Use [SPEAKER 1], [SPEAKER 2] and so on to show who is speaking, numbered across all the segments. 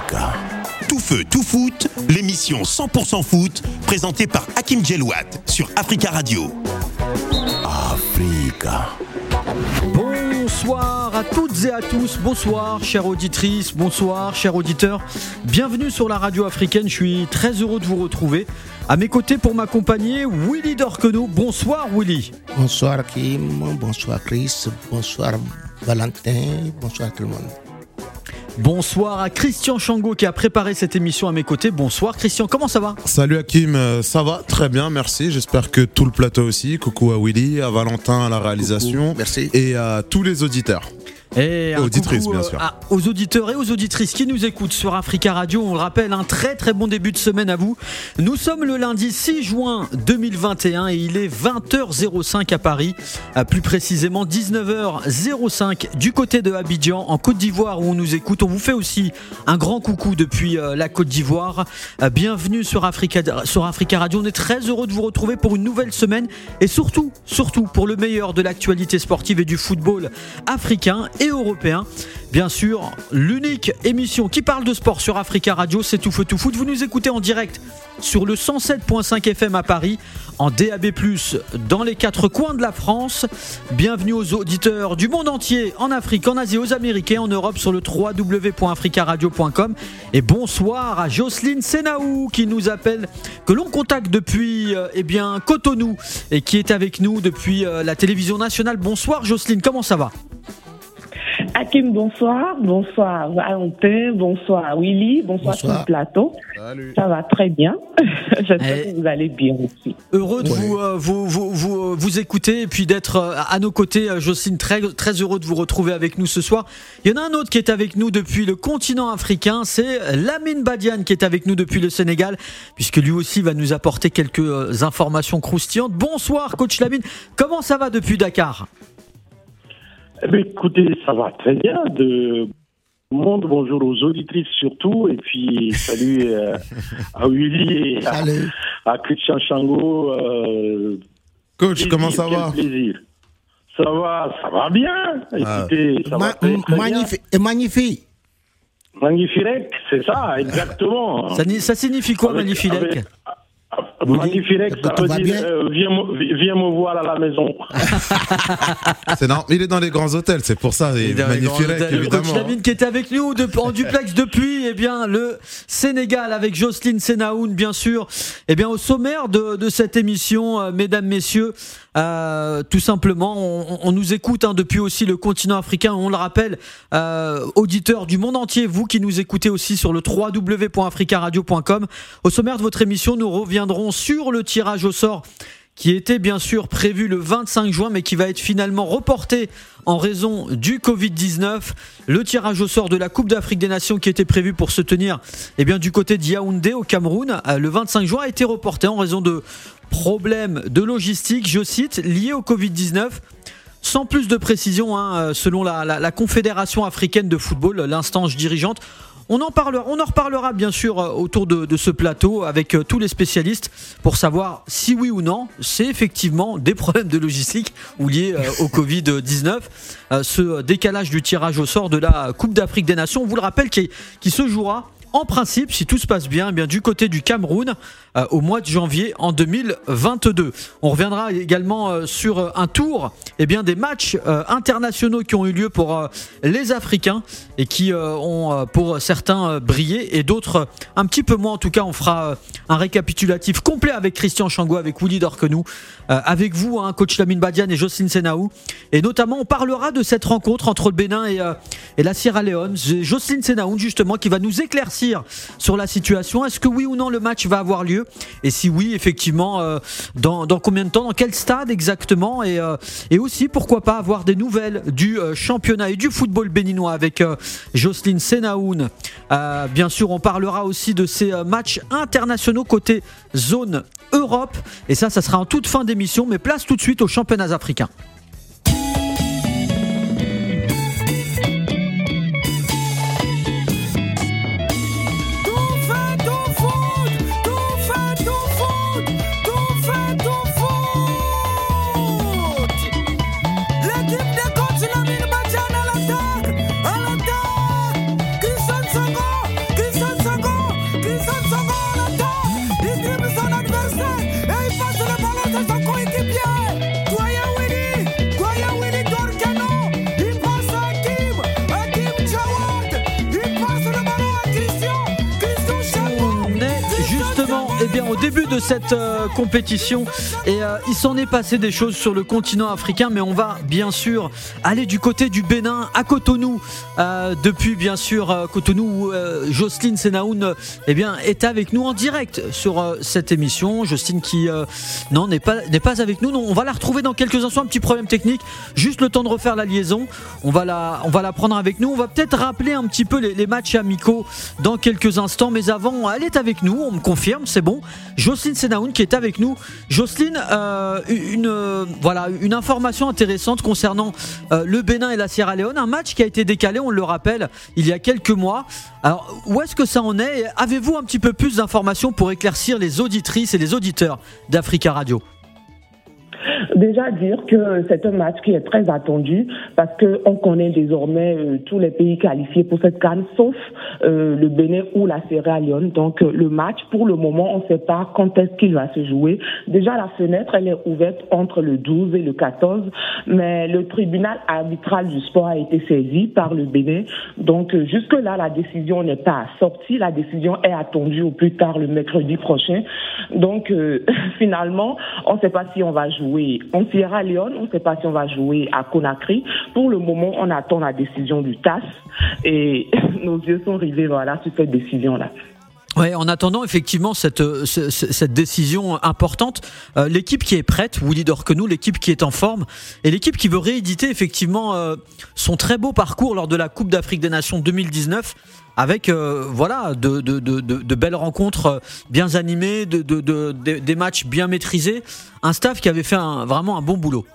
[SPEAKER 1] Africa. Tout feu, tout foot, l'émission 100% foot, présentée par Hakim Djelouat sur Africa Radio. Africa.
[SPEAKER 2] Bonsoir à toutes et à tous, bonsoir chères auditrices, bonsoir chers auditeurs. Bienvenue sur la radio africaine, je suis très heureux de vous retrouver. À mes côtés pour m'accompagner, Willy Dorquenot. Bonsoir Willy.
[SPEAKER 3] Bonsoir Kim, bonsoir Chris, bonsoir Valentin, bonsoir tout le monde.
[SPEAKER 2] Bonsoir à Christian Chango qui a préparé cette émission à mes côtés. Bonsoir Christian, comment ça va ?
[SPEAKER 4] Salut Hakim, ça va très bien, merci. J'espère que tout le plateau aussi. Coucou à Willy, à Valentin à la réalisation.
[SPEAKER 3] Coucou, merci.
[SPEAKER 4] Et à tous les auditeurs.
[SPEAKER 2] Et
[SPEAKER 4] auditrices, bien sûr.
[SPEAKER 2] Aux auditeurs et aux auditrices qui nous écoutent sur Africa Radio, on le rappelle, un très très bon début de semaine à vous. Nous sommes le lundi 6 juin 2021 et il est 20h05 à Paris, plus précisément 19h05 du côté de Abidjan en Côte d'Ivoire où on nous écoute. On vous fait aussi un grand coucou depuis la Côte d'Ivoire. Bienvenue sur Africa Radio. On est très heureux de vous retrouver pour une nouvelle semaine et surtout pour le meilleur de l'actualité sportive et du football africain et européen. Bien sûr, l'unique émission qui parle de sport sur Africa Radio, c'est Tout Feu Tout Foot. Vous nous écoutez en direct sur le 107.5 FM à Paris, en DAB+, dans les 4 coins de la France. Bienvenue aux auditeurs du monde entier, en Afrique, en Asie, aux Amériques et en Europe sur le www.africaradio.com. Et bonsoir à Jocelyne Senaou qui nous appelle, que l'on contacte depuis Cotonou et qui est avec nous depuis la télévision nationale. Bonsoir Jocelyne, comment ça va ?
[SPEAKER 5] Hakim, bonsoir. Bonsoir Valentin, bonsoir Willy, bonsoir tout le plateau.
[SPEAKER 4] Salut.
[SPEAKER 5] Ça va très bien. J'espère que vous allez bien aussi.
[SPEAKER 2] Heureux de vous écouter et puis d'être à nos côtés. Jocelyne, très, très heureux de vous retrouver avec nous ce soir. Il y en a un autre qui est avec nous depuis le continent africain, c'est Lamine Badiane qui est avec nous depuis le Sénégal, puisque lui aussi va nous apporter quelques informations croustillantes. Bonsoir coach Lamine, comment ça va depuis Dakar ?
[SPEAKER 6] Écoutez, ça va très bien. Monde, bonjour aux auditrices surtout, et puis salut à Willy et à Christian Chango.
[SPEAKER 4] Coach,
[SPEAKER 6] plaisir,
[SPEAKER 4] comment ça va ?
[SPEAKER 6] Plaisir. Ça va bien. Écoutez, ça va très, très
[SPEAKER 3] magnifique.
[SPEAKER 6] bien.
[SPEAKER 3] Magnifique.
[SPEAKER 6] Magnifique, c'est ça, exactement.
[SPEAKER 2] Ça signifie quoi, magnifique ?
[SPEAKER 6] Magnifique, ça veut dire viens me voir à la maison.
[SPEAKER 4] Il est dans les grands hôtels, c'est pour ça. Magnifique, évidemment.
[SPEAKER 2] Coach Lamine qui est avec nous en duplex depuis le Sénégal avec Jocelyne Senaoun, bien sûr. Au sommaire de cette émission, mesdames, messieurs, tout simplement, on nous écoute depuis aussi le continent africain. On le rappelle, auditeurs du monde entier, vous qui nous écoutez aussi sur le www.africaradio.com. Au sommaire de votre émission, nous reviendrons sur le tirage au sort qui était bien sûr prévu le 25 juin mais qui va être finalement reporté en raison du Covid-19. Le tirage au sort de la Coupe d'Afrique des Nations qui était prévu pour se tenir du côté de Yaoundé au Cameroun le 25 juin a été reporté en raison de problèmes de logistique, je cite, liés au Covid-19. Sans plus de précision, selon la Confédération africaine de football, l'instance dirigeante. On en reparlera bien sûr autour de ce plateau avec tous les spécialistes pour savoir si oui ou non c'est effectivement des problèmes de logistique ou liés au Covid-19. Ce décalage du tirage au sort de la Coupe d'Afrique des Nations, on vous le rappelle, qui se jouera en principe, si tout se passe bien, du côté du Cameroun au mois de janvier en 2022. On reviendra également sur un tour des matchs internationaux qui ont eu lieu pour les Africains et qui ont pour certains brillé et d'autres un petit peu moins. En tout cas, on fera un récapitulatif complet avec Christian Chango, avec Willy Dorquenot, avec vous, coach Lamine Badiane et Jocelyne Senaou. Et notamment, on parlera de cette rencontre entre le Bénin et la Sierra Leone. C'est Jocelyne Senaou, justement, qui va nous éclaircir sur la situation. Est-ce que oui ou non le match va avoir lieu ? Et si oui, effectivement, dans combien de temps ? Dans quel stade exactement ? Et aussi, pourquoi pas avoir des nouvelles du championnat et du football béninois avec Jocelyne Senaoun. Bien sûr, on parlera aussi de ces matchs internationaux côté zone Europe. Et ça sera en toute fin d'émission. Mais place tout de suite aux championnats africains.
[SPEAKER 7] L'équipe de coach Lamine Badiane à l'attaque.
[SPEAKER 2] bien au début de cette compétition et il s'en est passé des choses sur le continent africain, mais on va bien sûr aller du côté du Bénin à Cotonou, depuis bien sûr Cotonou où Jocelyne Senaoun est avec nous en direct sur cette émission. Jocelyne qui n'est pas avec nous. Non, on va la retrouver dans quelques instants. Un petit problème technique, juste le temps de refaire la liaison. On va la prendre avec nous. On va peut-être rappeler un petit peu les matchs amicaux dans quelques instants, mais avant, elle est avec nous, on me confirme, c'est bon. Jocelyne Senaoun qui est avec nous. Jocelyne, une information intéressante concernant le Bénin et la Sierra Leone, un match qui a été décalé, on le rappelle, il y a quelques mois. Alors, où est-ce que ça en est ? Avez-vous un petit peu plus d'informations pour éclaircir les auditrices et les auditeurs d'Africa Radio ?
[SPEAKER 5] Déjà dire que c'est un match qui est très attendu parce qu'on connaît désormais tous les pays qualifiés pour cette CAN sauf le Bénin ou la Sierra Leone. Donc le match, pour le moment, on ne sait pas quand est-ce qu'il va se jouer. Déjà la fenêtre, elle est ouverte entre le 12 et le 14, mais le tribunal arbitral du sport a été saisi par le Bénin. Donc jusque-là, la décision n'est pas sortie. La décision est attendue au plus tard le mercredi prochain. Donc finalement, on ne sait pas si on va jouer en Sierra Leone, on ne sait pas si on va jouer à Conakry. Pour le moment, on attend la décision du TAS et nos yeux sont rivés sur cette décision-là.
[SPEAKER 2] Ouais, en attendant effectivement cette décision importante, l'équipe qui est prête, Willy Dorquenou, l'équipe qui est en forme et l'équipe qui veut rééditer effectivement son très beau parcours lors de la Coupe d'Afrique des Nations 2019 avec de belles rencontres bien animées, des matchs bien maîtrisés, un staff qui avait fait vraiment un bon boulot.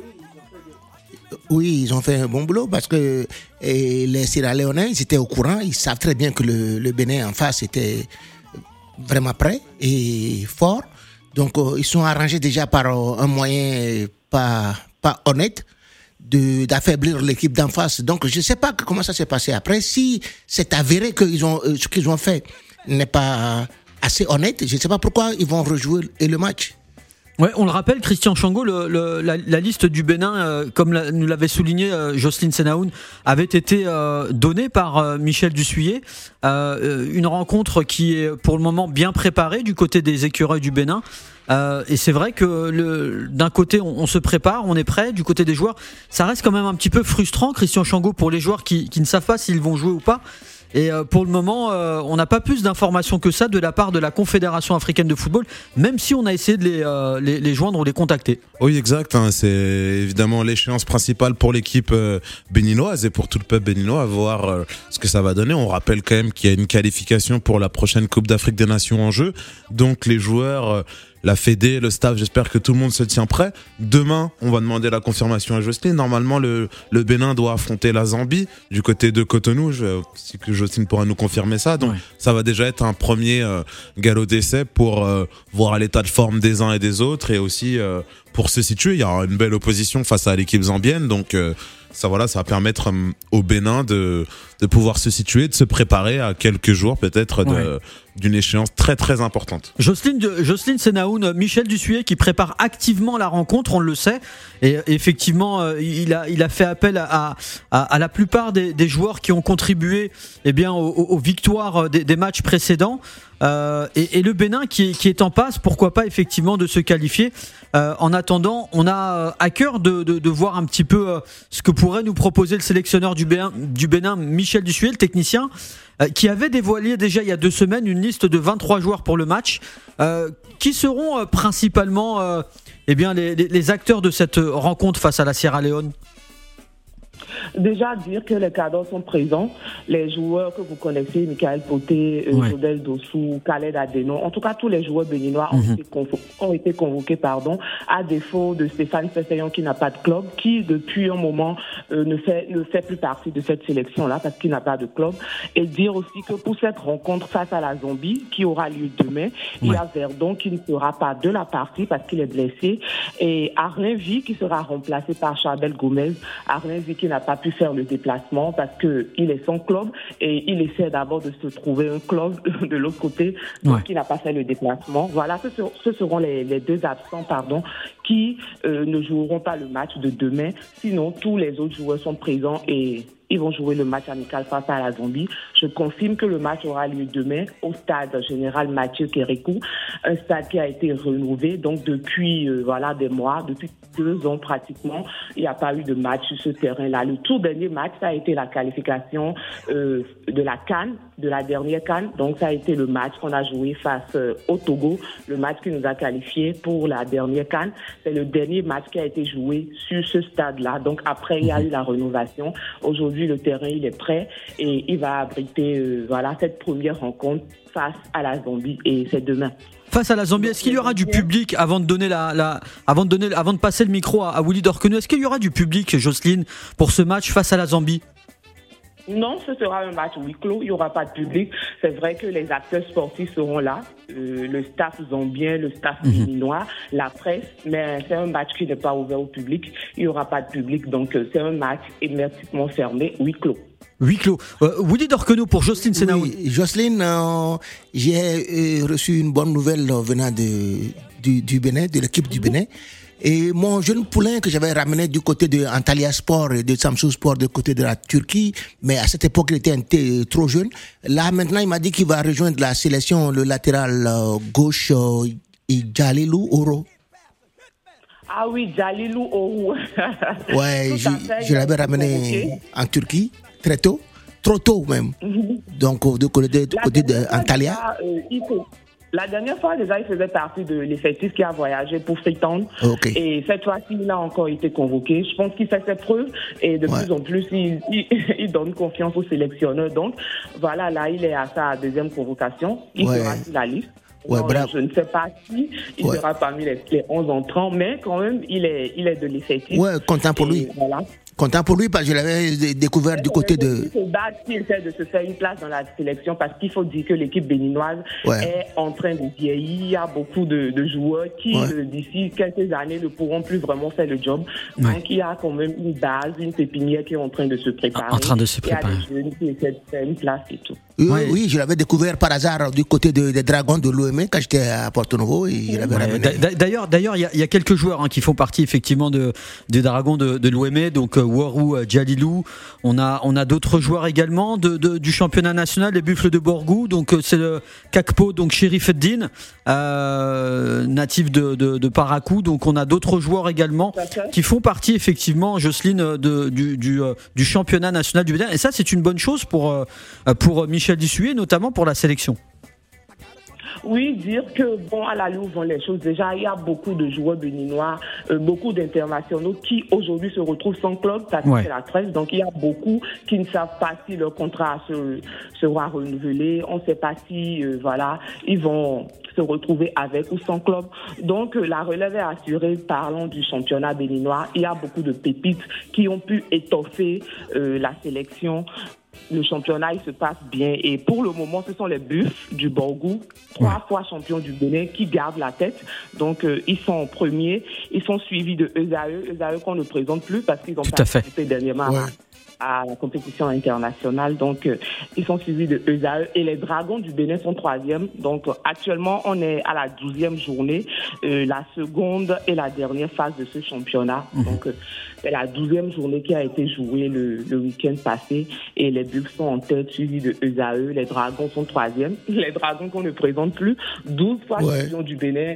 [SPEAKER 3] Oui, ils ont fait un bon boulot parce que les Sierra-Léonais, ils étaient au courant, ils savent très bien que le Bénin en face était vraiment prêt et fort. Donc, ils sont arrangés déjà par un moyen pas honnête d'affaiblir l'équipe d'en face. Donc, je ne sais pas comment ça s'est passé après. Si c'est avéré que ce qu'ils ont fait n'est pas assez honnête, je ne sais pas pourquoi ils vont rejouer le match.
[SPEAKER 2] Ouais, on le rappelle, Christian Chango, la liste du Bénin, comme nous l'avait souligné Jocelyne Senaoun, avait été donnée par Michel Dussuyer. Une rencontre qui est pour le moment bien préparée du côté des écureuils du Bénin. Et c'est vrai que d'un côté on se prépare, on est prêt. Du côté des joueurs, ça reste quand même un petit peu frustrant, Christian Chango, pour les joueurs qui ne savent pas s'ils vont jouer ou pas. Et pour le moment, on n'a pas plus d'informations que ça de la part de la Confédération africaine de football, même si on a essayé de les joindre ou les contacter.
[SPEAKER 4] Oui, exact. C'est évidemment l'échéance principale pour l'équipe béninoise et pour tout le peuple béninois à voir ce que ça va donner. On rappelle quand même qu'il y a une qualification pour la prochaine Coupe d'Afrique des Nations en jeu. Donc les joueurs... la Fédé, le staff, j'espère que tout le monde se tient prêt. Demain, on va demander la confirmation à Jocelyne. Normalement, le Bénin doit affronter la Zambie du côté de Cotonou. Si que Jocelyne pourra nous confirmer ça. Donc, ça va déjà être un premier galop d'essai pour voir l'état de forme des uns et des autres et aussi pour se situer. Il y aura une belle opposition face à l'équipe zambienne. Donc, ça va permettre au Bénin de pouvoir se situer, de se préparer à quelques jours peut-être d'une échéance très très importante.
[SPEAKER 2] Jocelyne Senaoun, Michel Dussuyer qui prépare activement la rencontre, on le sait, et effectivement il a fait appel à la plupart des joueurs qui ont contribué aux victoires des matchs précédents. Et le Bénin qui est en passe, pourquoi pas effectivement de se qualifier. En attendant, on a à cœur de voir un petit peu ce que pourrait nous proposer le sélectionneur du Bénin, Michel Dussuyer, le technicien, qui avait dévoilé déjà il y a 2 semaines une liste de 23 joueurs pour le match, qui seront principalement les acteurs de cette rencontre face à la Sierra Leone.
[SPEAKER 5] Déjà dire que les cadres sont présents, les joueurs que vous connaissez, Michael Poté, Jodel Dossou, Khaled Adeno, en tout cas tous les joueurs béninois ont été convoqués, à défaut de Stéphane Fesseillon qui n'a pas de club, qui depuis un moment ne fait plus partie de cette sélection-là parce qu'il n'a pas de club. Et dire aussi que pour cette rencontre face à la Zambie qui aura lieu demain, il y a Verdon qui ne sera pas de la partie parce qu'il est blessé et Arlen V qui sera remplacé par Charbel Gomez. Arlen V qui n'a pas pu faire le déplacement parce qu'il est sans club et il essaie d'abord de se trouver un club de l'autre côté, donc il n'a pas fait le déplacement. Voilà, ce seront les 2 absents qui ne joueront pas le match de demain. Sinon, tous les autres joueurs sont présents et ils vont jouer le match amical face à la Zambie. Je confirme que le match aura lieu demain au stade général Mathieu Kérékou, un stade qui a été rénové. Donc depuis des mois, depuis 2 ans pratiquement, il n'y a pas eu de match sur ce terrain-là. Le tout dernier match, ça a été la qualification de la CAN, de la dernière CAN. Donc ça a été le match qu'on a joué face au Togo, le match qui nous a qualifiés pour la dernière CAN. C'est le dernier match qui a été joué sur ce stade-là. Donc après, il y a eu la rénovation. Aujourd'hui, le terrain, il est prêt et il va abriter cette première rencontre face à la Zambie, et c'est demain.
[SPEAKER 2] Face à la Zambie, est-ce qu'il y aura du public avant de passer le micro à Willy Dorqueneux? Est-ce qu'il y aura du public, Jocelyne, pour ce match face à la Zambie?
[SPEAKER 5] Non, ce sera un match huis clos, il n'y aura pas de public. C'est vrai que les acteurs sportifs seront là, le staff zambien, le staff béninois, la presse, mais c'est un match qui n'est pas ouvert au public, il n'y aura pas de public, donc c'est un match hermétiquement fermé, huis clos.
[SPEAKER 2] Huis clos. Willy Dorqueneux pour Jocelyne Senaoun.
[SPEAKER 3] Oui, Jocelyne, j'ai reçu une bonne nouvelle venant du Bénin, de l'équipe du Bénin. Et mon jeune poulain que j'avais ramené du côté de Antalya Sport et de Samsung Sport du côté de la Turquie, mais à cette époque il était trop jeune. Là maintenant il m'a dit qu'il va rejoindre la sélection, le latéral gauche Jalilou Oro.
[SPEAKER 5] Ah oui, Jalilou Oro.
[SPEAKER 3] Ouais, je l'avais ramené en Turquie très tôt, trop tôt même. Donc du côté de Antalya.
[SPEAKER 5] La dernière fois, déjà, il faisait partie de l'effectif qui a voyagé pour Freetown.
[SPEAKER 3] Okay.
[SPEAKER 5] Et cette fois-ci, il a encore été convoqué. Je pense qu'il fait ses preuves et de plus en plus, il donne confiance au sélectionneur. Donc, voilà, là, il est à sa deuxième convocation. Il sera sur la liste. Non, je ne sais pas si il sera parmi les 11 entrants, mais quand même, il est de l'effectif.
[SPEAKER 3] Ouais, content pour lui. Voilà. Content pour lui parce que je l'avais découvert du côté de...
[SPEAKER 5] Il essaie de se faire une place dans la sélection parce qu'il faut dire que l'équipe béninoise est en train de vieillir. Il y a beaucoup de joueurs qui, d'ici quelques années, ne pourront plus vraiment faire le job. Donc, il y a quand même une base, une pépinière qui est en train de se préparer.
[SPEAKER 2] Il y a des
[SPEAKER 5] jeunes qui essaient de faire une place et tout.
[SPEAKER 3] Oui, je l'avais découvert par hasard du côté des Dragons de l'OM quand j'étais à Porto Novo et je l'avais ramené.
[SPEAKER 2] D'ailleurs, il y a quelques joueurs qui font partie effectivement des Dragons de l'OM, donc Warou Jalilou. On a d'autres joueurs également du championnat national, les Buffles de Borgou. Donc c'est le Kakpo, donc Chérif Eddine, natif de Parakou. Donc on a d'autres joueurs également qui font partie effectivement, Jocelyne, du championnat national du Bénin. Et ça, c'est une bonne chose pour Michel Dissué, notamment pour la sélection.
[SPEAKER 5] Oui, dire que, à la Louvre vont les choses. Déjà, il y a beaucoup de joueurs béninois, beaucoup d'internationaux qui aujourd'hui se retrouvent sans club parce que c'est la trêve. Donc, il y a beaucoup qui ne savent pas si leur contrat sera renouvelé. On ne sait pas si, ils vont se retrouver avec ou sans club. Donc, la relève est assurée. Parlons du championnat béninois. Il y a beaucoup de pépites qui ont pu étoffer la sélection. Le championnat, il se passe bien. Et pour le moment, ce sont les Buffles du Borgou, 3 fois champions du Bénin, qui gardent la tête. Donc, ils sont en premier. Ils sont suivis de ESAE qu'on ne présente plus parce qu'ils ont participé dernièrement à la compétition internationale. Donc, ils sont suivis de ESAE. Et les Dragons du Bénin sont 3e. Donc, actuellement, on est à la 12e journée, la seconde et la dernière phase de ce championnat. Donc, c'est la 12e journée qui a été jouée le week-end passé. Et les Buffles sont en tête, suivis de ESAE. Les Dragons sont 3e. Les Dragons qu'on ne présente plus, 12 fois champions du Bénin.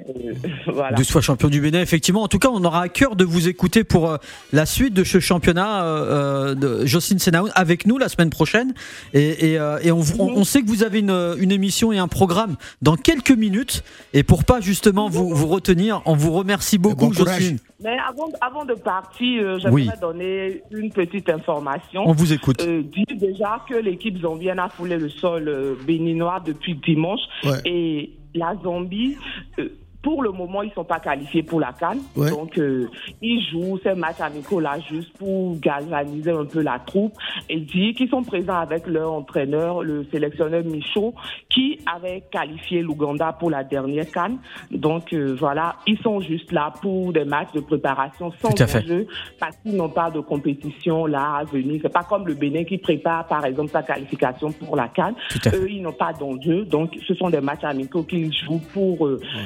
[SPEAKER 2] 12 fois champions du Bénin, effectivement. En tout cas, on aura à cœur de vous écouter pour la suite de ce championnat de Jocelyne Senaoun avec nous la semaine prochaine. Et on sait que vous avez une émission et un programme dans quelques minutes. Et pour pas justement vous retenir, on vous remercie beaucoup, Jocelyne.
[SPEAKER 5] Mais avant de partir, j'aimerais donner une petite information.
[SPEAKER 2] On vous écoute.
[SPEAKER 5] Dit déjà que l'équipe zambienne a foulé le sol béninois depuis dimanche. Et la Zambie... pour le moment, ils ne sont pas qualifiés pour la CAN. Donc, ils jouent ces matchs amicaux-là juste pour galvaniser un peu la troupe et dire qu'ils sont présents avec leur entraîneur, le sélectionneur Michaud, qui avait qualifié l'Ouganda pour la dernière CAN. Donc, ils sont juste là pour des matchs de préparation sans enjeu parce qu'ils n'ont pas de compétition là à venir. C'est pas comme le Bénin qui prépare, par exemple, sa qualification pour la CAN. Eux, ils n'ont pas d'enjeu. Donc, ce sont des matchs amicaux qu'ils jouent pour la journée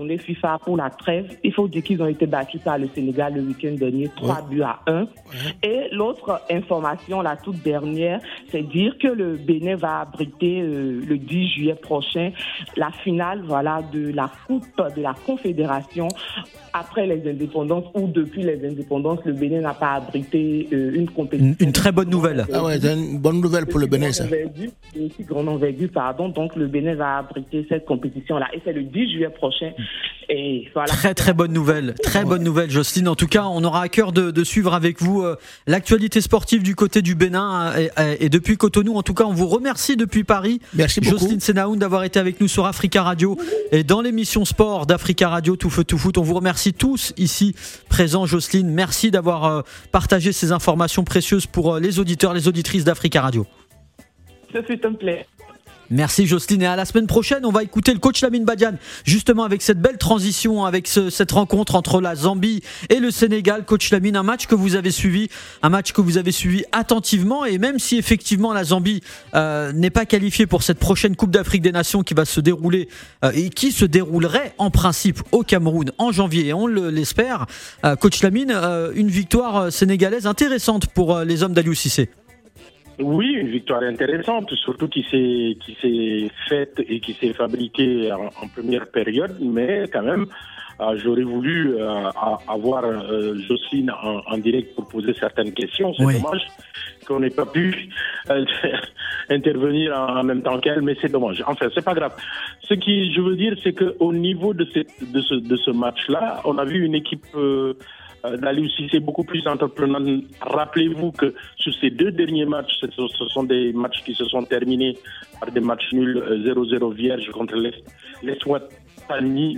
[SPEAKER 5] journée FIFA pour la trêve. Il faut dire qu'ils ont été battus par le Sénégal le week-end dernier, 3-1. Et l'autre information, la toute dernière, c'est dire que le Bénin va abriter le 10 juillet prochain la finale de la Coupe de la Confédération. Après les indépendances ou depuis les indépendances, le Bénin n'a pas abrité une compétition.
[SPEAKER 2] Une très bonne nouvelle.
[SPEAKER 3] C'est une bonne nouvelle pour le Bénin, ça.
[SPEAKER 5] C'est aussi grande envergure, pardon. Donc le Bénin va abriter cette compétition-là. Et c'est le 10 juillet prochain. Et voilà.
[SPEAKER 2] Très bonne nouvelle. Très bonne nouvelle, Jocelyne. En tout cas, on aura à cœur de suivre avec vous l'actualité sportive du côté du Bénin et depuis Cotonou. En tout cas, on vous remercie depuis Paris.
[SPEAKER 3] Merci beaucoup.
[SPEAKER 2] Jocelyne Senaoun d'avoir été avec nous sur Africa Radio et dans l'émission sport d'Africa Radio Tout Feu Tout Foot. On vous remercie tous ici présents, Jocelyne. Merci d'avoir partagé ces informations précieuses pour les auditeurs, les auditrices d'Africa Radio.
[SPEAKER 5] Ce fut un plaisir.
[SPEAKER 2] Merci Jocelyne, et à la semaine prochaine. On va écouter le coach Lamine Badiane justement avec cette belle transition, avec cette rencontre entre la Zambie et le Sénégal. Coach Lamine, un match que vous avez suivi attentivement, et même si effectivement la Zambie n'est pas qualifiée pour cette prochaine Coupe d'Afrique des Nations qui va se dérouler et qui se déroulerait en principe au Cameroun en janvier, et on l'espère, coach Lamine, une victoire sénégalaise intéressante pour les hommes d'Aliou Cissé.
[SPEAKER 6] Oui, une victoire intéressante, surtout qui s'est faite et qui s'est fabriquée en première période, mais quand même, j'aurais voulu avoir Jocelyne en direct pour poser certaines questions. C'est dommage qu'on n'ait pas pu intervenir en même temps qu'elle, mais c'est dommage. Enfin, c'est pas grave. Ce que je veux dire, c'est qu'au niveau de ce match-là, on a vu une équipe d'Aliou Cissé beaucoup plus entreprenante. Rappelez-vous que sur ces deux derniers matchs, ce sont des matchs qui se sont terminés par des matchs nuls 0-0 vierge contre l'Eswatini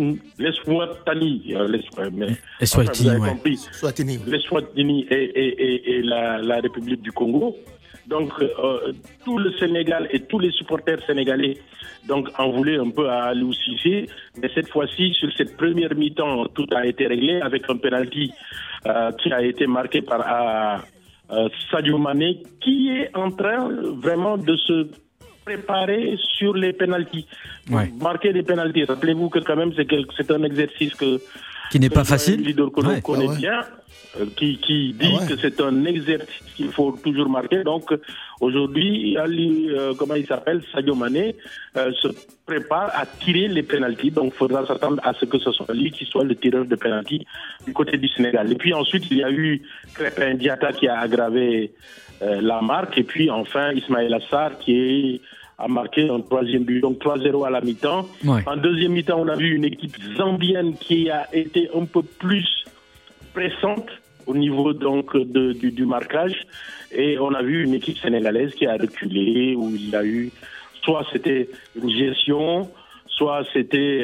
[SPEAKER 6] et la République du Congo. Donc, tout le Sénégal et tous les supporters sénégalais en voulaient un peu à Aliou Cissé. Mais cette fois-ci, sur cette première mi-temps, tout a été réglé avec un penalty qui a été marqué par Sadio Mané, qui est en train vraiment de se préparer sur les penaltys. Marquer des penaltys. Rappelez-vous que quand même, c'est un exercice
[SPEAKER 2] qui n'est pas facile.
[SPEAKER 6] Leader que l'on connaît bien. Qui dit que c'est un exercice qu'il faut toujours marquer. Donc aujourd'hui, Sadio Mané se prépare à tirer les pénaltys. Donc il faudra s'attendre à ce que ce soit lui qui soit le tireur de pénalty du côté du Sénégal. Et puis ensuite, il y a eu Crépin Diatta qui a aggravé la marque. Et puis enfin, Ismaïla Sarr qui a marqué un troisième but. Donc 3-0 à la mi-temps. En deuxième mi-temps, on a vu une équipe zambienne qui a été un peu plus pressante au niveau du marquage, et on a vu une équipe sénégalaise qui a reculé, où il y a eu soit c'était une gestion, soit c'était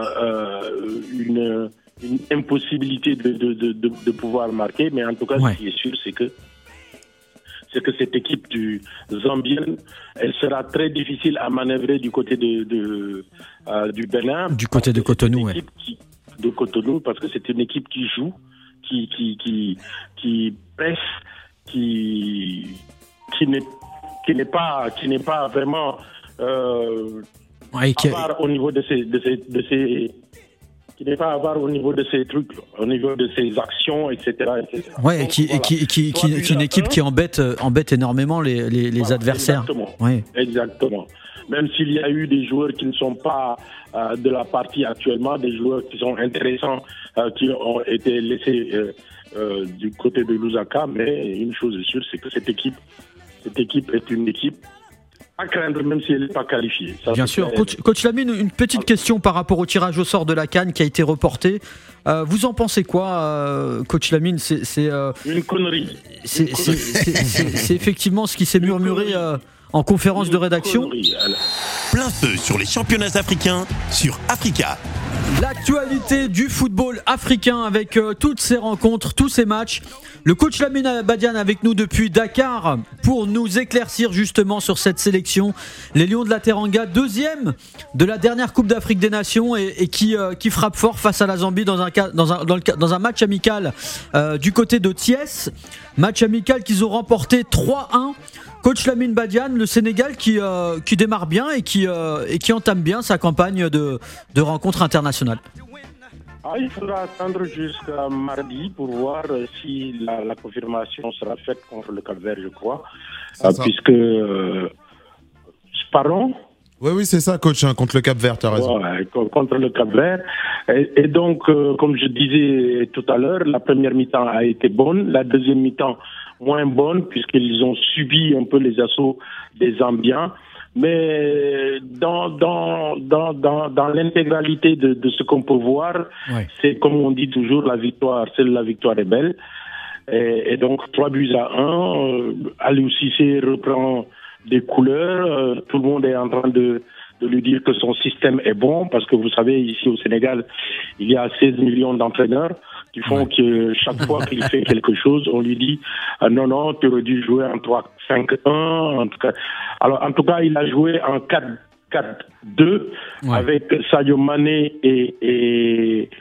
[SPEAKER 6] une impossibilité de pouvoir marquer. Mais en tout cas, ce qui est sûr, c'est que cette équipe zambienne, elle sera très difficile à manœuvrer du côté du Bénin,
[SPEAKER 2] du côté de Cotonou,
[SPEAKER 6] de Cotonou, parce que c'est une équipe qui joue, qui presse, qui n'est pas vraiment avare au niveau de ces qui n'est pas avare au niveau de ces trucs, au niveau de ces actions, etc.
[SPEAKER 2] Ouais, qui est une équipe qui embête énormément les adversaires.
[SPEAKER 6] Exactement. Même s'il y a eu des joueurs qui ne sont pas de la partie actuellement, des joueurs qui sont intéressants, qui ont été laissés du côté de Lusaka, mais une chose est sûre, c'est que cette équipe est une équipe à craindre, même si elle n'est pas qualifiée. Ça,
[SPEAKER 2] bien sûr. Coach Lamine, une petite question par rapport au tirage au sort de la CAN qui a été reporté. Vous en pensez quoi, Coach Lamine? C'est
[SPEAKER 6] une connerie.
[SPEAKER 2] C'est effectivement ce qui s'est murmuré en conférence de rédaction.
[SPEAKER 1] Plein feu sur les championnats africains sur Africa.
[SPEAKER 2] L'actualité du football africain avec toutes ces rencontres, tous ces matchs. Le coach Lamine Badiane avec nous depuis Dakar pour nous éclaircir justement sur cette sélection. Les Lions de la Teranga, deuxième de la dernière Coupe d'Afrique des Nations et qui frappe fort face à la Zambie dans un match amical du côté de Thiès. Match amical qu'ils ont remporté 3-1. Coach Lamine Badiane, le Sénégal qui démarre bien et qui entame bien sa campagne de rencontres internationales.
[SPEAKER 6] Il faudra attendre jusqu'à mardi pour voir si la confirmation sera faite contre le Cap-Vert, je crois. Puisque... Pardon ?
[SPEAKER 4] Oui, c'est ça, coach, contre le Cap-Vert, tu as raison.
[SPEAKER 6] Ouais, contre le Cap-Vert. Et donc, comme je disais tout à l'heure, la première mi-temps a été bonne, la deuxième mi-temps moins bonne, puisqu'ils ont subi un peu les assauts des Zambiens. Mais dans l'intégralité de ce qu'on peut voir, c'est comme on dit toujours, la victoire est belle. Et donc 3-1, Aliou Cissé reprend des couleurs, tout le monde est en train de lui dire que son système est bon, parce que vous savez, ici au Sénégal, il y a 16 millions d'entraîneurs qui font que chaque fois qu'il fait quelque chose, on lui dit non, tu aurais dû jouer en 3-5-1. En tout cas, il a joué en 4-4-2 avec Sadio Mané et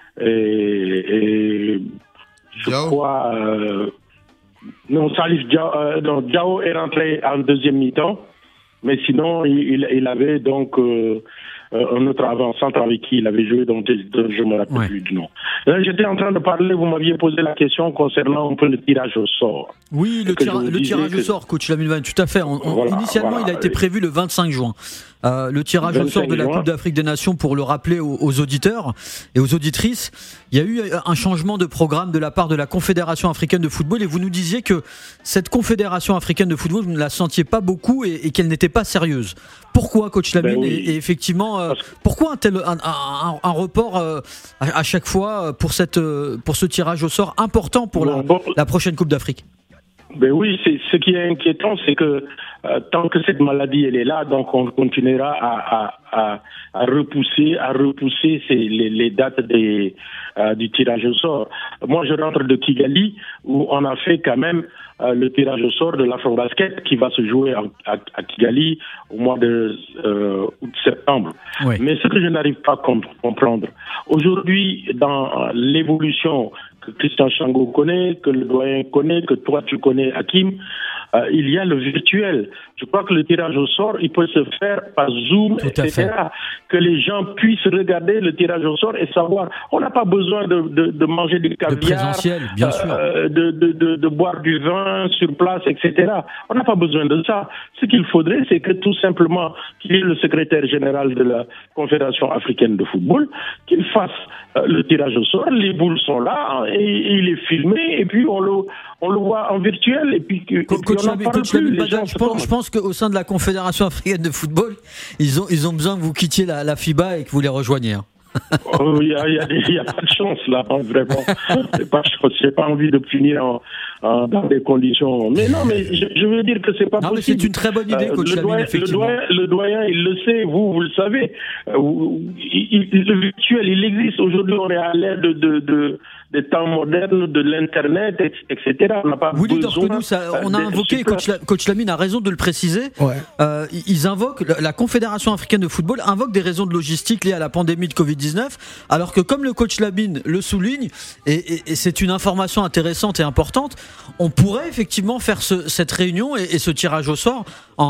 [SPEAKER 6] je crois... Salif Diao est rentré en deuxième mi-temps, mais sinon il avait donc un autre avant-centre avec qui il avait joué, dont je ne me rappelle plus du nom. J'étais en train de parler, vous m'aviez posé la question concernant un peu le tirage au sort.
[SPEAKER 2] Oui, le tirage au sort, coach Lamine Badiane, tout à fait. Initialement, il a été prévu le 25 juin. Le tirage au sort de la Coupe d'Afrique des Nations, pour le rappeler aux auditeurs et aux auditrices, il y a eu un changement de programme de la part de la Confédération africaine de football, et vous nous disiez que cette Confédération africaine de football, vous ne la sentiez pas beaucoup et qu'elle n'était pas sérieuse. Pourquoi, coach Lamine, et effectivement, pourquoi un report à chaque fois pour ce tirage au sort important pour la prochaine Coupe d'Afrique?
[SPEAKER 6] Ben oui, ce qui est inquiétant, c'est que tant que cette maladie elle est là, donc on continuera à repousser les dates du tirage au sort. Moi, je rentre de Kigali, où on a fait quand même le tirage au sort de l'Afro-Basket qui va se jouer à Kigali au mois de août-septembre. Oui. Mais ce que je n'arrive pas à comprendre, aujourd'hui, dans l'évolution que Christian Chango connaît, que le doyen connaît, que toi tu connais, Hakim, il y a le virtuel. Je crois que le tirage au sort, il peut se faire par Zoom, etc. Que les gens puissent regarder le tirage au sort et savoir. On n'a pas besoin de manger du caviar,
[SPEAKER 2] de présentiel, bien sûr.
[SPEAKER 6] De boire du vin sur place, etc. On n'a pas besoin de ça. Ce qu'il faudrait, c'est que tout simplement, qu'il y ait le secrétaire général de la Confédération africaine de football, qu'il fasse le tirage au sort. Les boules sont là et il est filmé et puis on le voit en virtuel et puis
[SPEAKER 2] je pense qu'au sein de la Confédération africaine de football, ils ont besoin que vous quittiez la FIBA et que vous les rejoigniez.
[SPEAKER 6] Il y a pas de chance là, vraiment. J'ai pas envie de finir dans des conditions. Mais non, mais je veux dire que c'est pas possible.
[SPEAKER 2] Mais c'est une très bonne idée, coach Lamine, effectivement.
[SPEAKER 6] Le doyen, il le sait, vous le savez. Le virtuel, il existe. Aujourd'hui, on est à l'ère des temps modernes, de l'internet, etc. On n'a pas besoin.
[SPEAKER 2] On a invoqué, coach Lamine a raison de le préciser. Ils invoquent, la Confédération africaine de football invoque des raisons de logistique liées à la pandémie de Covid-19, alors que comme le coach Lamine le souligne, et c'est une information intéressante et importante, on pourrait effectivement faire cette réunion et ce tirage au sort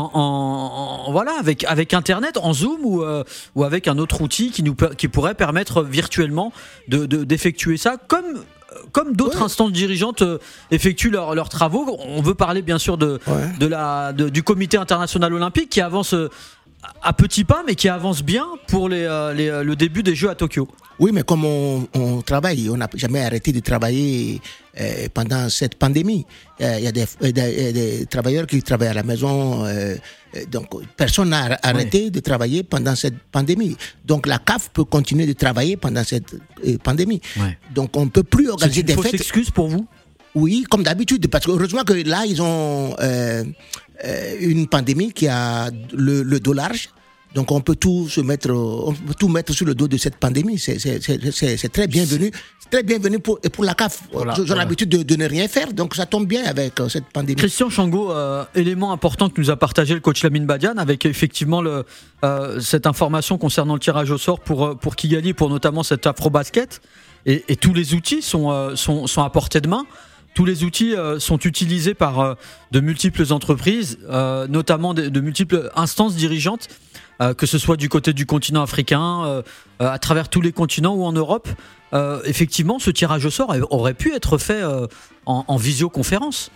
[SPEAKER 2] avec Internet, en Zoom ou avec un autre outil qui pourrait permettre virtuellement d'effectuer ça comme d'autres instances dirigeantes effectuent leurs travaux. On veut parler bien sûr du comité international olympique qui avance à petits pas, mais qui avance bien pour le début des Jeux à Tokyo.
[SPEAKER 3] Oui, mais comme on travaille, on n'a jamais arrêté de travailler pendant cette pandémie. Il y a des travailleurs qui travaillent à la maison, donc personne n'a arrêté de travailler pendant cette pandémie. Donc la CAF peut continuer de travailler pendant cette pandémie. Ouais. Donc on ne peut plus organiser des fêtes.
[SPEAKER 2] C'est une fausse excuse pour vous ?
[SPEAKER 3] Oui, comme d'habitude, parce que heureusement que là, ils ont une pandémie qui a le dos large. Donc on peut tout mettre sur le dos de cette pandémie. C'est très bienvenu. C'est très bienvenu pour la CAF. Ils ont l'habitude de ne rien faire, donc ça tombe bien avec cette pandémie.
[SPEAKER 2] Christian Chango, élément important que nous a partagé le coach Lamine Badiane, avec effectivement cette information concernant le tirage au sort pour Kigali, pour notamment cet Afro-Basket, et tous les outils sont à portée de main. tous les outils sont utilisés par de multiples entreprises, notamment de multiples instances dirigeantes, que ce soit du côté du continent africain, à travers tous les continents ou en Europe. Effectivement, ce tirage au sort aurait pu être fait en visioconférence.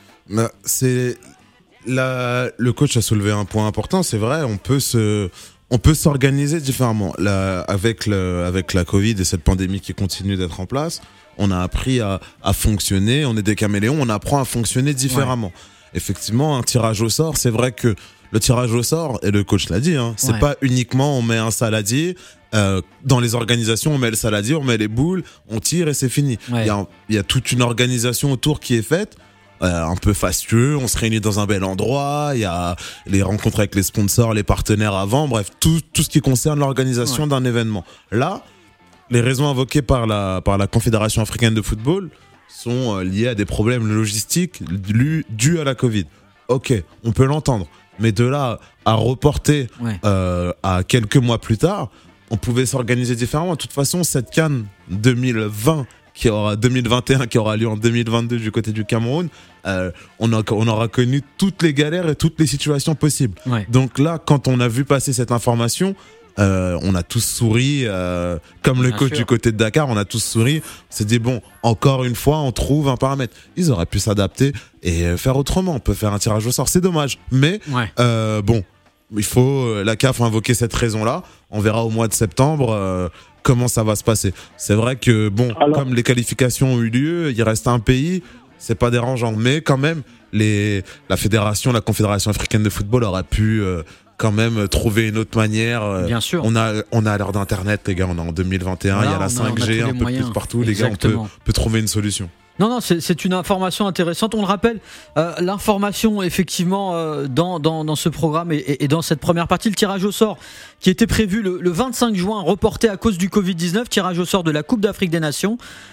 [SPEAKER 4] Le coach a soulevé un point important, c'est vrai, on peut s'organiser différemment. Avec la Covid et cette pandémie qui continue d'être en place, on a appris à fonctionner, on est des caméléons, on apprend à fonctionner différemment. Ouais. Effectivement, un tirage au sort, c'est vrai que le tirage au sort, et le coach l'a dit, c'est pas uniquement on met un saladier, dans les organisations on met le saladier, on met les boules, on tire et c'est fini. Ouais. Il y a toute une organisation autour qui est faite. Un peu fastueux, on se réunit dans un bel endroit, il y a les rencontres avec les sponsors, les partenaires avant, bref, tout ce qui concerne l'organisation d'un événement. Là, les raisons invoquées par la Confédération africaine de football sont liées à des problèmes logistiques dus à la Covid. Ok, on peut l'entendre, mais de là à reporter à quelques mois plus tard, on pouvait s'organiser différemment. De toute façon, cette CAN 2021 qui aura lieu en 2022 du côté du Cameroun, on aura connu toutes les galères et toutes les situations possibles. Ouais. Donc là, quand on a vu passer cette information, on a tous souri, comme le coach du côté de Dakar, on a tous souri. On s'est dit bon, encore une fois, on trouve un paramètre. Ils auraient pu s'adapter et faire autrement. On peut faire un tirage au sort, c'est dommage. Mais bon, la CAF a invoqué cette raison-là. On verra au mois de septembre. Comment ça va se passer. C'est vrai que comme les qualifications ont eu lieu, il reste un pays, c'est pas dérangeant, mais quand même la Confédération africaine de football aurait pu quand même trouver une autre manière. Bien sûr. On a l'heure d'internet, les gars, on est en 2021, il y a la 5G un peu plus partout. Exactement. Les gars, on peut trouver une solution.
[SPEAKER 2] Non, c'est une information intéressante. On le rappelle, l'information effectivement dans ce programme et dans cette première partie, le tirage au sort qui était prévu le 25 juin, reporté à cause du Covid-19, tirage au sort de la Coupe d'Afrique des Nations.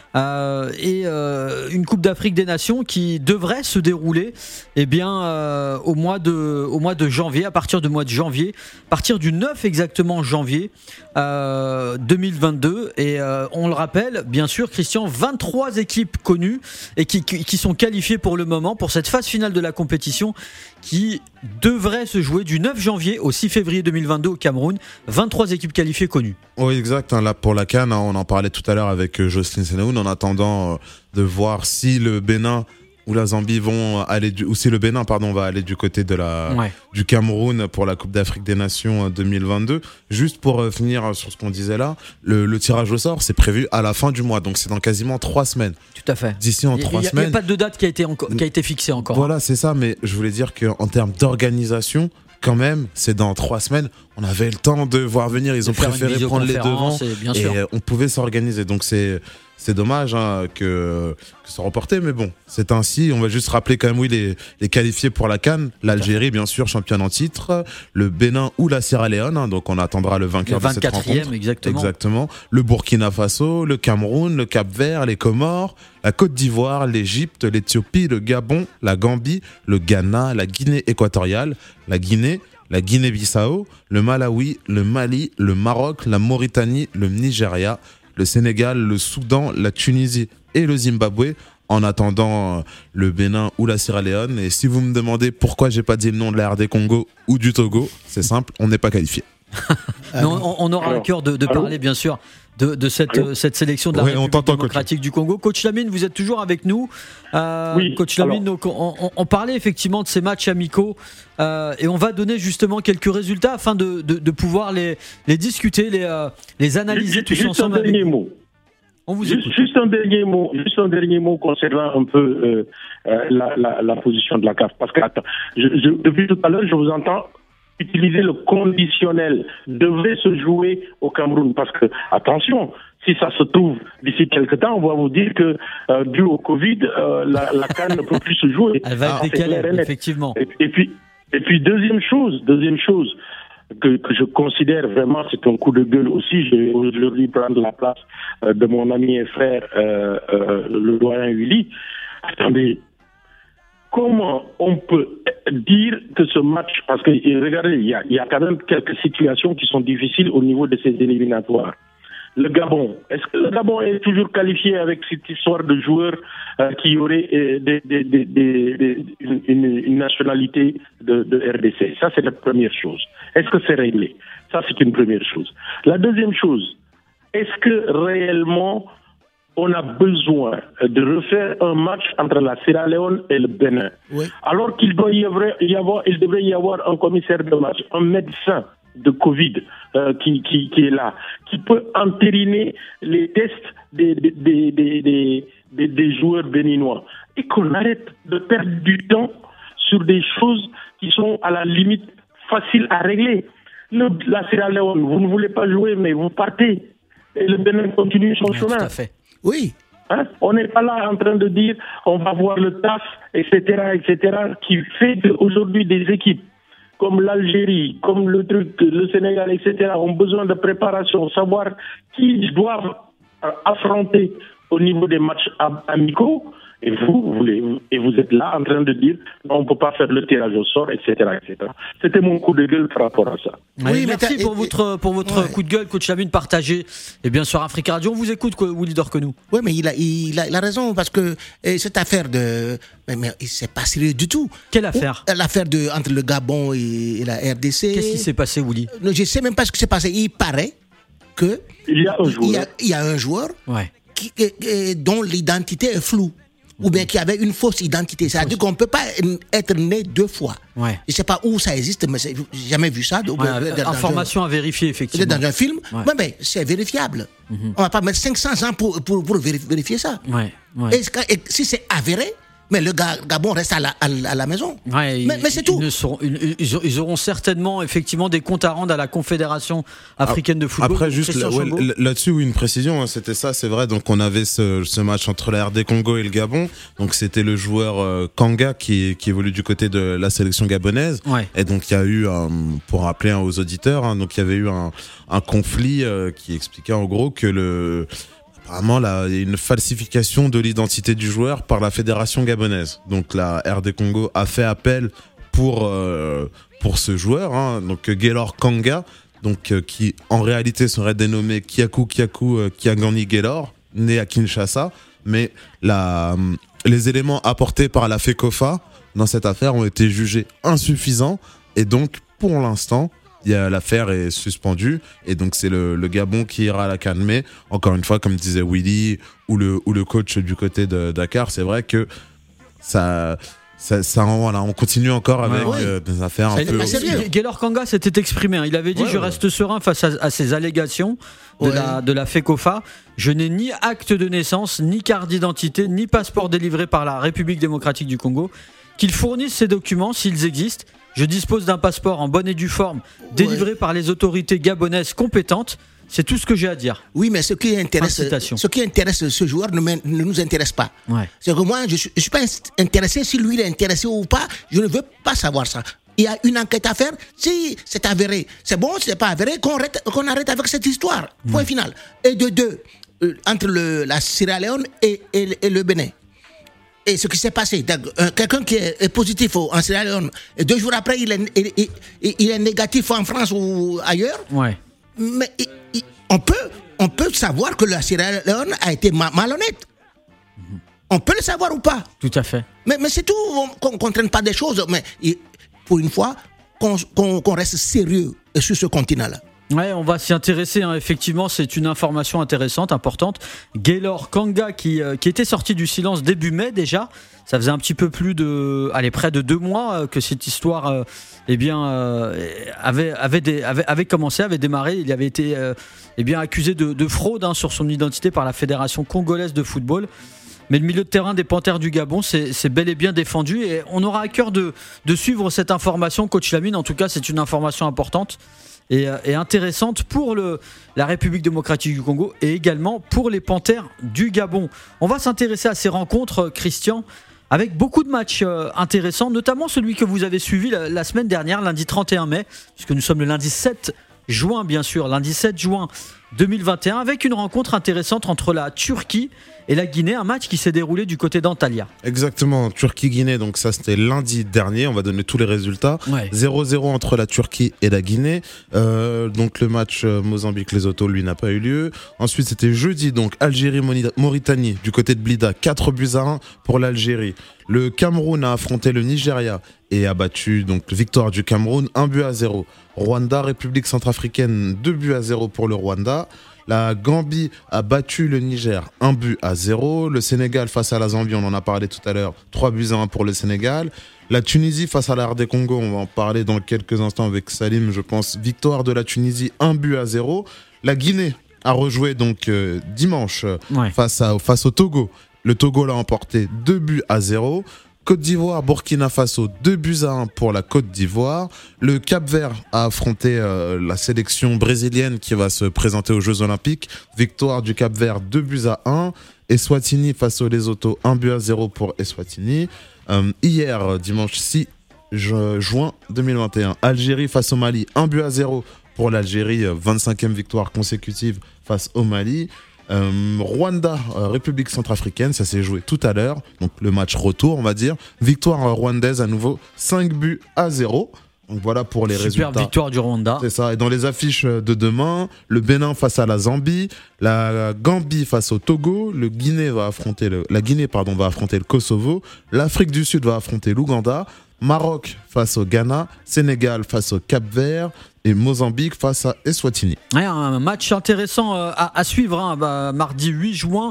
[SPEAKER 2] Une Coupe d'Afrique des Nations qui devrait se dérouler au mois de janvier, à partir du mois de janvier, à partir du 9 exactement janvier 2022. Et on le rappelle, bien sûr, Christian, 23 équipes connues et qui sont qualifiées pour le moment pour cette phase finale de la compétition qui devrait se jouer du 9 janvier au 6 février 2022 au Cameroun. 23 équipes qualifiées connues.
[SPEAKER 4] Oui, exact. Là, pour la CAN, on en parlait tout à l'heure avec Jocelyne Senaoun, en attendant de voir si le Bénin ou la Zambie vont aller si le Bénin va aller du côté du Cameroun pour la Coupe d'Afrique des Nations 2022. Juste pour finir sur ce qu'on disait là, le tirage au sort c'est prévu à la fin du mois, donc c'est dans quasiment 3 semaines.
[SPEAKER 2] Tout à fait.
[SPEAKER 4] D'ici en 3 semaines.
[SPEAKER 2] Il n'y a pas de date qui a été fixée encore.
[SPEAKER 4] Voilà, c'est ça, mais je voulais dire qu'en termes d'organisation, quand même, c'est dans 3 semaines, on avait le temps de voir venir, ils ont préféré prendre les devants et on pouvait s'organiser. Donc c'est dommage que ça soit reporté, mais bon, c'est ainsi. On va juste rappeler quand même, les qualifiés pour la CAN. L'Algérie, bien sûr, championne en titre. Le Bénin ou la Sierra Leone, donc on attendra le vainqueur de cette rencontre. Exactement. Le Burkina Faso, le Cameroun, le Cap-Vert, les Comores, la Côte d'Ivoire, l'Égypte, l'Éthiopie, le Gabon, la Gambie, le Ghana, la Guinée équatoriale, la Guinée-Bissau, le Malawi, le Mali, le Maroc, la Mauritanie, le Nigeria, le Sénégal, le Soudan, la Tunisie et le Zimbabwe, en attendant le Bénin ou la Sierra Leone. Et si vous me demandez pourquoi j'ai pas dit le nom de la RD Congo ou du Togo, c'est simple, on n'est pas qualifié.
[SPEAKER 2] On aura à cœur de parler bien sûr de cette sélection de la République démocratique du Congo. Coach Lamine, vous êtes toujours avec nous. Coach Lamine, donc on parlait effectivement de ces matchs amicaux et on va donner justement quelques résultats afin de pouvoir les discuter, les analyser tous ensemble.
[SPEAKER 6] Juste un dernier mot.
[SPEAKER 2] On vous écoute.
[SPEAKER 6] Juste un dernier mot concernant un peu la position de la CAF. Parce que depuis tout à l'heure, je vous entends utiliser le conditionnel, devrait se jouer au Cameroun. Parce que, attention, si ça se trouve d'ici quelque temps, on va vous dire que dû au Covid, la CAN ne peut plus se jouer.
[SPEAKER 2] Elle va être décalée, effectivement.
[SPEAKER 6] Et puis deuxième chose que je considère vraiment, c'est un coup de gueule aussi. Je vais aujourd'hui prendre la place de mon ami et frère, le doyen Willy. Attendez, comment on peut dire que ce match, parce que regardez, il y a quand même quelques situations qui sont difficiles au niveau de ces éliminatoires. le Gabon. Est-ce que le Gabon est toujours qualifié avec cette histoire de joueurs qui auraient une nationalité de RDC? Ça, c'est la première chose. Est-ce que c'est réglé? Ça, c'est une première chose. La deuxième chose, est-ce que réellement on a besoin de refaire un match entre la Sierra Leone et le Bénin, alors qu'il devrait y avoir un commissaire de match, un médecin de Covid qui est là, qui peut entériner les tests des joueurs béninois, et qu'on arrête de perdre du temps sur des choses qui sont à la limite faciles à régler. La Sierra Leone, vous ne voulez pas jouer, mais vous partez, et le Bénin continue son chemin.
[SPEAKER 2] Tout à fait.
[SPEAKER 3] Oui.
[SPEAKER 6] Hein? On n'est pas là en train de dire on va voir le TAF, etc., qui fait aujourd'hui des équipes comme l'Algérie, comme le Sénégal, etc., ont besoin de préparation, savoir qui ils doivent affronter au niveau des matchs amicaux. Et vous êtes là en train de dire non, on ne peut pas faire le tirage au sort, etc., etc. C'était mon coup de gueule par rapport à ça.
[SPEAKER 2] Oui, merci pour votre coup de gueule, coach Lamine, partagé. Et bien sur Africa Radio, on vous écoute, Willy Dorkenou.
[SPEAKER 3] Oui, mais il a raison, parce que cette affaire mais c'est pas sérieux du tout.
[SPEAKER 2] Quelle affaire?
[SPEAKER 3] L'affaire entre le Gabon et la RDC.
[SPEAKER 2] Qu'est-ce qui s'est passé, Willy?
[SPEAKER 3] Je ne sais même pas ce qui s'est passé. Il paraît que il y a un joueur dont l'identité est floue. Ou bien qui avait une fausse identité. C'est-à-dire qu'on ne peut pas être né deux fois. Ouais. Je ne sais pas où ça existe, mais j'ai jamais vu ça.
[SPEAKER 2] Information à vérifier, effectivement.
[SPEAKER 3] Dans un film, mais c'est vérifiable. On ne va pas mettre 500 ans pour vérifier ça. Et si c'est avéré, mais le Gabon reste à la maison. Mais c'est tout.
[SPEAKER 2] Ils auront certainement effectivement des comptes à rendre à la Confédération africaine de football.
[SPEAKER 4] Après, juste là-dessus, une précision, hein, c'était ça, c'est vrai. Donc on avait ce match entre la RD Congo et le Gabon. Donc c'était le joueur Kanga qui évolue du côté de la sélection gabonaise. Ouais. Et donc il y a eu, pour rappeler aux auditeurs, hein, donc il y avait eu un conflit qui expliquait en gros que apparemment, là, il y a une falsification de l'identité du joueur par la fédération gabonaise. Donc la RD Congo a fait appel pour ce joueur, hein, donc Gaylor Kanga, donc qui en réalité serait dénommé Kyaku Kiagani Gaylor, né à Kinshasa, mais les éléments apportés par la FECOFA dans cette affaire ont été jugés insuffisants, et donc pour l'instant l'affaire est suspendue, et donc c'est le Gabon qui ira à la CAN. Mais encore une fois, comme disait Willy ou le coach du côté de Dakar, c'est vrai que ça voilà, on continue encore avec des affaires un peu.
[SPEAKER 2] Gaylor Kanga s'était exprimé, hein. Il avait dit je reste serein face à ces allégations de la FECOFA. Je n'ai ni acte de naissance, ni carte d'identité, ni passeport délivré par la République démocratique du Congo. Qu'ils fournissent ces documents s'ils existent. Je dispose d'un passeport en bonne et due forme délivré par les autorités gabonaises compétentes. C'est tout ce que j'ai à dire.
[SPEAKER 3] Oui, mais ce qui intéresse ce joueur ne nous intéresse pas. Ouais. C'est que moi, je suis pas intéressé. Si lui il est intéressé ou pas, je ne veux pas savoir ça. Il y a une enquête à faire. Si c'est avéré, c'est bon. Si c'est pas avéré, qu'on arrête avec cette histoire. Point final. Et de deux, entre la Sierra Leone et le Bénin. Et ce qui s'est passé, quelqu'un qui est positif en Sierra Leone, et 2 jours après, il est négatif en France ou ailleurs. Ouais. Mais on peut savoir que la Sierra Leone a été malhonnête. On peut le savoir ou pas.
[SPEAKER 2] Tout à fait.
[SPEAKER 3] Mais c'est tout, qu'on ne traîne pas des choses. Mais pour une fois, qu'on reste sérieux sur ce continent-là.
[SPEAKER 2] Ouais, on va s'y intéresser, hein. Effectivement, c'est une information intéressante, importante. Gaylor Kanga qui était sorti du silence début mai déjà. Ça faisait un petit peu plus près de 2 mois que cette histoire avait commencé, avait démarré. Il avait été accusé de fraude, hein, sur son identité par la Fédération congolaise de football. Mais le milieu de terrain des Panthères du Gabon, c'est bel et bien défendu, et on aura à cœur de suivre cette information, coach Lamine. En tout cas, c'est une information importante et intéressante pour la République démocratique du Congo, et également pour les Panthères du Gabon. On va s'intéresser à ces rencontres, Christian, avec beaucoup de matchs intéressants, notamment celui que vous avez suivi la semaine dernière, lundi 31 mai, puisque nous sommes le lundi 7 juin, bien sûr, lundi 7 juin 2021, avec une rencontre intéressante entre la Turquie et la Guinée, un match qui s'est déroulé du côté d'Antalya.
[SPEAKER 4] Exactement, Turquie-Guinée, donc ça c'était lundi dernier, on va donner tous les résultats. 0-0 entre la Turquie et la Guinée, donc le match Mozambique-Lesotho, lui, n'a pas eu lieu. Ensuite c'était jeudi, donc Algérie-Mauritanie, du côté de Blida, 4-1 pour l'Algérie. Le Cameroun a affronté le Nigeria et a battu, donc victoire du Cameroun, 1-0. Rwanda, République centrafricaine, 2-0 pour le Rwanda. La Gambie a battu le Niger, 1-0. Le Sénégal face à la Zambie, on en a parlé tout à l'heure, 3-1 pour le Sénégal. La Tunisie face à la RD Congo, on va en parler dans quelques instants avec Salim, je pense. Victoire de la Tunisie, 1-0. La Guinée a rejoué donc dimanche face au Togo. Le Togo l'a emporté 2-0. Côte d'Ivoire, Burkina Faso, 2-1 pour la Côte d'Ivoire. Le Cap-Vert a affronté la sélection brésilienne qui va se présenter aux Jeux Olympiques. Victoire du Cap-Vert, 2-1. Eswatini face au Lesotho, 1-0 pour Eswatini. Hier, dimanche 6 juin 2021, Algérie face au Mali, 1-0 pour l'Algérie, 25e victoire consécutive face au Mali. Rwanda, République centrafricaine, ça s'est joué tout à l'heure, donc le match retour on va dire, victoire rwandaise à nouveau, 5-0. Donc voilà pour les résultats.
[SPEAKER 2] Super victoire du Rwanda.
[SPEAKER 4] C'est ça. Et dans les affiches de demain, le Bénin face à la Zambie, la Gambie face au Togo, la Guinée va affronter le Kosovo, l'Afrique du Sud va affronter l'Ouganda, Maroc face au Ghana, Sénégal face au Cap-Vert et Mozambique face à Eswatini.
[SPEAKER 2] Un match intéressant à suivre, mardi 8 juin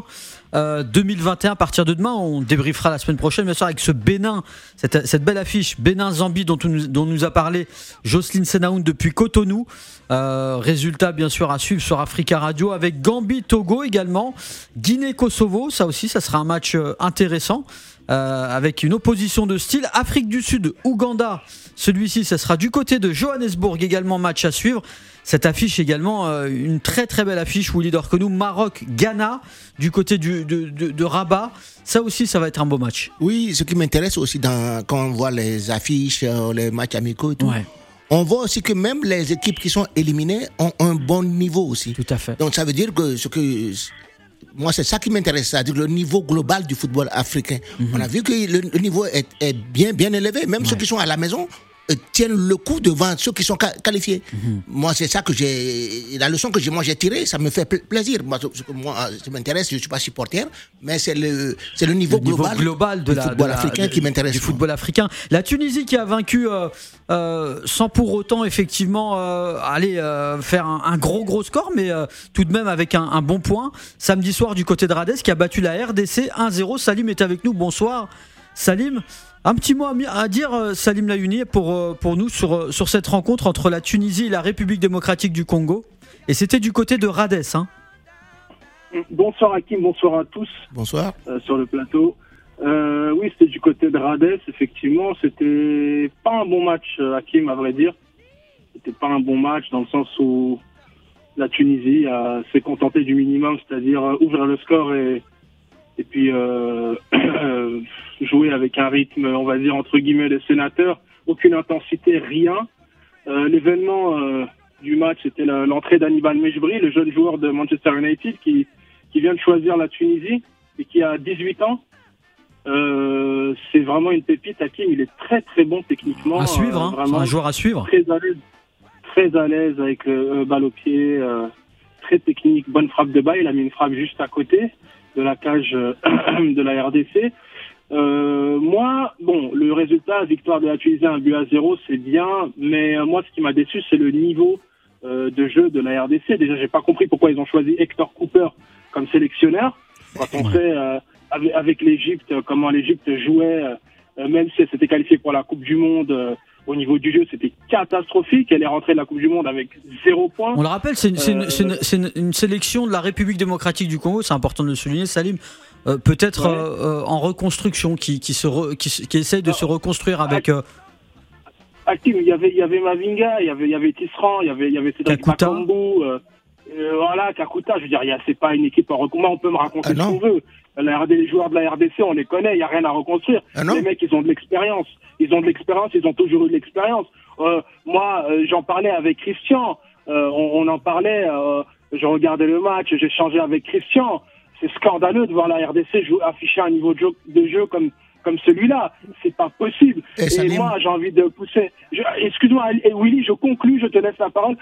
[SPEAKER 2] 2021. À partir de demain, on débriefera la semaine prochaine, bien sûr, avec ce Bénin, cette belle affiche Bénin-Zambie dont nous a parlé Jocelyne Senaoun depuis Cotonou. Résultat bien sûr à suivre sur Africa Radio, avec Gambie-Togo également, Guinée-Kosovo, ça aussi ça sera un match intéressant. Avec une opposition de style. Afrique du Sud, Ouganda, celui-ci ça sera du côté de Johannesburg, également match à suivre. Cette affiche également, une très très belle affiche, Willy Dorkenou. Maroc, Ghana, du côté de Rabat, ça aussi ça va être un beau match.
[SPEAKER 3] Oui, ce qui m'intéresse aussi quand on voit les affiches, les matchs amicaux et tout, on voit aussi que même les équipes qui sont éliminées ont un bon niveau aussi.
[SPEAKER 2] Tout à fait.
[SPEAKER 3] Donc ça veut dire que moi, c'est ça qui m'intéresse, c'est-à-dire le niveau global du football africain. On a vu que le niveau est bien élevé. Même ceux qui sont à la maison tiennent le coup devant ceux qui sont qualifiés. Moi, c'est ça que la leçon que j'ai tirée, ça me fait plaisir. Moi, ça m'intéresse, je ne suis pas supporter, mais c'est le niveau global du football africain qui m'intéresse.
[SPEAKER 2] Du football africain. La Tunisie qui a vaincu sans pour autant effectivement aller faire un gros score, mais tout de même avec un bon point. Samedi soir du côté de Radès, qui a battu la RDC 1-0. Salim est avec nous, bonsoir Salim. Un petit mot à dire, Salim Layouni, pour nous sur cette rencontre entre la Tunisie et la République démocratique du Congo. Et c'était du côté de Radès.
[SPEAKER 7] Bonsoir Hakim, bonsoir à tous.
[SPEAKER 3] Bonsoir.
[SPEAKER 7] Sur le plateau. Oui, c'était du côté de Radès, effectivement. C'était pas un bon match, Hakim, à vrai dire. C'était pas un bon match dans le sens où la Tunisie s'est contentée du minimum, c'est-à-dire ouvrir le score et puis jouer avec un rythme, on va dire, entre guillemets, des sénateurs. Aucune intensité, rien. L'événement du match, c'était l'entrée d'Hannibal Mejbri, le jeune joueur de Manchester United qui vient de choisir la Tunisie et qui a 18 ans. C'est vraiment une pépite, Hakim. Il est très très bon techniquement.
[SPEAKER 2] À suivre, vraiment, un joueur à suivre.
[SPEAKER 7] Très à l'aise avec balle au pied, très technique, bonne frappe de balle. Il a mis une frappe juste à côté de la cage de la RDC. Le résultat, victoire de la Tunisie 1-0, c'est bien, mais moi, ce qui m'a déçu, c'est le niveau de jeu de la RDC. Déjà, j'ai pas compris pourquoi ils ont choisi Hector Cooper comme sélectionneur. Quand on sait avec l'Égypte, comment l'Égypte jouait, même si elle s'était qualifiée pour la Coupe du Monde, au niveau du jeu, c'était catastrophique. Elle est rentrée de la Coupe du Monde avec 0 points.
[SPEAKER 2] On le rappelle, c'est une sélection de la République démocratique du Congo, c'est important de le souligner, Salim. Peut-être en reconstruction, qui essaye de se reconstruire avec...
[SPEAKER 7] Hakim, il y avait Mavinga, il y avait Tisserand, il y avait Cédric Makambu, Kakuta, je veux dire, c'est pas une équipe en recomment, on peut me raconter ce qu'on veut. Les joueurs de la RDC, on les connaît, il n'y a rien à reconstruire. Les mecs, ils ont de l'expérience. Ils ont toujours eu de l'expérience. Moi, j'en parlais avec Christian, on en parlait, je regardais le match, j'ai changé avec Christian. c'est scandaleux de voir la RDC afficher un niveau de jeu comme celui-là. C'est pas possible. Et moi, j'ai envie de pousser. Excuse-moi, Willy, je conclue, je te laisse la parole.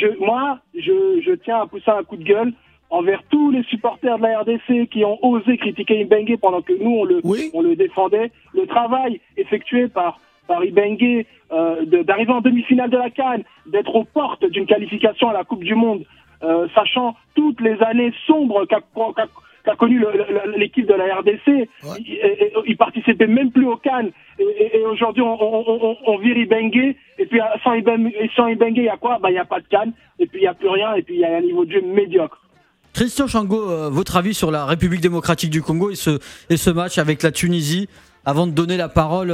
[SPEAKER 7] Je tiens à pousser un coup de gueule envers tous les supporters de la RDC qui ont osé critiquer Ibenge pendant que nous, on le défendait. Le travail effectué par Ibenge d'arriver en demi-finale de la CAN, d'être aux portes d'une qualification à la Coupe du Monde, sachant toutes les années sombres qu'a connu l'équipe de la RDC. Il participait même plus au CAN. Et aujourd'hui, on vire Ibenge. Et puis, sans Ibenge, il y a quoi? Il n'y a pas de CAN. Et puis, il n'y a plus rien. Et puis, il y a un niveau de jeu médiocre.
[SPEAKER 2] Christian Chango, votre avis sur la République démocratique du Congo et ce match avec la Tunisie, avant de donner la parole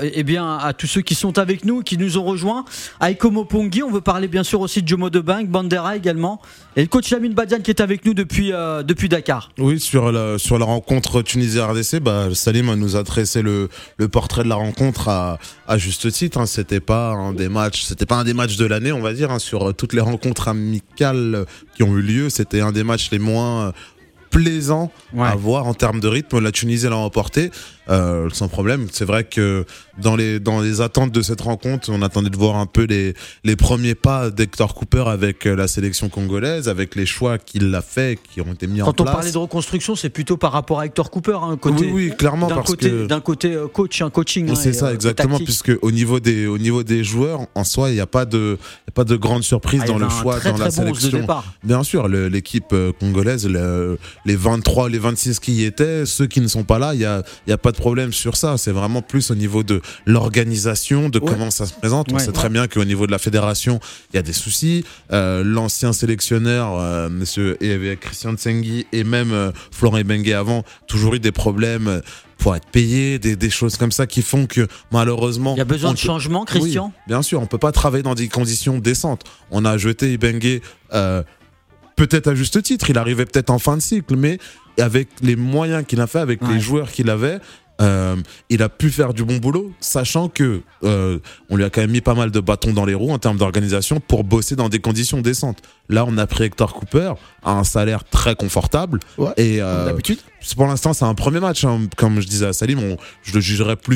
[SPEAKER 2] à tous ceux qui sont avec nous, qui nous ont rejoints. Aiko Mopongi, on veut parler bien sûr aussi de Jomo Debang, Bandera également, et le coach Lamine Badian qui est avec nous depuis Dakar.
[SPEAKER 4] Oui, sur la rencontre Tunisie-RDC, Salim nous a tracé le portrait de la rencontre à juste titre. Hein. C'était pas un des matchs de l'année, on va dire. Hein. Sur toutes les rencontres amicales qui ont eu lieu, c'était un des matchs les moins plaisant à voir en termes de rythme. La Tunisie l'a emporté sans problème. C'est vrai que dans les attentes de cette rencontre, on attendait de voir un peu les premiers pas d'Hector Cooper avec la sélection congolaise, avec les choix qu'il a fait, qui ont été mis en place.
[SPEAKER 2] Quand on parlait de reconstruction, c'est plutôt par rapport à Hector Cooper, hein, côté,
[SPEAKER 4] oui, clairement,
[SPEAKER 2] d'un côté coach, un coaching.
[SPEAKER 4] C'est ça, exactement, puisque au niveau des joueurs, en soi, il n'y a pas de grande surprise dans le choix, dans la sélection. Bien sûr, l'équipe congolaise, les 23, les 26 qui y étaient, ceux qui ne sont pas là, il y a pas de problème sur ça. C'est vraiment plus au niveau de l'organisation, de comment ça se présente. On sait très bien qu'au niveau de la fédération, il y a des soucis. L'ancien sélectionneur, monsieur Christian Tsengui, et même Florent Ibenge avant, toujours eu des problèmes pour être payé, des choses comme ça qui font que malheureusement...
[SPEAKER 2] Il y a besoin de changement, Christian ?
[SPEAKER 4] Oui, bien sûr, on peut pas travailler dans des conditions décentes. On a jeté Ibenge... peut-être à juste titre, il arrivait peut-être en fin de cycle, mais avec les moyens qu'il a fait, avec les joueurs qu'il avait, il a pu faire du bon boulot, sachant que on lui a quand même mis pas mal de bâtons dans les roues en termes d'organisation pour bosser dans des conditions décentes. Là, on a pris Hector Cooper à un salaire très confortable. Et
[SPEAKER 3] d'habitude,
[SPEAKER 4] pour l'instant, c'est un premier match. Hein. Comme je disais à Salim, je le jugerai plus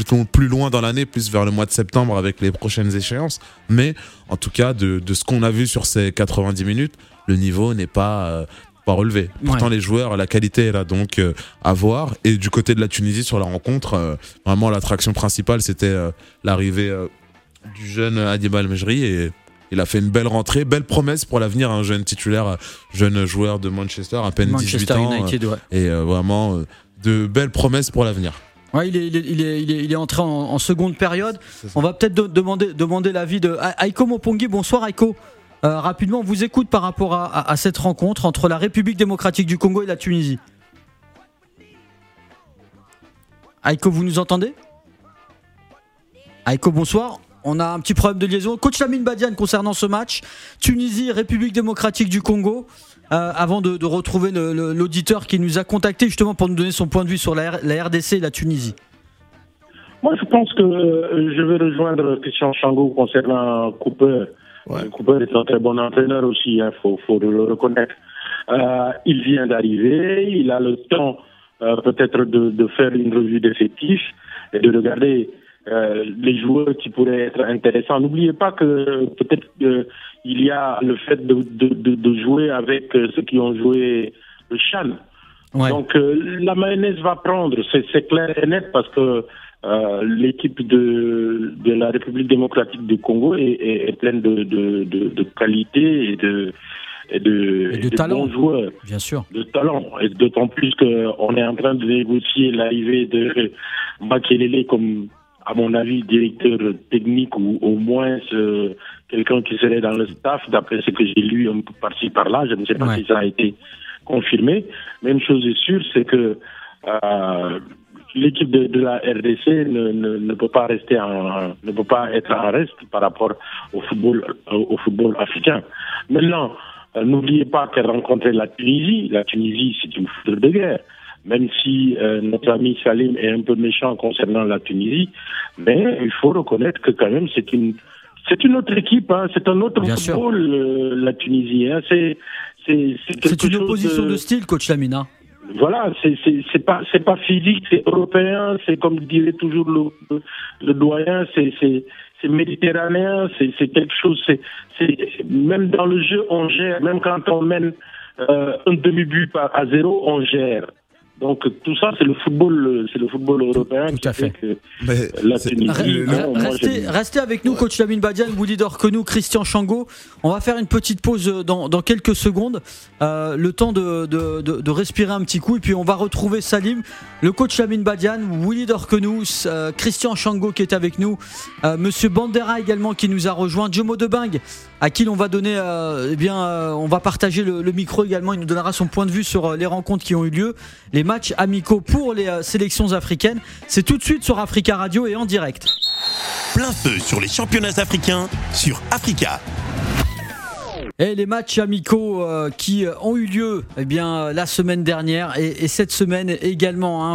[SPEAKER 4] loin dans l'année, plus vers le mois de septembre avec les prochaines échéances. Mais en tout cas, de ce qu'on a vu sur ces 90 minutes, le niveau n'est pas relevé. Pourtant, les joueurs, la qualité est là, donc à voir. Et du côté de la Tunisie, sur la rencontre, vraiment l'attraction principale, c'était l'arrivée du jeune Adibal Mejri, et il a fait une belle rentrée, belle promesse pour l'avenir, un jeune titulaire, jeune joueur de Manchester, à peine 18 ans, United, et vraiment de belles promesses pour l'avenir.
[SPEAKER 2] Ouais, il est entré en seconde période. On va peut-être demander l'avis de Aiko Mopongi. Bonsoir Aiko. Rapidement, on vous écoute par rapport à cette rencontre entre la République démocratique du Congo et la Tunisie. Aiko, vous nous entendez ? Aiko, bonsoir. On a un petit problème de liaison. Coach Lamine Badian, concernant ce match, Tunisie, République démocratique du Congo, avant de retrouver l'auditeur qui nous a contacté justement pour nous donner son point de vue sur la RDC et la Tunisie.
[SPEAKER 6] Moi, je pense que je vais rejoindre Christian Chango concernant Cooper. Cooper est un très bon entraîneur aussi, faut le reconnaître. Il vient d'arriver, il a le temps peut-être de faire une revue d'effectifs et de regarder les joueurs qui pourraient être intéressants. N'oubliez pas que peut-être il y a le fait de jouer avec ceux qui ont joué le CHAN. Donc la mayonnaise va prendre, c'est clair et net, parce que l'équipe de la République démocratique du Congo est pleine de qualité et de
[SPEAKER 2] talent,
[SPEAKER 6] bons joueurs,
[SPEAKER 2] bien sûr,
[SPEAKER 6] de talent, et d'autant plus qu'on est en train de négocier l'arrivée de Makelele comme, à mon avis, directeur technique, ou au moins quelqu'un qui serait dans le staff, d'après ce que j'ai lu un peu par-ci par-là. Je ne sais pas si ça a été confirmé, mais une chose est sûre, c'est que l'équipe de la RDC ne peut pas ne peut pas être en reste par rapport au football africain. Maintenant, n'oubliez pas qu'elle rencontrait la Tunisie. La Tunisie, c'est une foudre de guerre. Même si notre ami Salim est un peu méchant concernant la Tunisie, mais il faut reconnaître que quand même c'est une autre équipe, hein, c'est un autre football, la Tunisie. Hein, c'est
[SPEAKER 2] une opposition de style, coach Lamina.
[SPEAKER 6] voilà, c'est pas physique, c'est européen, c'est comme dirait toujours le doyen, c'est méditerranéen, c'est quelque chose, c'est même dans le jeu on gère, même quand on mène un demi-but à 0, on gère. Donc tout ça, c'est le football européen.
[SPEAKER 2] Tout à fait.
[SPEAKER 6] La Tunisie.
[SPEAKER 2] Restez avec nous, coach Lamine Badian, Willy Dorquenou, Christian Chango. On va faire une petite pause dans quelques secondes, le temps de respirer un petit coup, et puis on va retrouver Salim, le coach Lamine Badian, Willy Dorquenou, Christian Chango qui est avec nous, Monsieur Bandera également qui nous a rejoint, Jomo Debing à qui on va donner, on va partager le micro également. Il nous donnera son point de vue sur les rencontres qui ont eu lieu, les matchs amicaux pour les sélections africaines. C'est tout de suite sur Africa Radio et en direct.
[SPEAKER 1] Plein feu sur les championnats africains sur Africa.
[SPEAKER 2] Et les matchs amicaux qui ont eu lieu la semaine dernière et cette semaine également,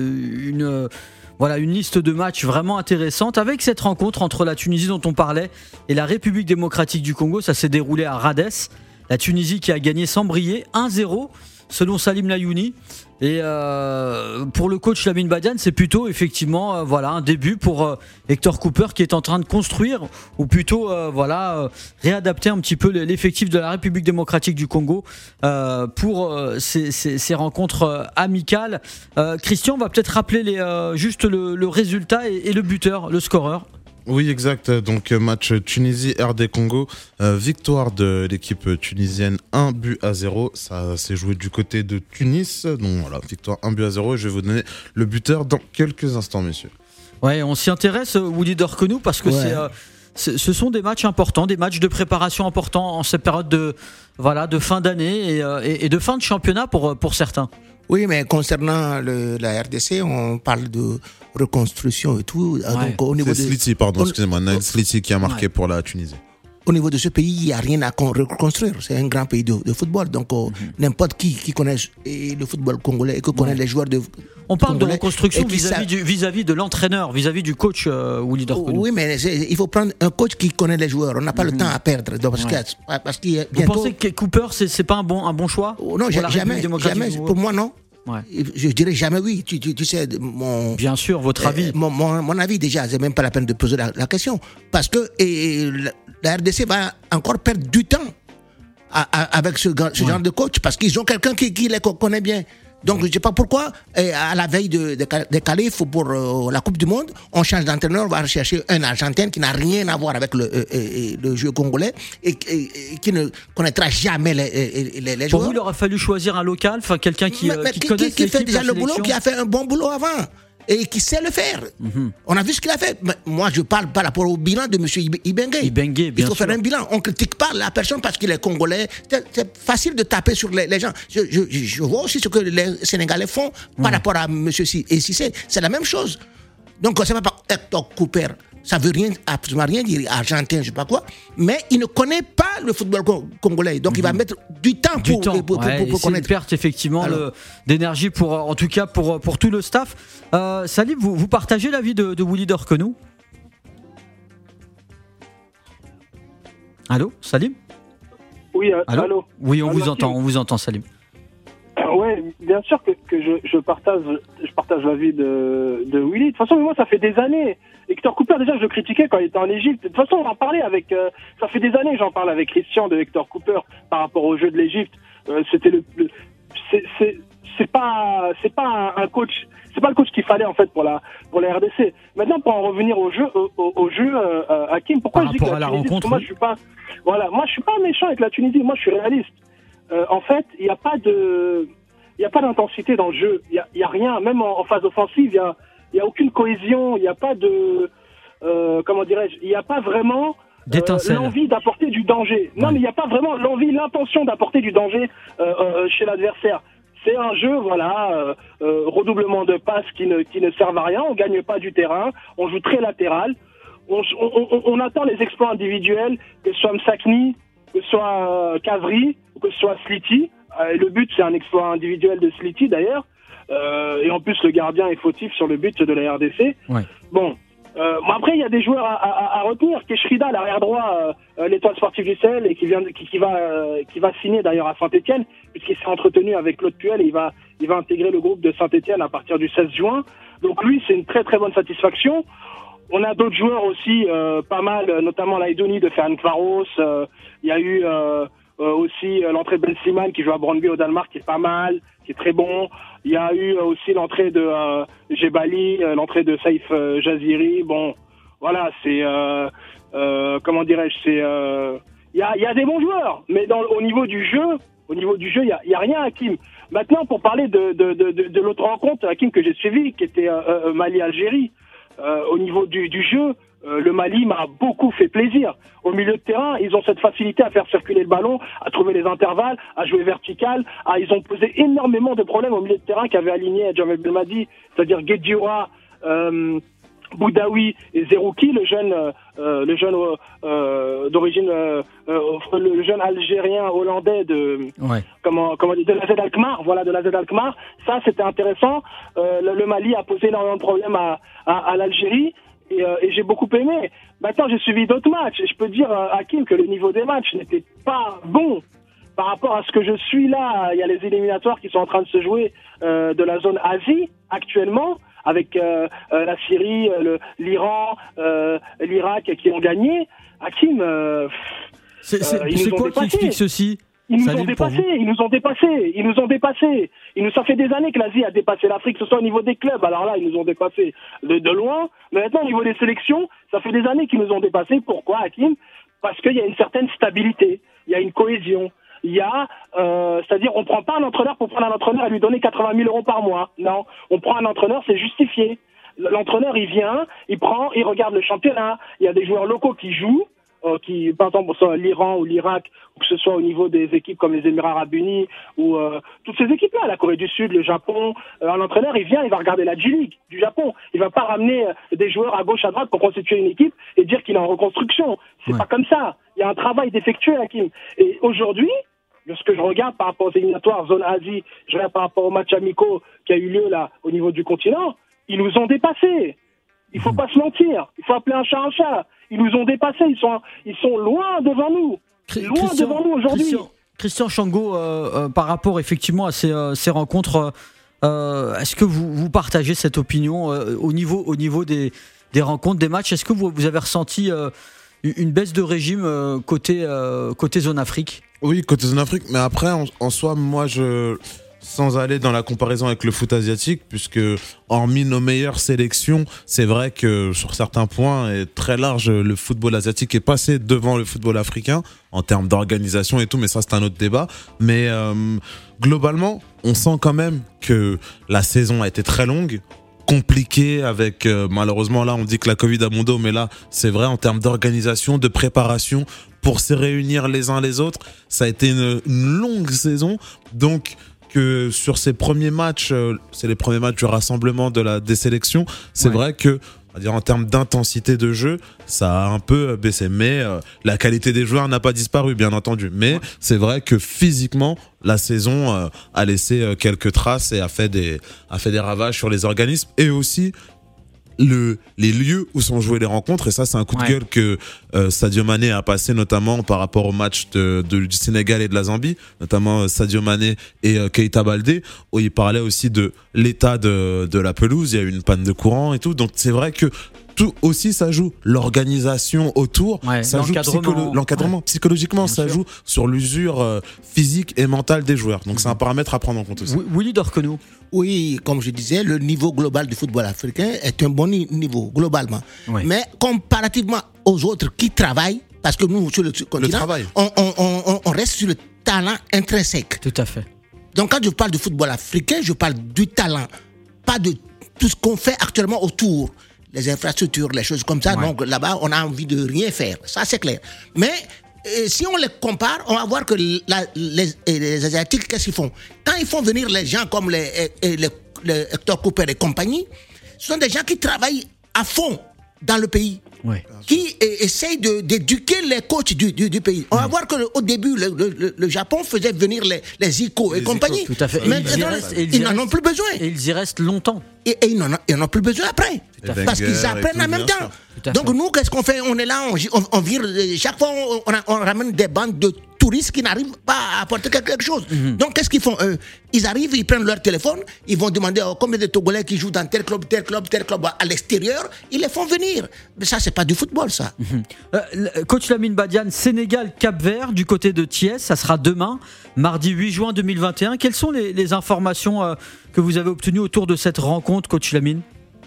[SPEAKER 2] une liste de matchs vraiment intéressante avec cette rencontre entre la Tunisie dont on parlait et la République démocratique du Congo. Ça s'est déroulé à Rades. La Tunisie qui a gagné sans briller 1-0 selon Salim Layouni. Et pour le coach Lamine Badian, c'est plutôt effectivement un début pour Hector Cooper qui est en train de construire, ou plutôt réadapter un petit peu l'effectif de la République démocratique du Congo pour ces rencontres amicales. Christian, on va peut-être rappeler juste le résultat et le buteur, le scoreur.
[SPEAKER 4] Oui, exact. Donc match Tunisie-RD Congo, victoire de l'équipe tunisienne 1-0. Ça s'est joué du côté de Tunis. Donc voilà, victoire 1-0. Et je vais vous donner le buteur dans quelques instants, messieurs. Ouais,
[SPEAKER 2] on s'y intéresse, Willy Dorquenou, parce que ce sont des matchs importants, des matchs de préparation importants en cette période de fin d'année et de fin de championnat pour certains.
[SPEAKER 3] Oui, mais concernant la RDC, on parle de reconstruction et tout.
[SPEAKER 4] Donc, au niveau Sliti, excusez-moi, Nail Sliti qui a marqué pour la Tunisie.
[SPEAKER 3] Au niveau de ce pays, il n'y a rien à reconstruire. C'est un grand pays de football. Donc, n'importe qui connaît le football congolais et qui connaît les joueurs de
[SPEAKER 2] on parle de reconstruction vis-à-vis de l'entraîneur, vis-à-vis du coach Willy Dorquenou.
[SPEAKER 3] Oui, mais il faut prendre un coach qui connaît les joueurs. On n'a pas le temps à perdre. Donc, parce qu'il
[SPEAKER 2] Vous pensez que Cooper, c'est pas un bon choix?
[SPEAKER 3] Non, jamais. Pour moi, non.
[SPEAKER 2] Ouais.
[SPEAKER 3] Je dirais jamais oui. Tu sais,
[SPEAKER 2] bien sûr, votre avis.
[SPEAKER 3] Mon avis déjà, c'est même pas la peine de poser la question. Parce que la RDC va encore perdre du temps avec ce genre de coach. Parce qu'ils ont quelqu'un qui les connaît bien. Donc, je ne sais pas pourquoi, à la veille des qualifs pour la Coupe du Monde, on change d'entraîneur, on va rechercher un Argentin qui n'a rien à voir avec le jeu congolais et qui ne connaîtra jamais les joueurs.
[SPEAKER 2] Pour vous, il aurait fallu choisir un local, quelqu'un qui connaît
[SPEAKER 3] qui fait déjà le boulot, qui a fait un bon boulot avant et qui sait le faire. On a vu ce qu'il a fait. Mais moi, je parle par rapport au bilan de M. Ibengue. Il faut faire un bilan. On ne critique pas la personne parce qu'il est congolais. C'est facile de taper sur les gens. Je vois aussi ce que les Sénégalais font par rapport à M. Cissé. C'est la même chose. Donc, c'est pas par Hector Cooper. Ça veut absolument rien dire, argentin, je sais pas quoi, mais il ne connaît pas le football congolais, donc il va mettre du temps pour connaître.
[SPEAKER 2] C'est une perte effectivement d'énergie en tout cas pour tout le staff. Salim, vous partagez l'avis de Willy Dorquenou? Allô, Salim?
[SPEAKER 7] Oui, allô.
[SPEAKER 2] Oui, on vous entend, Salim.
[SPEAKER 7] Oui, bien sûr que je partage l'avis de Willy. De toute façon, moi, ça fait des années. Hector Cooper, déjà, je le critiquais quand il était en Égypte. De toute façon, on en parlait ça fait des années que j'en parle avec Christian de Hector Cooper par rapport au jeu de l'Égypte. C'est pas un coach. C'est pas le coach qu'il fallait, en fait, pour la RDC. Maintenant, pour en revenir au jeu, Hakim, pourquoi je dis que la Tunisie, parce que moi, je suis pas méchant avec la Tunisie. Moi, je suis réaliste. En fait, il n'y a pas d'intensité dans le jeu. Il y a rien, même en phase offensive, il y a aucune cohésion. Il n'y a pas de il n'y a pas vraiment l'envie d'apporter du danger. Non, mais il n'y a pas vraiment l'intention d'apporter du danger chez l'adversaire. C'est un jeu, redoublement de passes qui ne servent à rien. On gagne pas du terrain. On joue très latéral. On attend les exploits individuels, que ce soit Msakni, que ce soit Kavri, que ce soit Sliti. Le but, c'est un exploit individuel de Sliti, d'ailleurs. Et en plus, le gardien est fautif sur le but de la RDC.
[SPEAKER 2] Ouais.
[SPEAKER 7] Bon, Après, il y a des joueurs à retenir. Keshrida, l'arrière droit, l'étoile sportive du Sahel, et qui va signer d'ailleurs à Saint-Etienne, puisqu'il s'est entretenu avec Claude Puel, et il va intégrer le groupe de Saint-Etienne à partir du 16 juin. Donc lui, c'est une très très bonne satisfaction. On a d'autres joueurs aussi, pas mal, notamment l'Aïdouni de Ferencvaros. Il y a eu aussi l'entrée de Ben Slimane qui joue à Brøndby au Danemark, qui est pas mal, qui est très bon. Il y a eu aussi l'entrée de Jebali, l'entrée de Saïf Jaziri. Bon, voilà, c'est comment dirais-je, c'est il y a des bons joueurs, mais au niveau du jeu, il y a rien, Hakim. Maintenant, pour parler de l'autre rencontre, Hakim, que j'ai suivi, qui était Mali-Algérie, au niveau du jeu, le Mali m'a beaucoup fait plaisir. Au milieu de terrain, ils ont cette facilité à faire circuler le ballon, à trouver les intervalles, à jouer vertical. Ils ont posé énormément de problèmes au milieu de terrain qui avait aligné Jamel Belmadi, c'est-à-dire Guedioura, Boudaoui et Zerouki, le jeune d'origine, le jeune algérien hollandais de l'AZ Alkmaar, de l'AZ Alkmaar. Ça, c'était intéressant. Le Mali a posé énormément de problèmes à l'Algérie. Et j'ai beaucoup aimé. Maintenant, j'ai suivi d'autres matchs et je peux dire, Hakim, que le niveau des matchs n'était pas bon par rapport à ce que je suis là. Il y a les éliminatoires qui sont en train de se jouer de la zone Asie actuellement, avec la Syrie, l'Iran, l'Irak qui ont gagné. Hakim,
[SPEAKER 2] c'est quoi qui explique ceci?
[SPEAKER 7] Ils nous ont dépassés. Ça fait des années que l'Asie a dépassé l'Afrique, que ce soit au niveau des clubs. Alors là, ils nous ont dépassés de loin. Mais maintenant, au niveau des sélections, ça fait des années qu'ils nous ont dépassés. Pourquoi, Hakim? Parce qu'il y a une certaine stabilité. Il y a une cohésion. C'est-à-dire, on prend pas un entraîneur pour prendre un entraîneur et lui donner 80 000 euros par mois. Non. On prend un entraîneur, c'est justifié. L'entraîneur, il vient, il regarde le championnat. Il y a des joueurs locaux qui jouent. Par exemple, l'Iran ou l'Irak, ou que ce soit au niveau des équipes comme les Émirats Arabes Unis, ou toutes ces équipes-là, la Corée du Sud, le Japon, l'entraîneur, il vient, il va regarder la G-League du Japon. Il va pas ramener des joueurs à gauche, à droite pour constituer une équipe et dire qu'il est en reconstruction. C'est pas comme ça. Il y a un travail d'effectuer, Hakim. Et aujourd'hui, de ce que je regarde par rapport aux éliminatoires, zone Asie, je regarde par rapport aux matchs amicaux qui a eu lieu là, au niveau du continent, ils nous ont dépassés. Il faut pas se mentir. Il faut appeler un chat un chat. Ils nous ont dépassés. Ils sont loin devant nous. Devant nous aujourd'hui.
[SPEAKER 2] Christian Chango, par rapport effectivement à ces rencontres, est-ce que vous partagez cette opinion au niveau des rencontres, des matchs? Est-ce que vous avez ressenti une baisse de régime côté zone Afrique?
[SPEAKER 4] Oui, côté zone Afrique. Mais après, en soi, moi, sans aller dans la comparaison avec le foot asiatique, puisque hormis nos meilleures sélections, c'est vrai que sur certains points est très large, le football asiatique est passé devant le football africain en termes d'organisation et tout, mais ça c'est un autre débat. Mais globalement, on sent quand même que la saison a été très longue, compliquée avec malheureusement là on dit que la Covid a bon dos, mais là c'est vrai en termes d'organisation, de préparation pour se réunir les uns les autres, ça a été une longue saison. Donc que sur ces premiers matchs, c'est les premiers matchs du rassemblement des sélections, c'est vrai que, on va dire en termes d'intensité de jeu, ça a un peu baissé. Mais la qualité des joueurs n'a pas disparu, bien entendu. Mais c'est vrai que physiquement, la saison a laissé quelques traces et a fait des ravages sur les organismes et aussi les lieux où sont jouées les rencontres. Et ça, c'est un coup de gueule que Sadio Mané a passé, notamment par rapport au match du Sénégal et de la Zambie, notamment Sadio Mané et Keita Baldé, où il parlait aussi de l'état de la pelouse. Il y a eu une panne de courant et tout. Donc c'est vrai que tout aussi ça joue, l'organisation autour, ça joue l'encadrement psychologiquement, ça joue sur l'usure physique et mentale des joueurs. Donc c'est un paramètre à prendre en compte aussi.
[SPEAKER 2] Willy Dorquenot.
[SPEAKER 3] Oui, comme je disais, le niveau global du football africain est un bon niveau, globalement. Mais comparativement aux autres qui travaillent, parce que nous, sur le continent, on reste sur le talent intrinsèque.
[SPEAKER 2] Tout à fait.
[SPEAKER 3] Donc quand je parle du football africain, je parle du talent, pas de tout ce qu'on fait actuellement autour. Les infrastructures, les choses comme ça. Donc là-bas, on a envie de rien faire. Ça, c'est clair. Mais si on les compare, on va voir que les Asiatiques, qu'est-ce qu'ils font? Quand ils font venir les gens comme les Hector Cooper et compagnie, ce sont des gens qui travaillent à fond dans le pays. qui essaye d'éduquer les coachs du pays. On va voir qu'au début, le Japon faisait venir les ICO et compagnie.
[SPEAKER 2] Tout à fait.
[SPEAKER 3] Maintenant, ils n'en ont plus besoin.
[SPEAKER 2] Et ils y restent longtemps.
[SPEAKER 3] Et ils n'en ont plus besoin après. Parce qu'ils apprennent en même temps. Donc nous, qu'est-ce qu'on fait? On est là, on vire. Chaque fois, on ramène des bandes de touristes qui n'arrivent pas à apporter quelque chose. Donc qu'est-ce qu'ils font? Ils arrivent, ils prennent leur téléphone, ils vont demander combien de Togolais qui jouent dans tel club à l'extérieur. Ils les font venir. Mais ça, c'est pas du football, ça.
[SPEAKER 2] Coach Lamine Badiane, Sénégal-Cap-Vert du côté de Thiès, ça sera demain, mardi 8 juin 2021. Quelles sont les informations que vous avez obtenues autour de cette rencontre, coach Lamine?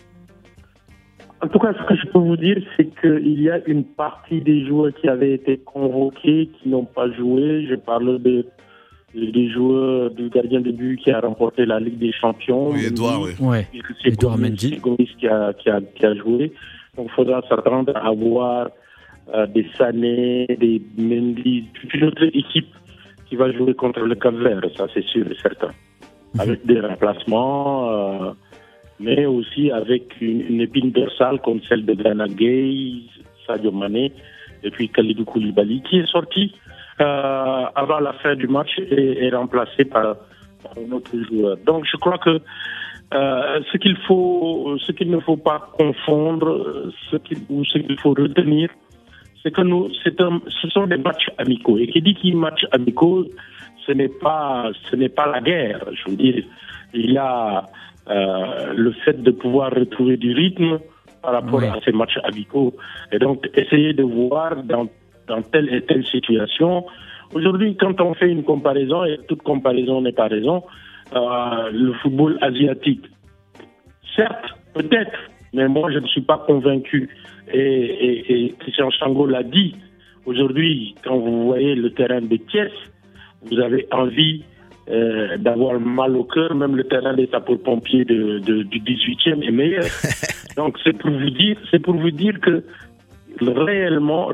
[SPEAKER 6] En tout cas, ce que je peux vous dire, c'est qu'il y a une partie des joueurs qui avaient été convoqués, qui n'ont pas joué. Je parle des joueurs du gardien de but qui a remporté la Ligue des Champions.
[SPEAKER 4] Oui, Edouard, oui.
[SPEAKER 2] Ouais. Edouard Mendy.
[SPEAKER 6] C'est Gomis qui a joué. Donc, il faudra s'attendre à avoir des Sané, des Mendy, toute une autre équipe qui va jouer contre le Cap-Vert. Ça, c'est sûr et certain. Avec des remplacements, mais aussi avec une épine dorsale comme celle de Gana Gueye, Sadio Mané et puis Kalidou Koulibaly, qui est sorti avant la fin du match et est remplacé par un autre joueur. Donc je crois que ce qu'il ne faut pas confondre, ce qu'il faut retenir, c'est que ce sont des matchs amicaux. Et qui dit qu'il y a matchs amicaux, ce n'est pas la guerre. Je veux dire, il y a le fait de pouvoir retrouver du rythme par rapport à ces matchs amicaux. Et donc, essayer de voir dans telle et telle situation. Aujourd'hui, quand on fait une comparaison, et toute comparaison n'est pas raison, le football asiatique, certes, peut-être, mais moi, je ne suis pas convaincu. Et Christian Sango l'a dit. Aujourd'hui, quand vous voyez le terrain de Thiès, vous avez envie d'avoir mal au cœur. Même le terrain des sapeurs-pompiers du 18e est meilleur. Donc c'est pour vous dire que réellement,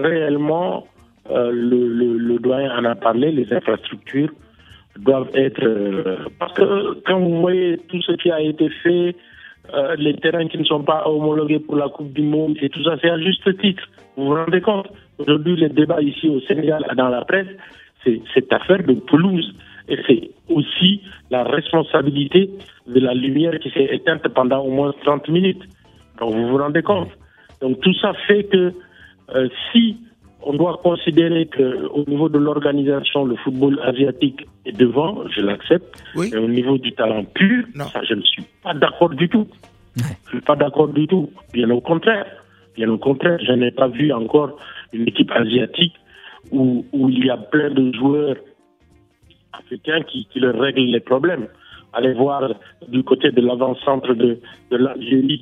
[SPEAKER 6] le doyen en a parlé, les infrastructures doivent être... parce que quand vous voyez tout ce qui a été fait, les terrains qui ne sont pas homologués pour la Coupe du Monde et tout ça, c'est à juste titre. Vous vous rendez compte? Aujourd'hui, les débats ici au Sénégal, dans la presse, c'est cette affaire de pelouse. Et c'est aussi la responsabilité de la lumière qui s'est éteinte pendant au moins 30 minutes. Donc vous vous rendez compte? Donc tout ça fait que si on doit considérer qu'au niveau de l'organisation, le football asiatique est devant, je l'accepte, mais au niveau du talent pur, ça je ne suis pas d'accord du tout. Je ne suis pas d'accord du tout. Bien au contraire, je n'ai pas vu encore une équipe asiatique où il y a plein de joueurs africains qui leur règlent les problèmes. Allez voir du côté de l'avant-centre de l'Algérie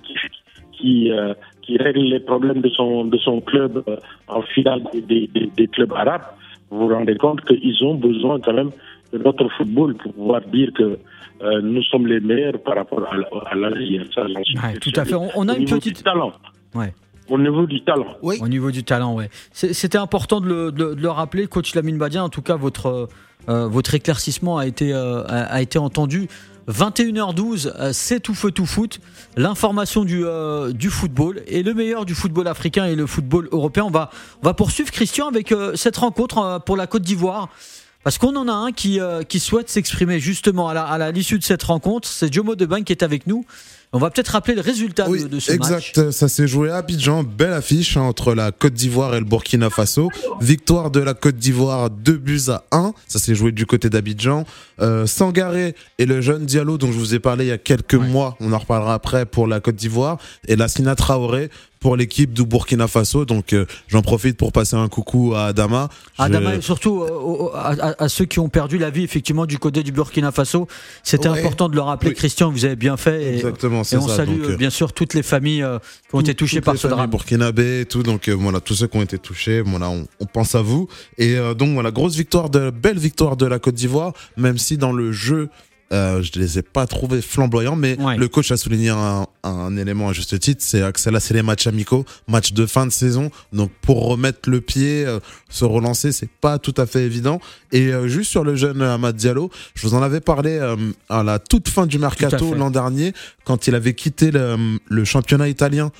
[SPEAKER 6] qui règle les problèmes de son club en finale des clubs arabes. Vous vous rendez compte qu'ils ont besoin quand même de notre football pour pouvoir dire que nous sommes les meilleurs par rapport à l'Algérie. Ça,
[SPEAKER 2] tout à fait. On a une petite
[SPEAKER 6] talent.
[SPEAKER 2] Ouais.
[SPEAKER 6] Au niveau du talent.
[SPEAKER 2] Oui. Au niveau du talent, oui. C'était important de le rappeler, coach Lamine Badiane. En tout cas, votre éclaircissement a été entendu. 21h12, c'est tout feu tout foot. L'information du football et le meilleur du football africain et le football européen. On va poursuivre, Christian, avec cette rencontre pour la Côte d'Ivoire. Parce qu'on en a un qui souhaite s'exprimer justement à l'issue de cette rencontre. C'est Jomo Debang qui est avec nous. On va peut-être rappeler le résultat de ce match.
[SPEAKER 4] Exact, ça s'est joué à Abidjan, belle affiche entre la Côte d'Ivoire et le Burkina Faso. Victoire de la Côte d'Ivoire 2-1, ça s'est joué du côté d'Abidjan. Sangaré et le jeune Diallo dont je vous ai parlé il y a quelques mois, on en reparlera après pour la Côte d'Ivoire, et Lassina Traoré pour l'équipe du Burkina Faso. Donc j'en profite pour passer un coucou à Adama.
[SPEAKER 2] Adama et surtout à ceux qui ont perdu la vie effectivement du côté du Burkina Faso. C'était important de le rappeler, Christian, vous avez bien fait.
[SPEAKER 4] Exactement,
[SPEAKER 2] et on salue bien sûr toutes les familles qui ont été touchées par ce drame.
[SPEAKER 4] Burkinabé et tout, donc voilà, tous ceux qui ont été touchés, voilà, on pense à vous. Et donc voilà, belle victoire de la Côte d'Ivoire, même si dans le jeu, je les ai pas trouvés flamboyants, mais le coach a souligné un élément à juste titre, c'est que là c'est les matchs amicaux, matchs de fin de saison, donc pour remettre le pied, se relancer, c'est pas tout à fait évident. Et juste sur le jeune Amad Diallo, je vous en avais parlé à la toute fin du mercato l'an dernier, quand il avait quitté le championnat italien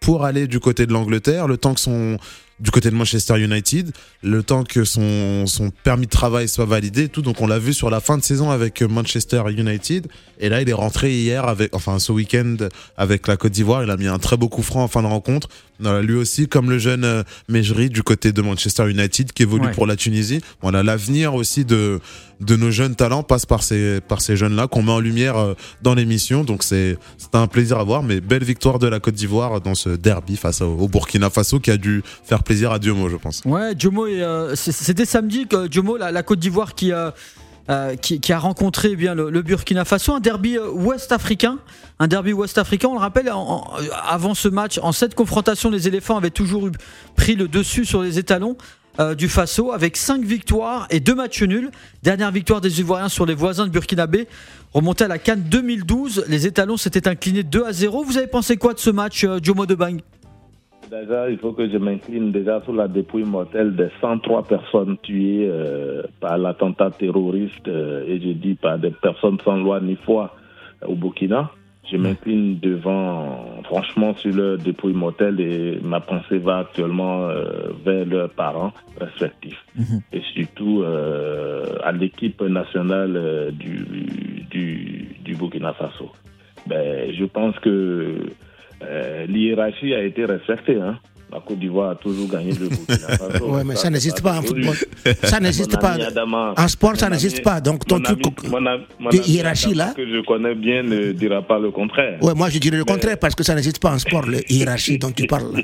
[SPEAKER 4] pour aller du côté de l'Angleterre, le temps que du côté de Manchester United, le temps que son permis de travail soit validé et tout. Donc on l'a vu sur la fin de saison avec Manchester United, et là il est rentré ce week-end avec la Côte d'Ivoire. Il a mis un très beau coup franc en fin de rencontre. Lui aussi, comme le jeune Mejri du côté de Manchester United qui évolue pour la Tunisie. Voilà, l'avenir aussi de nos jeunes talents passe par ces jeunes-là qu'on met en lumière dans l'émission. Donc c'était un plaisir à voir, mais belle victoire de la Côte d'Ivoire dans ce derby face au Burkina Faso qui a dû faire plaisir à Diomo, je pense. Ouais,
[SPEAKER 2] Diomo, c'était samedi que Diomo, la Côte d'Ivoire qui a rencontré le Burkina Faso, un derby ouest-africain. On le rappelle, avant ce match, en cette confrontation, les éléphants avaient toujours pris le dessus sur les étalons du Faso avec 5 victoires et 2 matchs nuls. Dernière victoire des Ivoiriens sur les voisins de Burkinabé, remonté à la CAN 2012. Les étalons s'étaient inclinés 2-0. Vous avez pensé quoi de ce match, Diomo Debang?
[SPEAKER 8] Déjà, il faut que je m'incline sur la dépouille mortelle des 103 personnes tuées par l'attentat terroriste, et je dis par des personnes sans loi ni foi au Burkina. Je m'incline franchement sur leur dépouille mortelle, et ma pensée va actuellement vers leurs parents respectifs. Et surtout à l'équipe nationale du Burkina Faso. Je pense que l'hiérarchie a été respectée. La Côte d'Ivoire a toujours gagné le Burkina Faso.
[SPEAKER 3] Oui, mais ça n'existe pas en football. Ça n'existe pas. En sport, ça n'existe pas. Donc, ton truc de hiérarchie là.
[SPEAKER 8] Que je connais bien ne dira pas le contraire.
[SPEAKER 3] Oui, moi je dirais le contraire parce que ça n'existe pas en sport, la hiérarchie dont tu parles.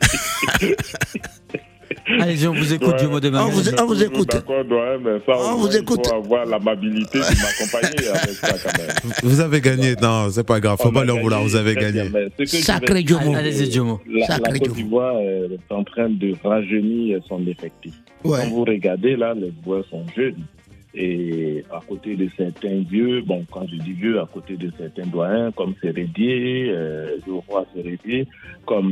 [SPEAKER 2] Allez-y, on vous écoute, Diomo Debang.
[SPEAKER 3] On vous écoute.
[SPEAKER 8] D'accord, mais ça, on vous écoute. Il faut avoir l'amabilité de m'accompagner avec ça quand même.
[SPEAKER 4] Vous avez gagné, non, c'est pas grave, faut pas leur vouloir, vous avez gagné.
[SPEAKER 3] Sacré Diomo.
[SPEAKER 2] Allez-y, Diomo.
[SPEAKER 8] La Côte d'Ivoire est en train de rajeunir son effectif. Ouais. Quand vous regardez là, les joueurs sont jeunes. Et à côté de certains vieux, quand je dis vieux, à côté de certains doyens comme Sérédier, je vois Sérédier, comme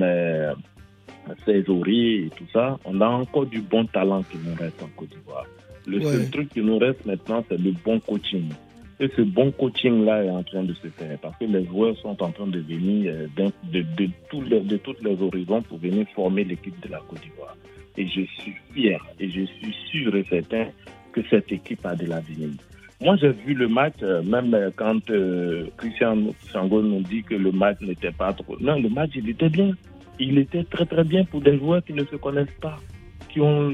[SPEAKER 8] Césori et tout ça, on a encore du bon talent qui nous reste en Côte d'Ivoire. Le seul truc qui nous reste maintenant, c'est le bon coaching. Et ce bon coaching-là est en train de se faire parce que les joueurs sont en train de venir de tous les horizons pour venir former l'équipe de la Côte d'Ivoire. Et je suis fier et je suis sûr et certain que cette équipe a de l'avenir. Moi, j'ai vu le match, même quand Christian Sango nous dit que le match n'était pas trop... Non, le match, il était bien. Il était très très bien pour des joueurs qui ne se connaissent pas, qui ont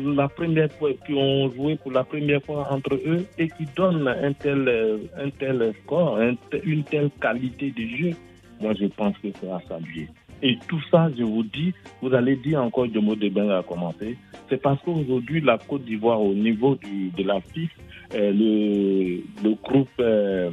[SPEAKER 8] joué pour la première fois entre eux et qui donnent un tel score, une telle qualité de jeu. Moi, je pense que c'est à saluer. Et tout ça, je vous dis, vous allez dire encore Diomo Debang a commencé, c'est parce qu'aujourd'hui, la Côte d'Ivoire, au niveau de la FIF, le groupe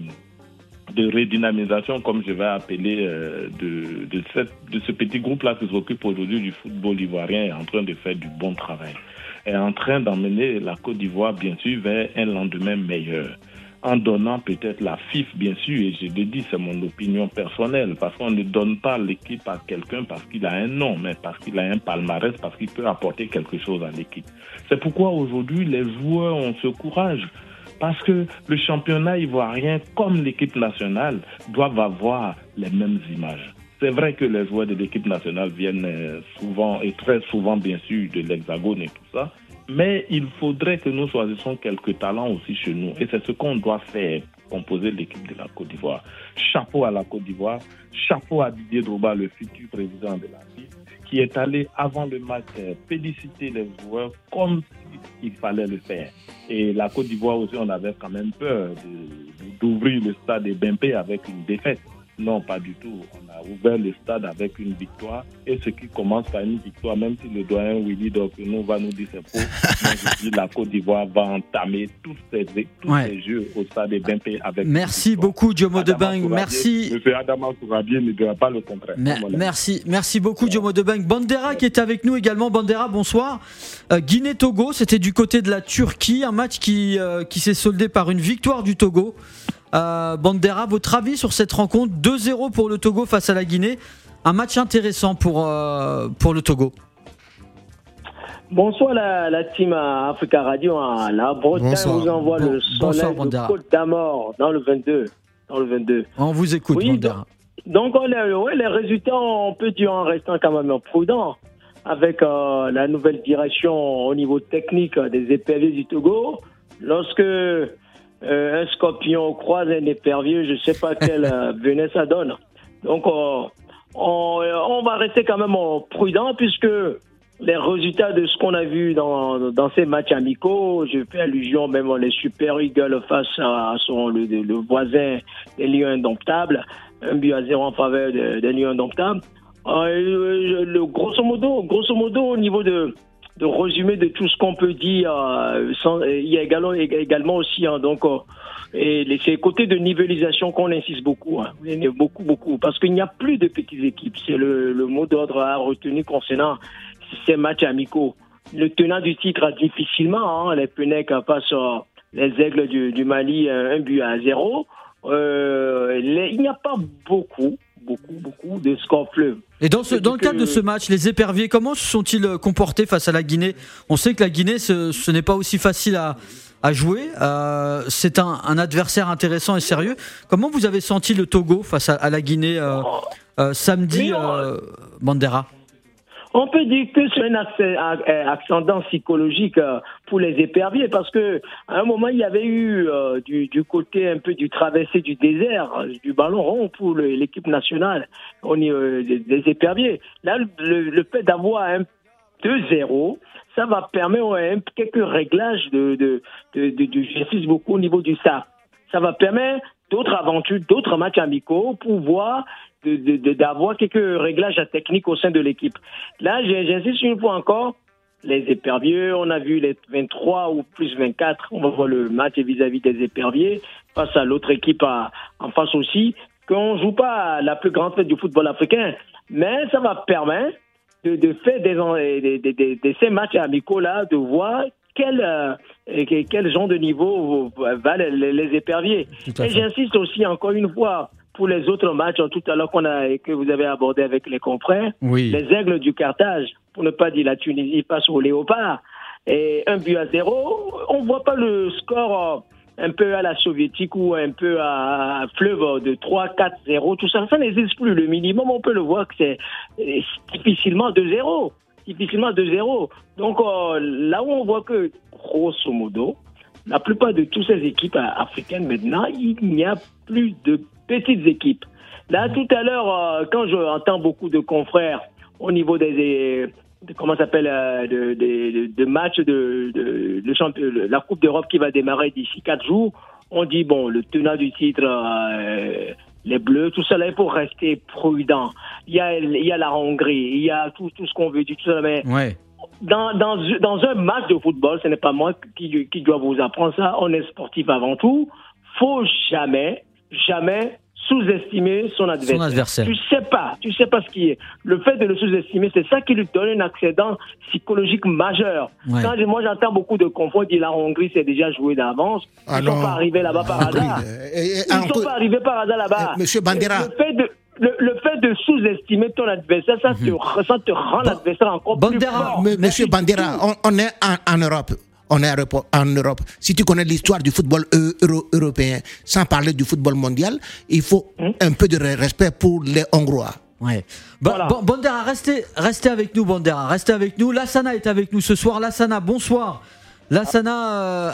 [SPEAKER 8] de redynamisation, comme je vais appeler, de ce petit groupe-là qui s'occupe aujourd'hui du football ivoirien, est en train de faire du bon travail. Est en train d'emmener la Côte d'Ivoire, bien sûr, vers un lendemain meilleur. En donnant peut-être la FIF, bien sûr, et je le dis, c'est mon opinion personnelle, parce qu'on ne donne pas l'équipe à quelqu'un parce qu'il a un nom, mais parce qu'il a un palmarès, parce qu'il peut apporter quelque chose à l'équipe. C'est pourquoi aujourd'hui, les joueurs ont ce courage. Parce que le championnat ivoirien, comme l'équipe nationale, doivent avoir les mêmes images. C'est vrai que les joueurs de l'équipe nationale viennent souvent, et très souvent bien sûr, de l'Hexagone et tout ça, mais il faudrait que nous choisissions quelques talents aussi chez nous. Et c'est ce qu'on doit faire pour composer l'équipe de la Côte d'Ivoire. Chapeau à la Côte d'Ivoire, chapeau à Didier Drogba, le futur président de la FIF, qui est allé avant le match féliciter les joueurs comme il fallait le faire. Et la Côte d'Ivoire aussi, on avait quand même peur d'ouvrir le stade de Bempé avec une défaite. Non, pas du tout. On a ouvert le stade avec une victoire. Et ce qui commence par une victoire, même si le doyen Willy Dorpino va nous dire c'est faux, moi je dis la Côte d'Ivoire va entamer tous ces jeux au stade de Bempé avec.
[SPEAKER 2] Merci beaucoup, Diomo Debang. Merci.
[SPEAKER 8] Monsieur Adama Sourabier ne dira pas le contraire.
[SPEAKER 2] Merci beaucoup, Diomo Debang. Bandera qui est avec nous également. Bandera, bonsoir. Guinée-Togo, c'était du côté de la Turquie. Un match qui s'est soldé par une victoire du Togo. Bandera, votre avis sur cette rencontre? 2-0 pour le Togo face à la Guinée. Un match intéressant pour le Togo.
[SPEAKER 9] Bonsoir la team à Africa Radio. La Bretagne vous envoie le soleil de Côte d'Amor dans le 22.
[SPEAKER 2] On vous écoute, Bandera.
[SPEAKER 9] Donc, les résultats, on peut dire en restant quand même prudent avec la nouvelle direction au niveau technique des éperviers du Togo. Lorsque un scorpion croise un épervier, je ne sais pas quel venin ça donne. Donc, on va rester quand même prudent puisque les résultats de ce qu'on a vu dans ces matchs amicaux, je fais allusion même les Super Eagles face à le voisin des Lions Indomptables, 1-0 en faveur des Lions Indomptables. Grosso modo, au niveau de résumé de tout ce qu'on peut dire, il y a également aussi et ces côtés de nivellisation qu'on insiste beaucoup, beaucoup, parce qu'il n'y a plus de petites équipes. C'est le mot d'ordre à retenir concernant ces matchs amicaux. Le tenant du titre a difficilement, les Penèques face les Aigles du Mali, 1-0. Il n'y a pas beaucoup de scores fleuves.
[SPEAKER 2] Et dans le cadre de ce match, les éperviers, comment se sont-ils comportés face à la Guinée ? On sait que la Guinée, ce n'est pas aussi facile à jouer. C'est un adversaire intéressant et sérieux. Comment vous avez senti le Togo face à la Guinée samedi, Bandera ?
[SPEAKER 9] On peut dire que c'est un ascendant psychologique pour les éperviers parce que à un moment il y avait eu du côté un peu du traversée du désert du ballon rond pour l'équipe nationale des éperviers. Là, le fait d'avoir un 2-0, ça va permettre quelques réglages j'insiste beaucoup au niveau du SAF. Ça va permettre d'autres aventures, d'autres matchs amicaux pour voir d'avoir quelques réglages techniques au sein de l'équipe. Là, j'insiste une fois encore, les éperviers, on a vu les 23 ou plus 24, on va voir le match vis-à-vis des éperviers face à l'autre équipe en face aussi, qu'on ne joue pas la plus grande fête du football africain, mais ça va permettre de faire ces matchs amicaux-là, de voir quel genre de niveau valent les éperviers. Et j'insiste aussi encore une fois, pour les autres matchs, tout à l'heure que vous avez abordé avec les confrères, les Aigles du Carthage, pour ne pas dire la Tunisie face au Léopard, et 1-0, on ne voit pas le score un peu à la soviétique ou un peu à fleuve de 3-4-0, tout ça, ça n'existe plus. Le minimum, on peut le voir que c'est difficilement 2-0. Donc là où on voit que, grosso modo, la plupart de toutes ces équipes africaines maintenant, il n'y a plus de petites équipes. Là, tout à l'heure, quand j'entends beaucoup de confrères au niveau des matchs de la Coupe d'Europe qui va démarrer d'ici 4 jours, on dit, le tenant du titre, les Bleus, tout ça là, il faut rester prudent. Il y a la Hongrie, il y a tout ce qu'on veut dire, tout ça, mais dans un match de football, ce n'est pas moi qui dois vous apprendre ça, on est sportif avant tout, faut jamais sous-estimer son adversaire. Tu sais pas ce qui est. Le fait de le sous-estimer, c'est ça qui lui donne un accident psychologique majeur. Quand moi j'entends beaucoup de confondre, dire la Hongrie c'est déjà joué d'avance. Ils ne sont pas arrivés là-bas par hasard. là-bas.
[SPEAKER 3] Monsieur Bandera.
[SPEAKER 9] Le fait de sous-estimer ton adversaire, ça te rend l'adversaire encore plus fort.
[SPEAKER 3] Monsieur Bandera, on est en Europe. On est en Europe. Si tu connais l'histoire du football européen, sans parler du football mondial, il faut un peu de respect pour les Hongrois.
[SPEAKER 2] Ouais. Bandera, restez avec nous, Bandera. Restez avec nous. Lassana est avec nous ce soir. Lassana, bonsoir. Lassana,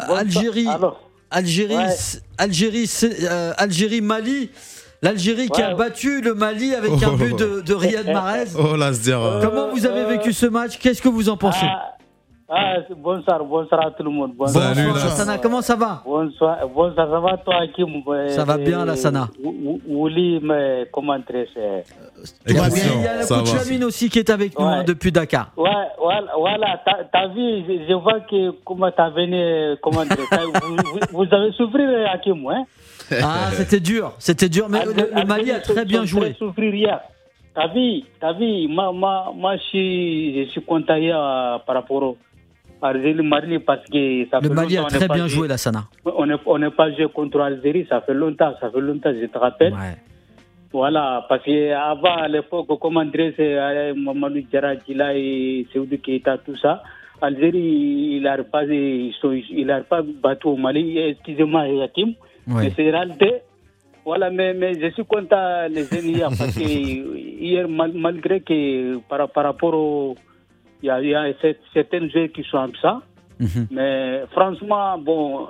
[SPEAKER 2] Algérie, Mali. L'Algérie qui a battu le Mali avec un but de Riyad Mahrez. Comment vous avez vécu ce match ? Qu'est-ce que vous en pensez ?
[SPEAKER 10] Bonsoir à tout le monde.
[SPEAKER 2] Salut Lassana, comment ça va ?
[SPEAKER 10] Bonsoir, ça va toi Hakim ?
[SPEAKER 2] Ça va bien Lassana.
[SPEAKER 10] Ouli, mais comment très c'est ?
[SPEAKER 2] Il y a le coach Lamine aussi qui est avec nous depuis Dakar.
[SPEAKER 10] Voilà, t'as vu, je vois que comment t'as venu, vous avez souffert Hakim, hein ?
[SPEAKER 2] C'était dur, mais le Mali a très bien joué.
[SPEAKER 10] T'as vu, moi je suis content par rapport au Mali parce que ça fait
[SPEAKER 2] le Mali a très bien joué, Lassana.
[SPEAKER 10] On n'est pas joué contre l'Algérie, ça fait longtemps, je te rappelle. Ouais. Voilà, parce qu'avant, à l'époque, comme André, Mamadou Djaradjila et Seydou Keita, tout ça, l'Algérie, il n'arrive pas battu au Mali. Excusez-moi, Hakim, mais c'est réalité. Voilà, mais je suis content les jeunes hier parce que hier, malgré que par rapport il y a certains jeux qui sont absents, mais franchement, bon,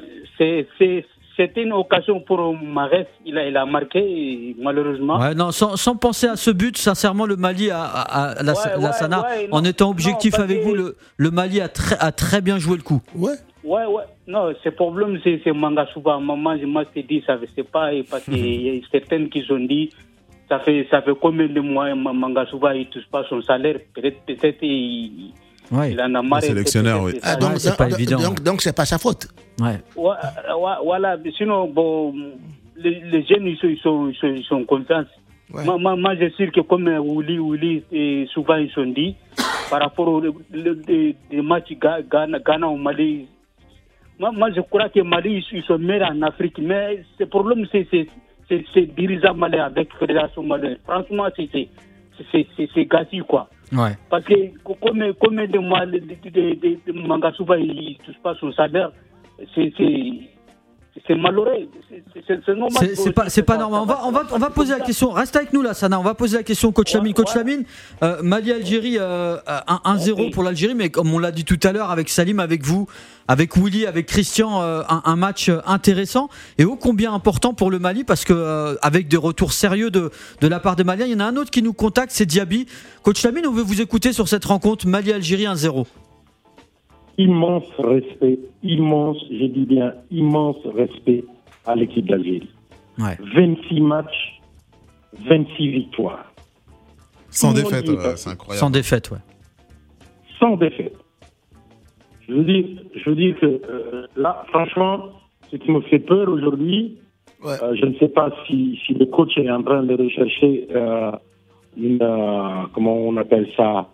[SPEAKER 10] c'était une occasion pour Mahrez, il a marqué, malheureusement.
[SPEAKER 2] Ouais, non, sans penser à ce but, sincèrement, le Mali la Sana, en étant objectif avec vous, le Mali a très bien joué le coup.
[SPEAKER 3] Ouais.
[SPEAKER 10] Non, ce problème, c'est Mangasuba. Maman, je m'ai dit, ça ne sais pas, parce qu'il y a certaines qui ont dit, ça fait combien de mois Mangasuba, il ne touche pas son salaire. Peut-être il en a marre.
[SPEAKER 4] Le sélectionneur, oui.
[SPEAKER 2] C'est pas évident.
[SPEAKER 3] Donc, c'est pas sa faute.
[SPEAKER 10] Ouais. Voilà, sinon, bon, les jeunes, ils sont contents. Ouais. Moi, je suis sûr que comme Willy, souvent ils sont dit, par rapport aux matchs Ghana au Mali, moi je crois que Mali, ils sont meilleurs en Afrique, mais le problème, c'est dirigeant malais avec la Fédération malienne. Franchement, c'est gâté, quoi.
[SPEAKER 2] Ouais.
[SPEAKER 10] Parce que combien de mois de Mangasuba, il ne touche pas son salaire, c'est malheureux. C'est normal.
[SPEAKER 2] C'est pas normal. On va poser la question. Reste avec nous là, Sana. On va poser la question, Coach Lamine. Coach Lamine, Mali-Algérie 1-0 pour l'Algérie, mais comme on l'a dit tout à l'heure avec Salim, avec vous, avec Willy, avec Christian, un match intéressant et ô combien important pour le Mali parce que avec des retours sérieux de la part des Maliens. Il y en a un autre qui nous contacte, c'est Diaby. Coach Lamine, on veut vous écouter sur cette rencontre Mali-Algérie 1-0.
[SPEAKER 11] Immense respect, je dis bien immense respect à l'équipe d'Algérie.
[SPEAKER 2] Ouais.
[SPEAKER 11] 26 matchs, 26 victoires.
[SPEAKER 4] Sans défaite, c'est incroyable.
[SPEAKER 2] Sans défaite, ouais.
[SPEAKER 11] Sans défaite. Je veux dire que là, franchement, ce qui me fait peur aujourd'hui, je ne sais pas si le coach est en train de rechercher comment on appelle ça,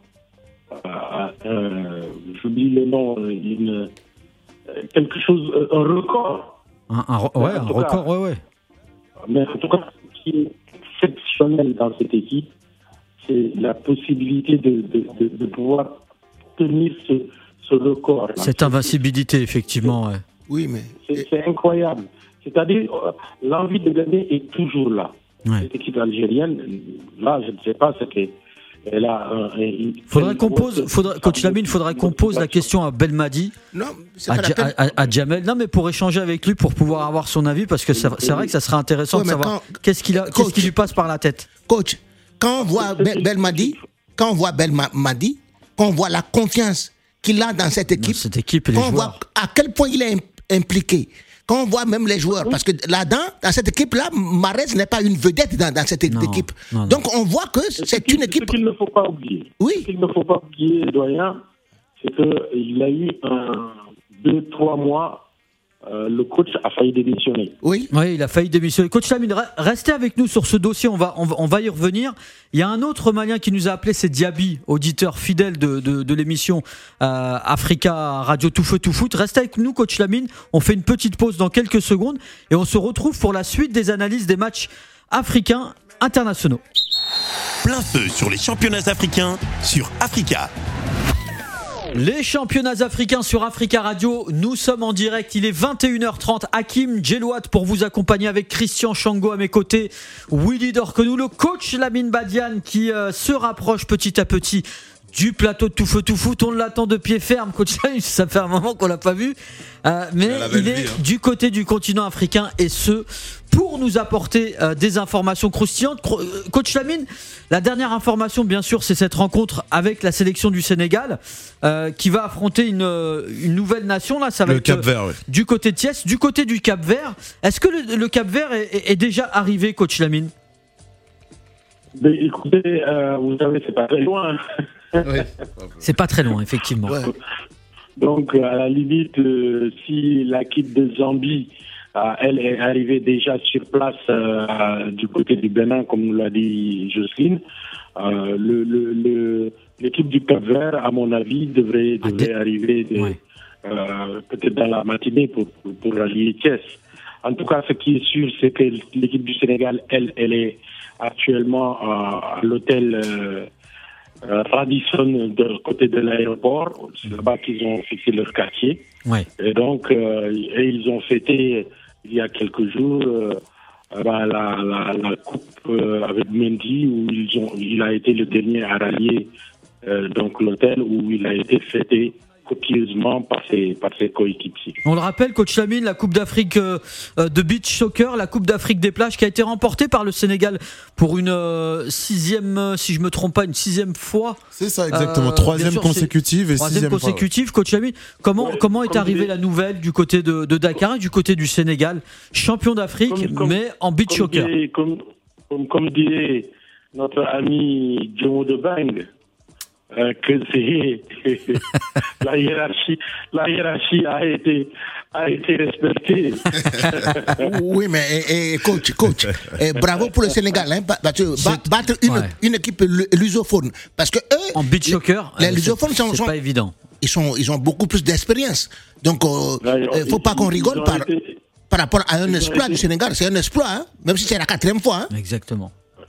[SPEAKER 11] j'oublie le nom, quelque chose, un record.
[SPEAKER 2] Un record, ouais.
[SPEAKER 11] Mais en tout cas, ce qui est exceptionnel dans cette équipe, c'est la possibilité de pouvoir tenir ce record.
[SPEAKER 2] Cette invincibilité, effectivement, ouais.
[SPEAKER 3] Oui, mais...
[SPEAKER 11] C'est incroyable. C'est-à-dire, l'envie de gagner est toujours là.
[SPEAKER 2] Ouais.
[SPEAKER 11] Cette équipe algérienne, là, je ne sais pas ce qu'est.
[SPEAKER 2] Coach Lamine, faudrait qu'on pose la question à Belmadi, à Djamel. Non, mais pour échanger avec lui, pour pouvoir avoir son avis, parce que c'est vrai que ça serait intéressant de savoir qu'est-ce qui lui passe par la tête.
[SPEAKER 3] Coach, quand on voit Belmadi, qu'on voit la confiance qu'il a dans cette équipe,
[SPEAKER 2] et les
[SPEAKER 3] qu'on voit à quel point il est impliqué. Quand on voit même les joueurs, parce que là-dedans, dans cette équipe-là, Mahrez n'est pas une vedette dans cette équipe.
[SPEAKER 2] Non.
[SPEAKER 3] Donc on voit que c'est une équipe...
[SPEAKER 11] Ce qu'il ne faut pas oublier, doyen, c'est qu'il a eu 2-3 mois, le coach a failli démissionner.
[SPEAKER 2] Oui, il a failli démissionner. Coach Lamine, restez avec nous sur ce dossier, on va y revenir. Il y a un autre Malien qui nous a appelé, c'est Diaby, auditeur fidèle de l'émission Africa Radio Tout Feu Tout Foot. Restez avec nous, Coach Lamine. On fait une petite pause dans quelques secondes et on se retrouve pour la suite des analyses des matchs africains internationaux.
[SPEAKER 1] Plein feu sur les championnats africains sur Africa.
[SPEAKER 2] Les championnats africains sur Africa Radio, nous sommes en direct, il est 21h30, Hakim Djelouat pour vous accompagner avec Christian Chango à mes côtés, Willy Dorkenou, le coach Lamine Badiane qui se rapproche petit à petit du plateau de Tout Feu Tout Foot. On l'attend de pied ferme, coach Lamine, ça fait un moment qu'on l'a pas vu, mais il est du côté du continent africain et ce pour nous apporter des informations croustillantes. Coach Lamine, la dernière information bien sûr c'est cette rencontre avec la sélection du Sénégal qui va affronter une nouvelle nation là, ça va être
[SPEAKER 4] Cap-Vert,
[SPEAKER 2] du côté de Thiès, du côté du Cap-Vert. Est-ce que le Cap-Vert est déjà arrivé, coach Lamine?
[SPEAKER 11] Mais écoutez, vous savez, c'est pas très loin.
[SPEAKER 2] Oui. C'est pas très loin, effectivement.
[SPEAKER 3] Ouais.
[SPEAKER 11] Donc, à la limite, si l'équipe de Zambie, elle est arrivée déjà sur place du côté du Bénin, comme nous l'a dit Jocelyne, l'équipe du Cap-Vert, à mon avis, devrait arriver peut-être dans la matinée pour rallier Thiès. En tout cas, ce qui est sûr, c'est que l'équipe du Sénégal, elle est actuellement à l'hôtel Radisson de côté de l'aéroport. C'est là-bas qu'ils ont fixé leur quartier.
[SPEAKER 2] Ouais.
[SPEAKER 11] Et donc, ils ont fêté il y a quelques jours la coupe avec Mendy, où il a été le dernier à rallier donc l'hôtel, où il a été fêté copieusement par ses coéquipiers.
[SPEAKER 2] On le rappelle, coach Lamine, la Coupe d'Afrique de beach soccer, la Coupe d'Afrique des plages qui a été remportée par le Sénégal pour une sixième, si je me trompe pas, une sixième fois.
[SPEAKER 4] C'est ça, exactement. Troisième consécutive et sixième
[SPEAKER 2] consécutive. Coach Lamine, comment est arrivée la nouvelle du côté de Dakar et du côté du Sénégal, champion d'Afrique, mais en beach soccer?
[SPEAKER 11] Comme dirait notre ami Jomo de Bang, que c'est la hiérarchie a été respectée.
[SPEAKER 3] Oui, mais coach, bravo pour le Sénégal, hein, battre une équipe lusophone, parce que eux,
[SPEAKER 2] en beach soccer,
[SPEAKER 3] les lusophones
[SPEAKER 2] c'est pas évident.
[SPEAKER 3] Ils ont beaucoup plus d'expérience, donc faut pas qu'on rigole par rapport à un exploit du Sénégal. C'est un exploit, hein, même si c'est la 4e fois. Hein.
[SPEAKER 2] Exactement.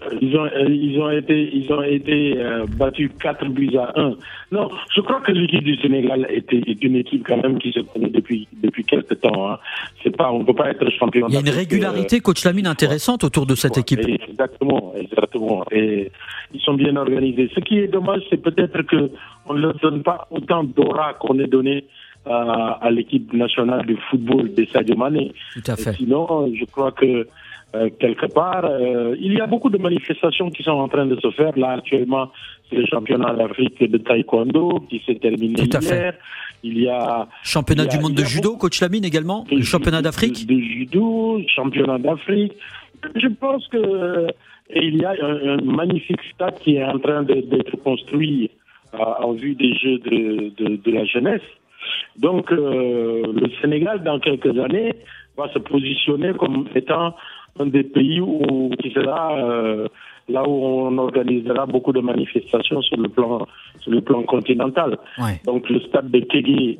[SPEAKER 11] Ils ont été battus 4-1. Non, je crois que l'équipe du Sénégal est une équipe quand même qui se connaît depuis quelques temps. Hein. On ne peut pas être champion.
[SPEAKER 2] Il y a une régularité, coach Lamine, intéressante autour de cette équipe.
[SPEAKER 11] Exactement. Et ils sont bien organisés. Ce qui est dommage, c'est peut-être qu'on ne leur donne pas autant d'aura qu'on est donné à l'équipe nationale de football de Sadio Mané.
[SPEAKER 2] Tout à fait.
[SPEAKER 11] Sinon, je crois que quelque part, il y a beaucoup de manifestations qui sont en train de se faire. Là, actuellement, c'est le championnat d'Afrique de taekwondo qui s'est terminé hier. Il y a
[SPEAKER 2] championnat du monde de judo, coach Lamine également, le championnat d'Afrique.
[SPEAKER 11] De judo, championnat d'Afrique. Je pense que il y a un magnifique stade qui est en train d'être construit en vue des Jeux de la jeunesse. Donc, le Sénégal, dans quelques années, va se positionner comme étant un des pays qui sera là où on organisera beaucoup de manifestations sur le plan continental. Ouais. Donc le stade de Kégué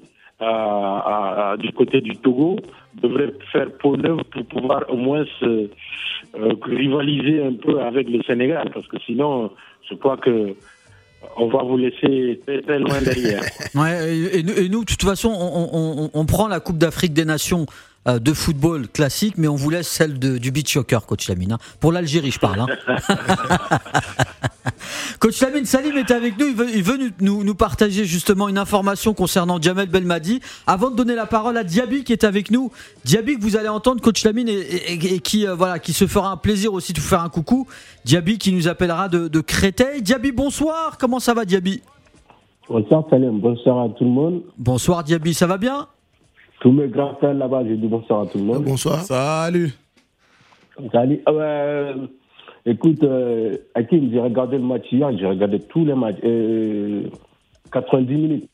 [SPEAKER 11] du côté du Togo devrait faire peau neuve pour pouvoir au moins rivaliser un peu avec le Sénégal, parce que sinon je crois que on va vous laisser très, très loin derrière.
[SPEAKER 2] Ouais, et nous, de toute façon, on prend la Coupe d'Afrique des Nations de football classique, mais on vous laisse celle du beach soccer, coach Lamine. Hein. Pour l'Algérie, je parle. Hein. Coach Lamine, Salim est avec nous. Il veut nous partager justement une information concernant Djamel Belmadi. Avant de donner la parole à Diaby qui est avec nous. Diaby que vous allez entendre, coach Lamine, et qui se fera un plaisir aussi de vous faire un coucou. Diaby qui nous appellera de Créteil. Diaby, bonsoir. Comment ça va, Diaby?
[SPEAKER 12] Bonsoir Salim, bonsoir à tout le monde.
[SPEAKER 2] Bonsoir Diaby, ça va bien?
[SPEAKER 12] Tous mes grands frères là-bas, je dis bonsoir à tout le monde.
[SPEAKER 3] Bonsoir.
[SPEAKER 4] Salut.
[SPEAKER 12] Écoute, Hakim, j'ai regardé le match hier, j'ai regardé tous les matchs. 90 minutes.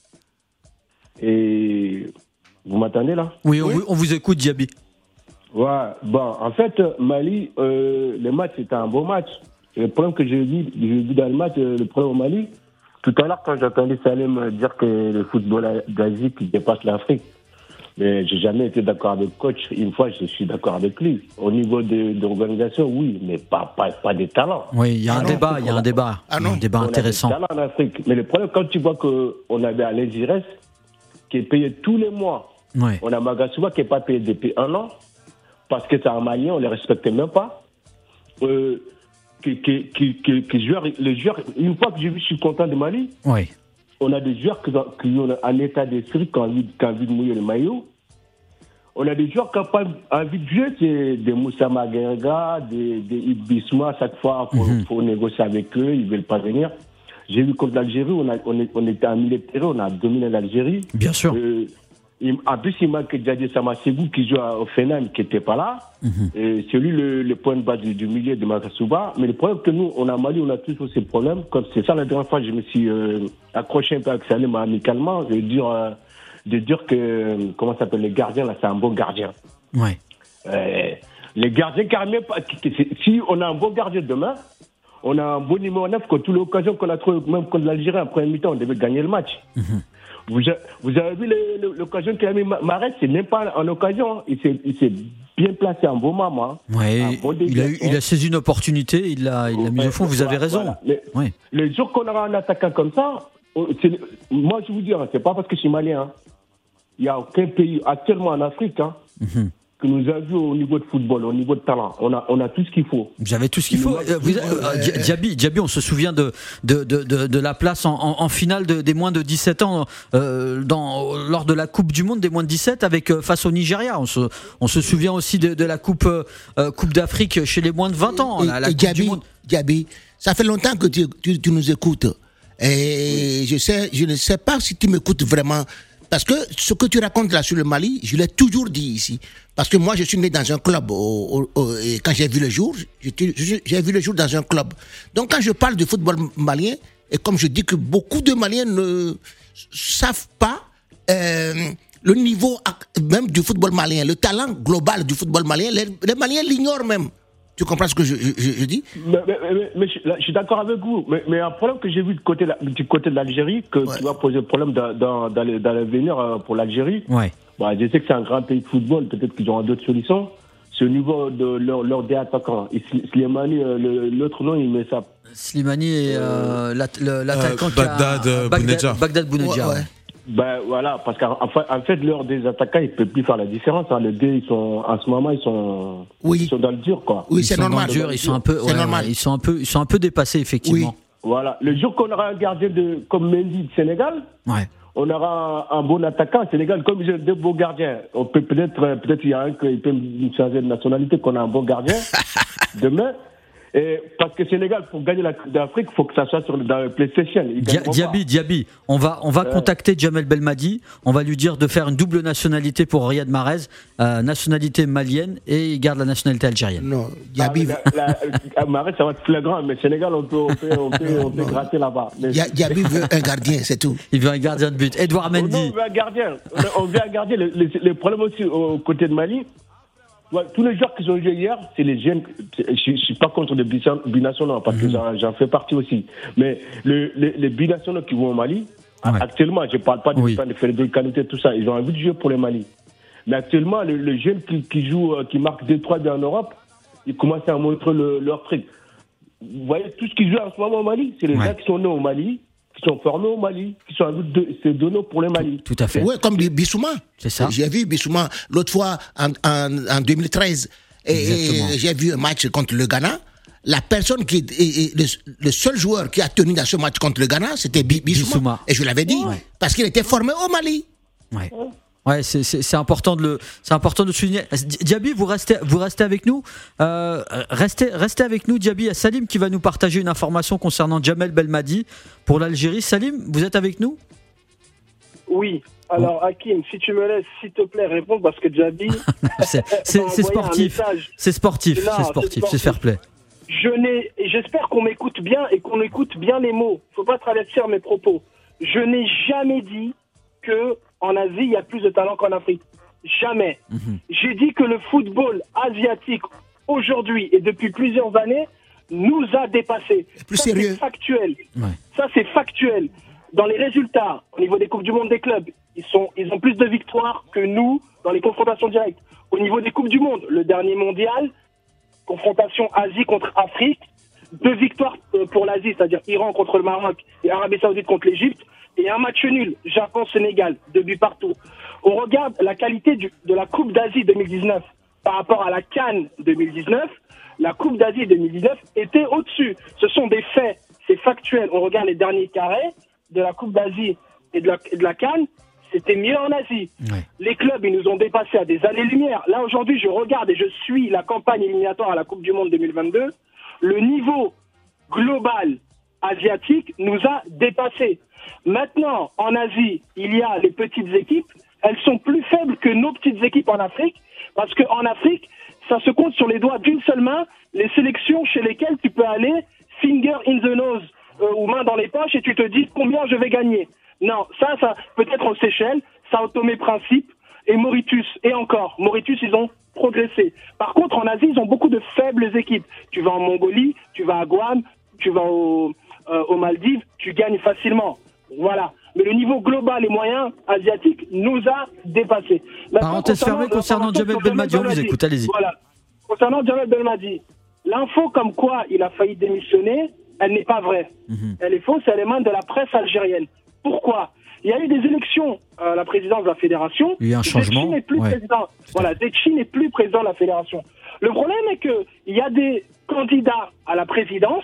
[SPEAKER 12] Et vous m'attendez là?
[SPEAKER 2] Oui, on vous écoute, Diaby.
[SPEAKER 12] Ouais, bon, en fait, Mali, le match, c'était un beau match. Le problème que j'ai vu dans le match, le problème au Mali, tout à l'heure, quand j'entendais Salim dire que le football d'Asie qui dépasse l'Afrique, mais j'ai jamais été d'accord avec le coach. Une fois, je suis d'accord avec lui. Au niveau d'organisation, oui, mais pas des talents.
[SPEAKER 2] Oui, il y a un débat, un débat intéressant.
[SPEAKER 12] On a des talents en Afrique. Mais le problème, quand tu vois qu'on avait Alain Giresse, qui est payé tous les mois. Ouais. On a Magasouba qui n'est pas payé depuis 1 an, parce que c'est un Malien, on ne les respectait même pas. Les joueurs, une fois que j'ai vu, je suis content de Mali.
[SPEAKER 2] Oui.
[SPEAKER 12] On a des joueurs qui ont un état d'esprit, qui ont envie de mouiller le maillot. On a des joueurs qui n'ont pas envie de jouer, c'est des Moussa Maguerga, des Ibisma. Chaque fois, il faut négocier avec eux, ils ne veulent pas venir. J'ai vu contre l'Algérie, on était en milieu de terrain, on a dominé l'Algérie.
[SPEAKER 2] Bien sûr.
[SPEAKER 12] En plus, il manque Djadji Samassegou qui joue au Fénan, qui n'était pas là. Et c'est lui le point de bas du milieu de Makasouba. Mais le problème que nous, on a Mali, on a toujours ces problèmes. Comme c'est ça, la dernière fois, je me suis accroché un peu avec Salim amicalement. De dire que, comment ça s'appelle, les gardiens, là, c'est un bon gardien.
[SPEAKER 2] Ouais.
[SPEAKER 12] Les gardiens, carrément, si on a un bon gardien demain, on a un bon numéro 9, que toutes les occasions qu'on a trouvées, même contre l'Algérie, en première mi-temps, on devait gagner le match. Vous avez vu l'occasion qu'il a mis Marais, c'est même pas en occasion. Il s'est bien placé en bon moment.
[SPEAKER 2] Oui, il a saisi une opportunité, il l'a mis au fond, vous avez raison.
[SPEAKER 12] Voilà. Le jour qu'on aura un attaquant comme ça, moi je vous dis, c'est pas parce que je suis malien. Il n'y a aucun pays actuellement en Afrique que nous a vu au niveau de football, au niveau de talent. On a tout ce qu'il faut.
[SPEAKER 2] Vous avez tout ce qu'il faut. Diaby, on se souvient de la place en finale des moins de 17 ans lors de la Coupe du Monde des moins de 17 face au Nigeria. On se souvient aussi de la Coupe d'Afrique chez les moins de 20 ans. La Coupe du Monde.
[SPEAKER 3] Diaby, ça fait longtemps que tu nous écoutes. Et je ne sais pas si tu m'écoutes vraiment. Parce que ce que tu racontes là sur le Mali, je l'ai toujours dit ici. Parce que moi, je suis né dans un club. Et quand j'ai vu le jour, j'ai vu le jour dans un club. Donc, quand je parle de football malien, et comme je dis que beaucoup de Maliens ne savent pas le niveau même du football malien, le talent global du football malien, les Maliens l'ignorent même. Tu comprends ce que je dis?
[SPEAKER 12] Mais je suis d'accord avec vous. Mais un problème que j'ai vu du côté de l'Algérie, qui va poser problème dans l'avenir pour l'Algérie.
[SPEAKER 2] Ouais.
[SPEAKER 12] Bah, je sais que c'est un grand pays de football, peut-être qu'ils auront d'autres solutions. C'est au niveau de leur des attaquants. Et Slimani, l'autre nom, il met ça.
[SPEAKER 2] Slimani et l'attaquant Bagdad Bounedjah.
[SPEAKER 3] Ouais.
[SPEAKER 12] Ben voilà, parce qu'en fait, l'heure des attaquants, ils ne peuvent plus faire la différence. Hein. Les deux, en ce moment, ils sont dans le dur, quoi.
[SPEAKER 3] Oui, c'est normal.
[SPEAKER 2] Ils sont un peu dépassés, effectivement.
[SPEAKER 12] Oui. Voilà. Le jour qu'on aura un gardien comme Mendy de Sénégal, on aura un bon attaquant au Sénégal. Comme j'ai deux beaux gardiens, on peut peut-être il y a un qui peut nous changer de nationalité, qu'on a un bon gardien demain. Et parce que Sénégal, pour gagner la Coupe d'Afrique, il faut que ça soit dans le PlayStation.
[SPEAKER 2] Diaby, on va contacter Djamel Belmadi, on va lui dire de faire une double nationalité pour Riyad Mahrez, nationalité malienne, et il garde la nationalité algérienne.
[SPEAKER 3] Non, Diaby...
[SPEAKER 12] Mahrez, ça va être flagrant, mais Sénégal, on peut gratter là-bas.
[SPEAKER 3] Diaby veut un gardien, c'est tout.
[SPEAKER 2] Il veut un gardien de but. Edouard Mendy.
[SPEAKER 12] Non, on veut un gardien. On veut un gardien. Le problème aussi, au côté de Mali... Ouais, tous les joueurs qui ont joué hier, c'est les jeunes. Je suis pas contre les binationaux parce que j'en fais partie aussi. Mais les binationaux qui vont au Mali, actuellement, je parle pas de Frédéric Kanouté, tout ça, ils ont envie de jouer pour le Mali. Mais actuellement, les jeunes qui jouent, qui marquent 2-3 buts en Europe, ils commencent à montrer leur truc. Vous voyez, tout ce qui joue en ce moment au Mali, c'est les gars qui sont nés au Mali, qui sont formés au Mali, qui sont en but de se donner pour le Mali.
[SPEAKER 2] Tout à fait.
[SPEAKER 3] Oui, comme Bissouma.
[SPEAKER 2] C'est ça.
[SPEAKER 3] J'ai vu Bissouma l'autre fois en 2013. Et j'ai vu un match contre le Ghana. La personne le seul joueur qui a tenu dans ce match contre le Ghana, c'était Bissouma. Et je l'avais dit, parce qu'il était formé au Mali.
[SPEAKER 2] Ouais. Ouais, c'est important de le souligner. Diaby, vous restez avec nous. Restez avec nous, Diaby. Il y a Salim qui va nous partager une information concernant Djamel Belmadi pour l'Algérie. Salim, vous êtes avec nous?
[SPEAKER 7] Oui. Alors, Hakim, si tu me laisses, s'il te plaît, répondre, parce que Diaby...
[SPEAKER 2] c'est sportif. C'est sportif, c'est fair play.
[SPEAKER 7] J'espère qu'on m'écoute bien et qu'on écoute bien les mots. Il ne faut pas travestir mes propos. Je n'ai jamais dit qu'en Asie, il y a plus de talent qu'en Afrique. Jamais. J'ai dit que le football asiatique, aujourd'hui et depuis plusieurs années, nous a dépassés. Ça, c'est factuel. Ça, c'est factuel. Dans les résultats, au niveau des Coupes du Monde des clubs, ils ont plus de victoires que nous dans les confrontations directes. Au niveau des Coupes du Monde, le dernier mondial, confrontation Asie contre Afrique, 2 victoires pour l'Asie, c'est-à-dire Iran contre le Maroc et Arabie Saoudite contre l'Égypte, et un match nul, Japon-Sénégal, 2 buts partout. On regarde la qualité de la Coupe d'Asie 2019 par rapport à la CAN 2019. La Coupe d'Asie 2019 était au-dessus. Ce sont des faits, c'est factuel. On regarde les derniers carrés de la Coupe d'Asie et de la CAN, c'était mieux en Asie. Ouais. Les clubs, ils nous ont dépassés à des années-lumière. Là, aujourd'hui, je regarde et je suis la campagne éliminatoire à la Coupe du Monde 2022. Le niveau global asiatique nous a dépassés. Maintenant, en Asie, il y a les petites équipes. Elles sont plus faibles que nos petites équipes en Afrique, parce qu'en Afrique, ça se compte sur les doigts d'une seule main, les sélections chez lesquelles tu peux aller finger in the nose, ou main dans les poches, et tu te dis combien je vais gagner. Non, ça peut-être aux Seychelles, Sao Tomé Principe et Mauritius. Et encore, Mauritius, ils ont progressé. Par contre, en Asie, ils ont beaucoup de faibles équipes. Tu vas en Mongolie, tu vas à Guam, tu vas aux Maldives, tu gagnes facilement. Voilà. Mais le niveau global et moyen asiatique nous a dépassés.
[SPEAKER 2] Parenthèse fermée concernant Djamel Belmadi, on vous écoute, allez-y.
[SPEAKER 7] Voilà. Concernant Djamel Belmadi, l'info comme quoi il a failli démissionner, elle n'est pas vraie. Elle est fausse, elle émane de la presse algérienne. Pourquoi ? Il y a eu des élections à la présidence de la fédération.
[SPEAKER 2] Il y a eu un changement.
[SPEAKER 7] Zetchi n'est plus président. Voilà, Zetchi n'est plus président de la fédération. Le problème est que il y a des candidats à la présidence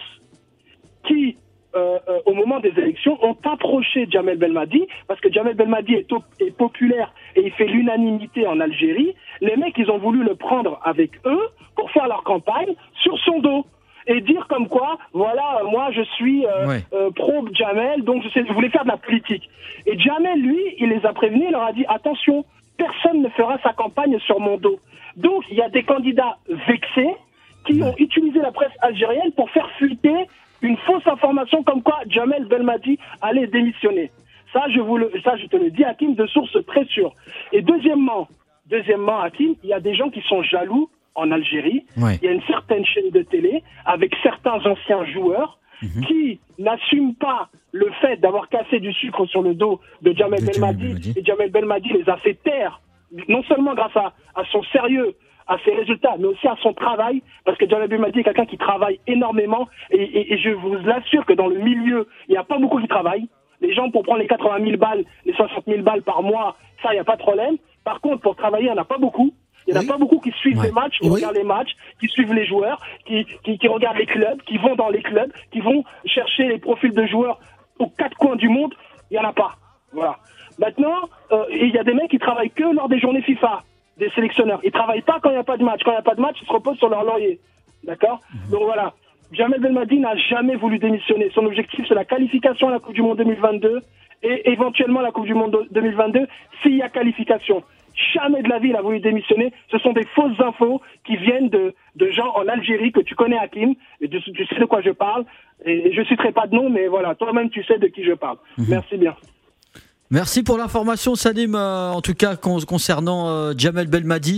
[SPEAKER 7] qui, au moment des élections, ont approché Djamel Belmadi, parce que Djamel Belmadi est populaire et il fait l'unanimité en Algérie. Les mecs, ils ont voulu le prendre avec eux pour faire leur campagne sur son dos. Et dire comme quoi, voilà, moi je suis pro Djamel, donc je voulais faire de la politique. Et Djamel, lui, il les a prévenus, il leur a dit, attention, personne ne fera sa campagne sur mon dos. Donc il y a des candidats vexés qui ont utilisé la presse algérienne pour faire fuiter une fausse information comme quoi Djamel Belmadi allait démissionner. Ça, je te le dis, Hakim, de source très sûre. Et deuxièmement, Hakim, il y a des gens qui sont jaloux en Algérie. Ouais. Il y a une certaine chaîne de télé avec certains anciens joueurs qui n'assument pas le fait d'avoir cassé du sucre sur le dos de Djamel Belmadi. Et Djamel Belmadi les a fait taire, non seulement grâce à son sérieux, à ses résultats, mais aussi à son travail, parce que Djamel Belmadi est quelqu'un qui travaille énormément, et je vous assure que dans le milieu, il n'y a pas beaucoup qui travaillent. Les gens, pour prendre les 80 000 balles, les 60 000 balles par mois, ça, il n'y a pas de problème. Par contre, pour travailler, il n'y en a pas beaucoup. Il n'y en a pas beaucoup qui suivent les matchs, qui regardent les matchs, qui suivent les joueurs, qui regardent les clubs, qui vont dans les clubs, qui vont chercher les profils de joueurs aux quatre coins du monde. Il n'y en a pas. Voilà. Maintenant, il y a des mecs qui travaillent que lors des journées FIFA, des sélectionneurs. Ils travaillent pas quand il n'y a pas de match. Quand il n'y a pas de match, ils se reposent sur leur laurier. D'accord ? Donc voilà. Djamel Belmadi n'a jamais voulu démissionner. Son objectif, c'est la qualification à la Coupe du Monde 2022 et éventuellement la Coupe du Monde 2022 s'il y a qualification. Jamais de la vie il a voulu démissionner. Ce sont des fausses infos qui viennent de gens en Algérie que tu connais, Hakim, et tu sais de quoi je parle. Et je citerai pas de nom, mais voilà, toi-même tu sais de qui je parle. Merci bien.
[SPEAKER 2] Merci pour l'information, Salim. En tout cas, concernant Djamel Belmadi,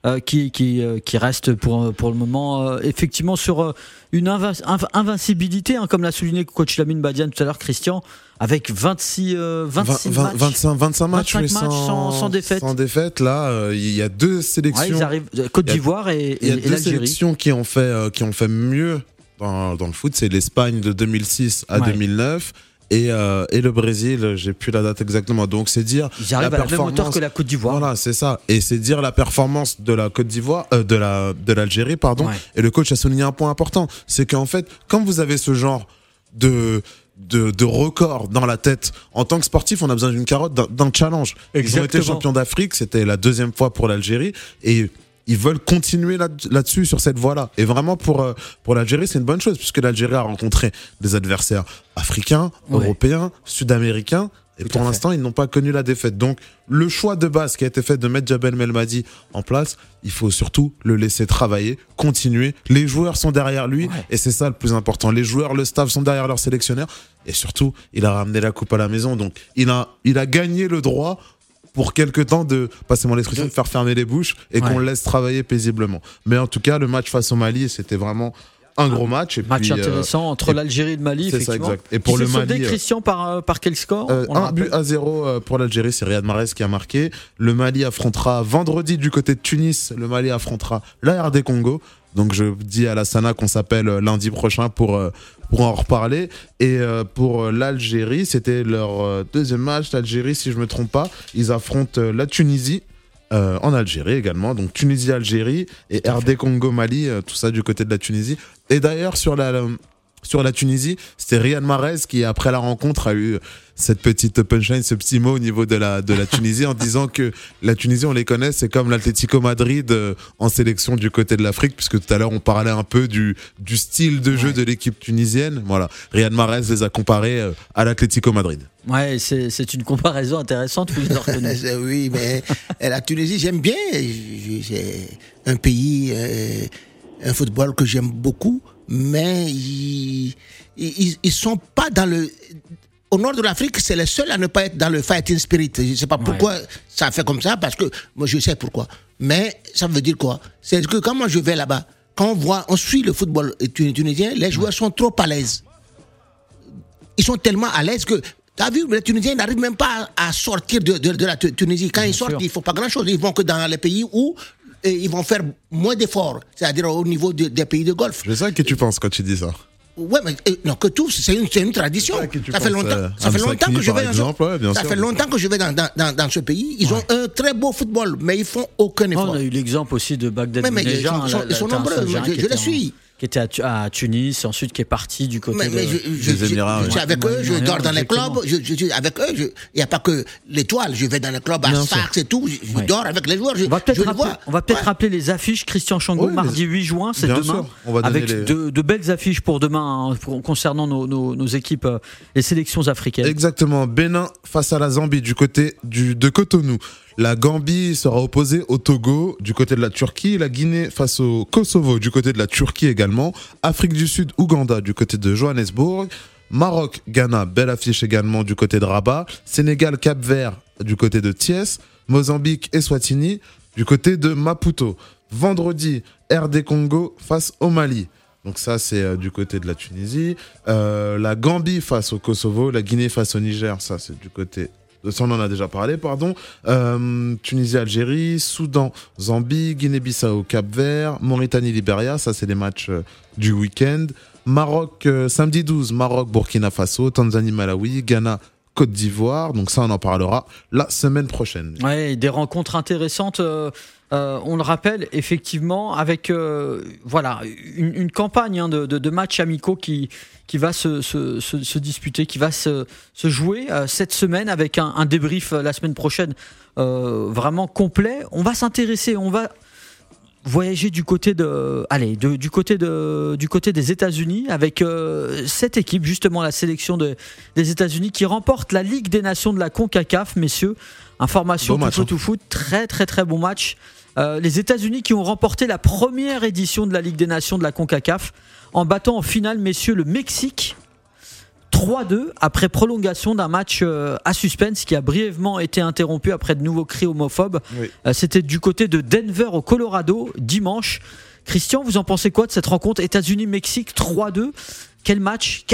[SPEAKER 2] qui reste pour le moment effectivement sur une invincibilité, comme l'a souligné coach Lamine Badiane tout à l'heure, Christian, avec 25 matchs sans défaite.
[SPEAKER 4] Sans défaite, là, il y a deux sélections.
[SPEAKER 2] Ils arrivent, Côte d'Ivoire et
[SPEAKER 4] il y a deux
[SPEAKER 2] l'Algérie.
[SPEAKER 4] Sélections qui ont fait mieux dans le foot, c'est l'Espagne de 2006 à 2009. Et le Brésil, j'ai plus la date exactement. Donc c'est dire
[SPEAKER 2] ils arrivent à la même hauteur que la Côte d'Ivoire.
[SPEAKER 4] Voilà, c'est ça. Et c'est dire la performance de la Côte d'Ivoire, de l'Algérie, pardon. Ouais. Et le coach a souligné un point important, c'est qu'en fait, quand vous avez ce genre de record dans la tête, en tant que sportif, on a besoin d'une carotte, d'un challenge. Exactement. Ils ont été champions d'Afrique, c'était la deuxième fois pour l'Algérie, et ils veulent continuer là-dessus, sur cette voie-là. Et vraiment, pour l'Algérie, c'est une bonne chose, puisque l'Algérie a rencontré des adversaires africains, européens, sud-américains, et pour l'instant, ils n'ont pas connu la défaite. Donc, le choix de base qui a été fait de mettre Djamel Belmadi en place, il faut surtout le laisser travailler, continuer. Les joueurs sont derrière lui, et c'est ça le plus important. Les joueurs, le staff sont derrière leur sélectionneur, et surtout, il a ramené la coupe à la maison. Donc, il a gagné le droit pour quelque temps de, passez-moi l'expression, de faire fermer les bouches et qu'on le laisse travailler paisiblement. Mais en tout cas, le match face au Mali, c'était vraiment un gros match.
[SPEAKER 2] Match intéressant entre l'Algérie et le Mali,
[SPEAKER 4] c'est
[SPEAKER 2] effectivement.
[SPEAKER 4] Ça, exact. Et pour le Mali,
[SPEAKER 2] soldé, Christian, par quel score
[SPEAKER 4] 1-0 pour l'Algérie, c'est Riyad Mahrez qui a marqué. Le Mali affrontera vendredi du côté de Tunis, le Mali affrontera la RD Congo. Donc je dis à la Sana qu'on s'appelle lundi prochain pour en reparler. Et pour l'Algérie, c'était leur deuxième match. L'Algérie, si je me trompe pas, ils affrontent la Tunisie en Algérie également. Donc Tunisie-Algérie et RD Congo-Mali, tout ça du côté de la Tunisie. Et d'ailleurs sur la Tunisie, c'était Riyad Mahrez qui, après la rencontre, a eu cette petite punchline, ce petit mot au niveau de la Tunisie, en disant que la Tunisie, on les connaît, c'est comme l'Atlético Madrid en sélection du côté de l'Afrique, puisque tout à l'heure, on parlait un peu du style de jeu de l'équipe tunisienne. Voilà. Riyad Mahrez les a comparés à l'Atlético Madrid.
[SPEAKER 2] Ouais, c'est une comparaison intéressante, vous les reconnaissez.
[SPEAKER 3] Oui, mais la Tunisie, j'aime bien. C'est un pays, un football que j'aime beaucoup, mais ils sont pas dans le... Au nord de l'Afrique, c'est les seuls à ne pas être dans le fighting spirit. Je ne sais pas pourquoi ça fait comme ça, parce que moi je sais pourquoi. Mais ça veut dire quoi? C'est que quand moi je vais là-bas, quand on suit le football tunisien, les joueurs sont trop à l'aise. Ils sont tellement à l'aise que, t'as vu, les Tunisiens n'arrivent même pas à sortir de la Tunisie. Quand ils sortent, ils ne font pas grand-chose. Ils vont que dans les pays où ils vont faire moins d'efforts, c'est-à-dire au niveau des pays de Golfe.
[SPEAKER 4] Je sais que tu penses quand tu dis ça.
[SPEAKER 3] Ouais, mais non, que tout, c'est une tradition. Ça fait longtemps que je vais dans ce pays. Ils ont un très beau football, mais ils font aucun effort.
[SPEAKER 2] On a eu l'exemple aussi de Bagdad Bounedjah.
[SPEAKER 3] Ils sont nombreux, je le suis.
[SPEAKER 2] Qui était à Tunis, ensuite qui est parti du côté
[SPEAKER 3] des Émirats. Je suis avec eux, je dors dans les clubs, je suis avec eux. Il n'y a pas que l'étoile, je vais dans les clubs à Sfax et tout, je dors avec les joueurs.
[SPEAKER 2] On va peut-être rappeler les affiches. Christian Chango, mardi 8 juin, c'est demain, avec de belles affiches pour demain concernant nos équipes, les sélections africaines.
[SPEAKER 4] Exactement, Bénin face à la Zambie du côté de Cotonou. La Gambie sera opposée au Togo du côté de la Turquie, la Guinée face au Kosovo du côté de la Turquie également, Afrique du Sud, Ouganda du côté de Johannesburg, Maroc, Ghana, belle affiche également du côté de Rabat, Sénégal, Cap-Vert du côté de Thiès, Mozambique, Eswatini du côté de Maputo. Vendredi, RD Congo face au Mali. Donc ça, c'est du côté de la Tunisie. La Gambie face au Kosovo, la Guinée face au Niger, ça c'est du côté... Ça, on en a déjà parlé, pardon. Tunisie, Algérie, Soudan, Zambie, Guinée-Bissau, Cap-Vert, Mauritanie, Libéria. Ça, c'est les matchs du week-end. Maroc, samedi 12, Maroc, Burkina Faso, Tanzanie, Malawi, Ghana, Côte d'Ivoire. Donc ça, on en parlera la semaine prochaine.
[SPEAKER 2] Ouais, des rencontres intéressantes. On le rappelle, effectivement, avec une campagne de matchs amicaux qui va se disputer, qui va se jouer cette semaine avec un débrief la semaine prochaine vraiment complet. On va s'intéresser, on va voyager du côté du côté des États-Unis avec cette équipe, justement la sélection des États-Unis qui remporte la Ligue des Nations de la CONCACAF, messieurs. Information tout foot, très très très bon match. Les États-Unis qui ont remporté la première édition de la Ligue des Nations de la CONCACAF en battant en finale, messieurs, le Mexique 3-2 après prolongation d'un match à suspense qui a brièvement été interrompu après de nouveaux cris homophobes. Oui. C'était du côté de Denver au Colorado dimanche. Christian, vous en pensez quoi de cette rencontre États-Unis-Mexique 3-2 ? Quel match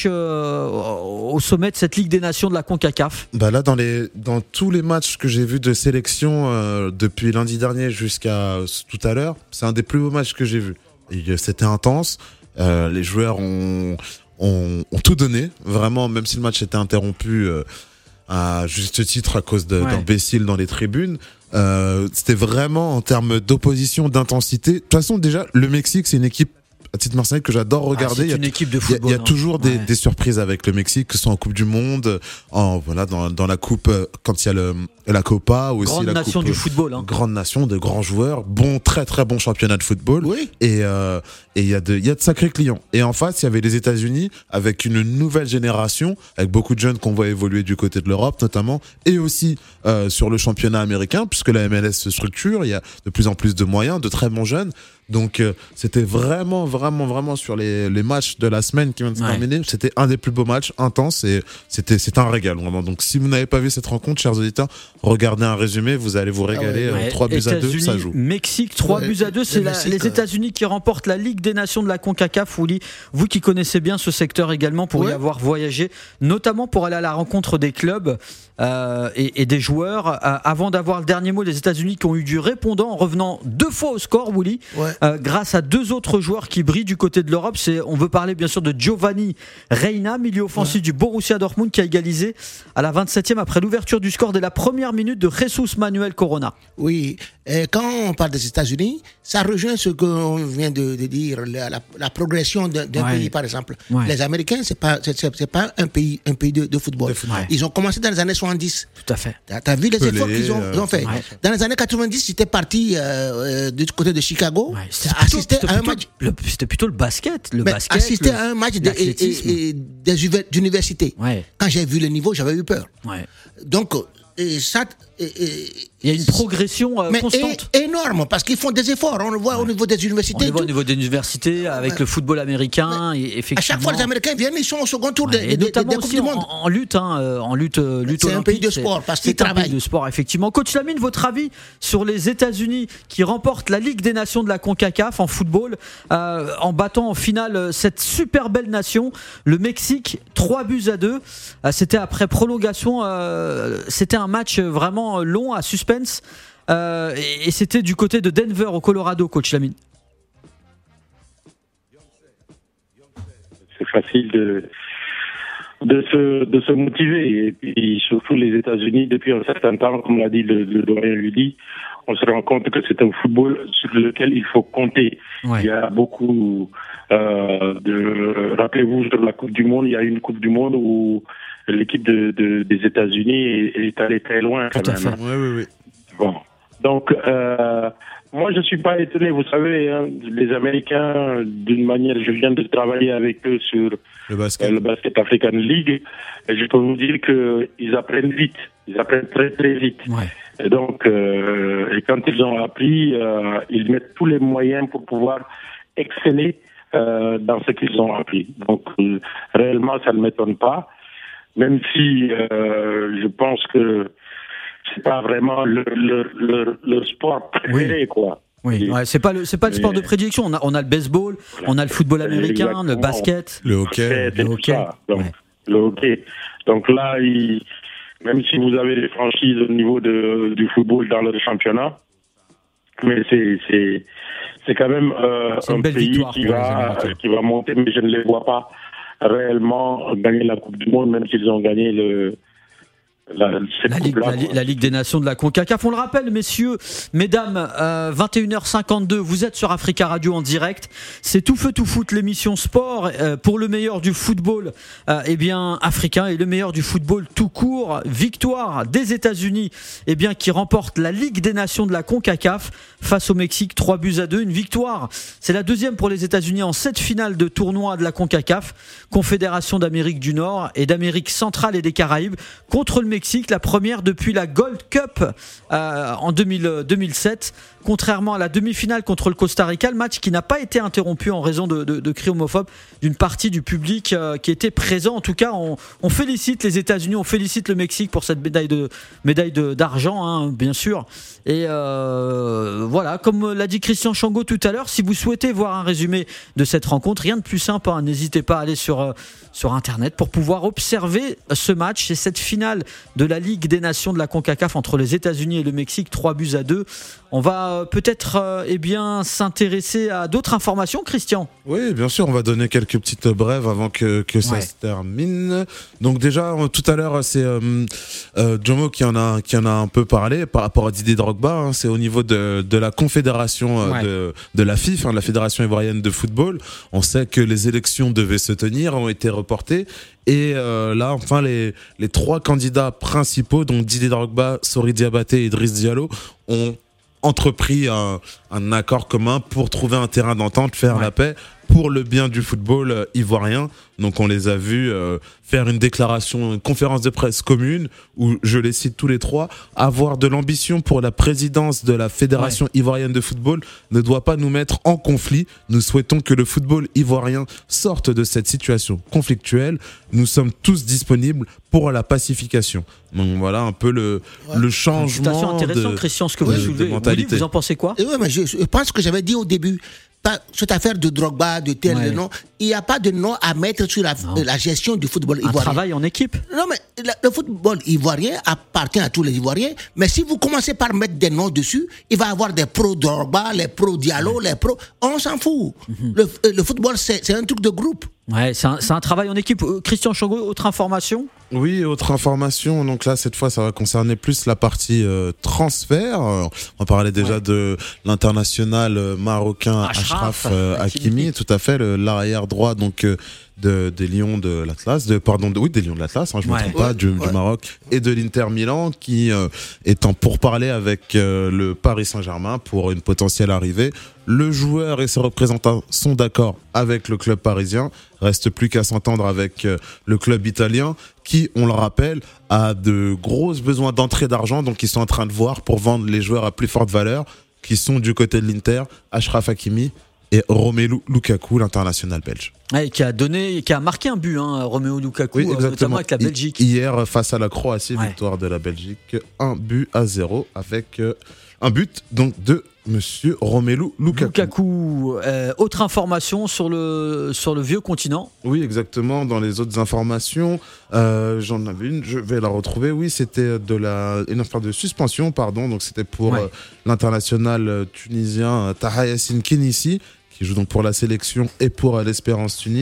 [SPEAKER 2] au sommet de cette Ligue des Nations de la CONCACAF.
[SPEAKER 4] Là, dans tous les matchs que j'ai vus de sélection depuis lundi dernier jusqu'à tout à l'heure, c'est un des plus beaux matchs que j'ai vus. Et c'était intense. Les joueurs ont tout donné, vraiment, même si le match était interrompu à juste titre à cause d'imbéciles dans les tribunes. C'était vraiment en termes d'opposition, d'intensité. De toute façon, déjà, le Mexique, c'est une équipe à titre personnel que j'adore regarder.
[SPEAKER 2] C'est une équipe de football.
[SPEAKER 4] Il y a toujours des surprises avec le Mexique, que ce soit en Coupe du Monde, dans la Coupe, quand il y a la Copa, ou aussi
[SPEAKER 2] grande
[SPEAKER 4] la
[SPEAKER 2] nation
[SPEAKER 4] coupe,
[SPEAKER 2] du football.
[SPEAKER 4] Grande nation, de grands joueurs, très très bon championnat de football. Oui. Et il y a de sacrés clients. Et en face, il y avait les États-Unis avec une nouvelle génération, avec beaucoup de jeunes qu'on voit évoluer du côté de l'Europe notamment, et aussi sur le championnat américain, puisque la MLS se structure, il y a de plus en plus de moyens, de très bons jeunes. Donc c'était vraiment sur les matchs de la semaine qui viennent de se terminer, c'était un des plus beaux matchs, intense, et c'était un régal vraiment. Donc si vous n'avez pas vu cette rencontre, chers auditeurs, regardez un résumé, vous allez vous régaler. 3-2, ça joue.
[SPEAKER 2] Mexique 3-2, c'est les États-Unis qui remportent la Ligue des Nations de la CONCACAF. Vous qui connaissez bien ce secteur également, pour y avoir voyagé, notamment pour aller à la rencontre des clubs et des joueurs, avant d'avoir le dernier mot des États-Unis qui ont eu du répondant en revenant 2 fois au score, Willy. Grâce à 2 autres joueurs qui brillent du côté de l'Europe. On veut parler bien sûr de Giovanni Reina, milieu offensif du Borussia Dortmund, qui a égalisé à la 27e après l'ouverture du score dès la première minute de Jesus Manuel Corona.
[SPEAKER 3] Oui, et quand on parle des États-Unis, ça rejoint ce qu'on vient de dire, la progression d'un pays, par exemple. Les Américains, c'est pas un pays de football. Ils ont commencé dans les années 70.
[SPEAKER 2] Tout à fait.
[SPEAKER 3] T'as vu les efforts qu'ils ont fait. Dans les années 90, j'étais parti du côté de Chicago.
[SPEAKER 2] C'était plutôt le basket.
[SPEAKER 3] Assister à un match d'université. Quand j'ai vu le niveau, j'avais eu peur. Donc,
[SPEAKER 2] il y a une progression constante.
[SPEAKER 3] Énorme, parce qu'ils font des efforts. On le voit au niveau des universités.
[SPEAKER 2] On le voit au niveau des universités, avec le football américain. Et effectivement,
[SPEAKER 3] à chaque fois, les Américains viennent, ils sont au second tour des Coupes du Monde.
[SPEAKER 2] En lutte olympique.
[SPEAKER 3] C'est un pays de sport, parce qu'ils travaillent.
[SPEAKER 2] C'est un pays de sport, effectivement. Coach Lamine, votre avis sur les États-Unis qui remportent la Ligue des Nations de la CONCACAF en football, en battant en finale cette super belle nation, le Mexique, 3-2. C'était après prolongation. C'était un match vraiment long, à suspense. Et c'était du côté de Denver au Colorado, coach Lamine.
[SPEAKER 11] c'est facile de se motiver. Et puis surtout les États-Unis, depuis un certain temps, comme l'a dit le doyen Ludi, on se rend compte que c'est un football sur lequel il faut compter. Ouais. Il y a beaucoup rappelez-vous, sur la Coupe du Monde, il y a une Coupe du Monde où l'équipe des États-Unis est allée très loin.
[SPEAKER 2] Tout à fait.
[SPEAKER 11] Oui. Bon. Donc, moi, je suis pas étonné. Vous savez, hein, les Américains, d'une manière, je viens de travailler avec eux sur le basket African League, et je peux vous dire qu'ils apprennent vite. Ils apprennent très, très vite. Ouais. Et donc, et quand ils ont appris, ils mettent tous les moyens pour pouvoir exceller dans ce qu'ils ont appris. Donc, réellement, ça ne m'étonne pas. Même si je pense que c'est pas vraiment leur sport préféré, quoi.
[SPEAKER 2] Oui, ouais, c'est pas le sport de prédilection. On a le baseball, on a le football américain, exactement, le basket,
[SPEAKER 4] le hockey.
[SPEAKER 11] Donc, le hockey. Donc là, même si vous avez des franchises au niveau du football dans le championnat, mais c'est quand même un pays qui va monter, mais je ne les vois pas réellement gagner la Coupe du Monde, même s'ils ont gagné
[SPEAKER 2] la Ligue des Nations de la CONCACAF. On le rappelle, messieurs, mesdames, 21h52, vous êtes sur Africa Radio en direct. C'est Tout Feu Tout Foot, l'émission sport pour le meilleur du football africain et le meilleur du football tout court. Victoire des États-Unis qui remporte la Ligue des Nations de la CONCACAF face au Mexique, 3-2. Une victoire, c'est la deuxième pour les États-Unis en 7 finales de tournoi de la CONCACAF, Confédération d'Amérique du Nord et d'Amérique centrale et des Caraïbes, contre le Mexique, la première depuis la Gold Cup en 2007. Contrairement à la demi-finale contre le Costa Rica, le match qui n'a pas été interrompu en raison de cris homophobes d'une partie du public qui était présent. En tout cas, on félicite les États-Unis, on félicite le Mexique pour cette médaille d'argent, hein, bien sûr. Et voilà, comme l'a dit Christian Chango tout à l'heure, si vous souhaitez voir un résumé de cette rencontre, rien de plus simple, hein, n'hésitez pas à aller sur Internet pour pouvoir observer ce match et cette finale de la Ligue des Nations de la CONCACAF entre les États-Unis et le Mexique, 3-2. On va peut-être s'intéresser à d'autres informations, Christian.
[SPEAKER 4] Oui, bien sûr, on va donner quelques petites brèves avant que ça se termine. Donc déjà, tout à l'heure, c'est Jomo qui en a un peu parlé par rapport à Didier Drogba. Hein, c'est au niveau de la confédération de la FIFA, hein, la Fédération ivoirienne de football. On sait que les élections devaient se tenir, ont été reportées. Et là, enfin, les 3 candidats principaux, donc Didier Drogba, Sori Diabaté et Idriss Diallo, ont entrepris un accord commun pour trouver un terrain d'entente, faire la paix pour le bien du football ivoirien. Donc on les a vus faire une conférence de presse commune où, je les cite tous les 3, avoir de l'ambition pour la présidence de la Fédération ivoirienne de football ne doit pas nous mettre en conflit. Nous souhaitons que le football ivoirien sorte de cette situation conflictuelle. Nous sommes tous disponibles pour la pacification. Donc voilà un peu le changement.
[SPEAKER 2] C'est intéressant, Christian, ce que vous soulevez.
[SPEAKER 4] Mentalité.
[SPEAKER 2] Vous en pensez quoi?
[SPEAKER 3] Mais je pense que j'avais dit au début, cette affaire de Drogba, de tel, de nom, il n'y a pas de nom à mettre sur la gestion du football ivoirien.
[SPEAKER 2] Un travail en équipe.
[SPEAKER 3] Non, mais le football ivoirien appartient à tous les Ivoiriens. Mais si vous commencez par mettre des noms dessus, il va y avoir des pros Drogba, les pros Diallo, les pros. On s'en fout. Le football, c'est un truc de groupe.
[SPEAKER 2] Ouais, c'est un travail en équipe. Christian Chango, autre information?
[SPEAKER 4] Oui, autre information. Donc là, cette fois, ça va concerner plus la partie transfert. On parlait déjà de l'international marocain Achraf Hakimi, tout à fait, l'arrière droit donc des Lions de l'Atlas, des Lions de l'Atlas, hein, je ne me trompe pas, du Maroc et de l'Inter Milan, qui est en pourparlers avec le Paris Saint-Germain pour une potentielle arrivée. Le joueur et ses représentants sont d'accord avec le club parisien. Reste plus qu'à s'entendre avec le club italien qui, on le rappelle, a de gros besoins d'entrée d'argent. Donc ils sont en train de voir pour vendre les joueurs à plus forte valeur, qui sont du côté de l'Inter, Achraf Hakimi et Romelu Lukaku, l'international belge.
[SPEAKER 2] Qui a marqué un but, hein, Romelu Lukaku, notamment avec la Belgique.
[SPEAKER 4] Hier, face à la Croatie, victoire de la Belgique, 1-0 avec un but donc de Monsieur Romelu Lukaku.
[SPEAKER 2] Autre information sur le vieux continent.
[SPEAKER 4] Oui, exactement. Dans les autres informations, j'en avais une, je vais la retrouver. Oui, c'était une affaire de suspension, pardon. Donc c'était pour l'international tunisien Taha Yassine Khenissi, qui joue donc pour la sélection et pour l'Espérance Tunis,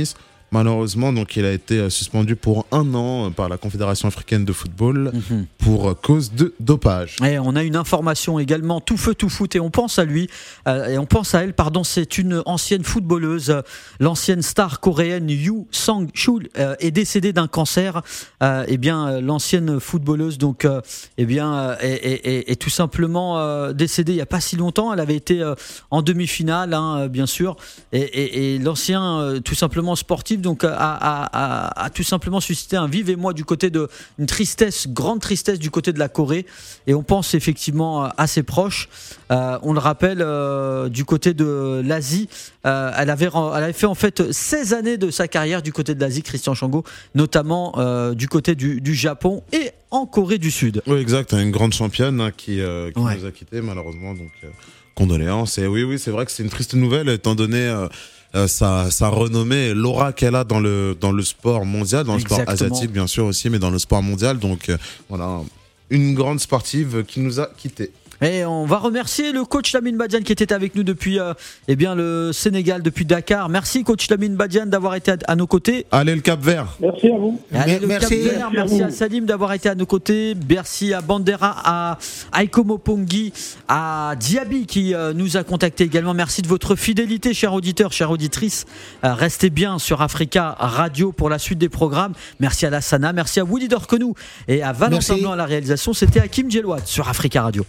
[SPEAKER 4] malheureusement, donc il a été suspendu pour 1 an par la Confédération africaine de football pour cause de dopage.
[SPEAKER 2] Et on a une information également, tout feu tout foot, et on pense à lui, et on pense à elle, pardon, c'est une ancienne footballeuse, l'ancienne star coréenne Yoo Sang-chul est décédée d'un cancer. L'ancienne footballeuse donc est tout simplement décédée il n'y a pas si longtemps. Elle avait été en demi-finale, bien sûr, et l'ancien tout simplement sportif donc a tout simplement suscité un vif émoi du côté de une tristesse, grande tristesse du côté de la Corée, et on pense effectivement à ses proches. On le rappelle, du côté de l'Asie, elle avait fait en fait 16 années de sa carrière du côté de l'Asie, Christian Chango, notamment du côté du Japon et en Corée du Sud.
[SPEAKER 4] Oui, exact, une grande championne qui nous a quittés malheureusement, donc condoléances. Et oui, c'est vrai que c'est une triste nouvelle étant donné sa renommée, l'aura qu'elle a dans le sport mondial, dans le sport asiatique bien sûr aussi, mais dans le sport mondial. Donc voilà, une grande sportive qui nous a quittés.
[SPEAKER 2] Et on va remercier le coach Lamine Badiane qui était avec nous depuis le Sénégal, depuis Dakar. Merci coach Lamine Badiane d'avoir été à nos côtés.
[SPEAKER 4] Allez le Cap Vert.
[SPEAKER 7] Merci à vous.
[SPEAKER 2] Allez,
[SPEAKER 3] Merci.
[SPEAKER 2] Cap Vert, merci à Salim d'avoir été à nos côtés. Merci à Bandera, à Aiko Mopongi, à Diaby qui nous a contacté également. Merci de votre fidélité, chers auditeurs, chères auditrices. Restez bien sur Africa Radio pour la suite des programmes. Merci à Lassana, merci à Woody Dorkenou et à Valentin Blanc à la réalisation. C'était Hakim Djelouat sur Africa Radio.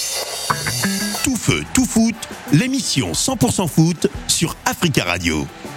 [SPEAKER 1] Tout feu, tout foot, l'émission 100% foot sur Africa Radio.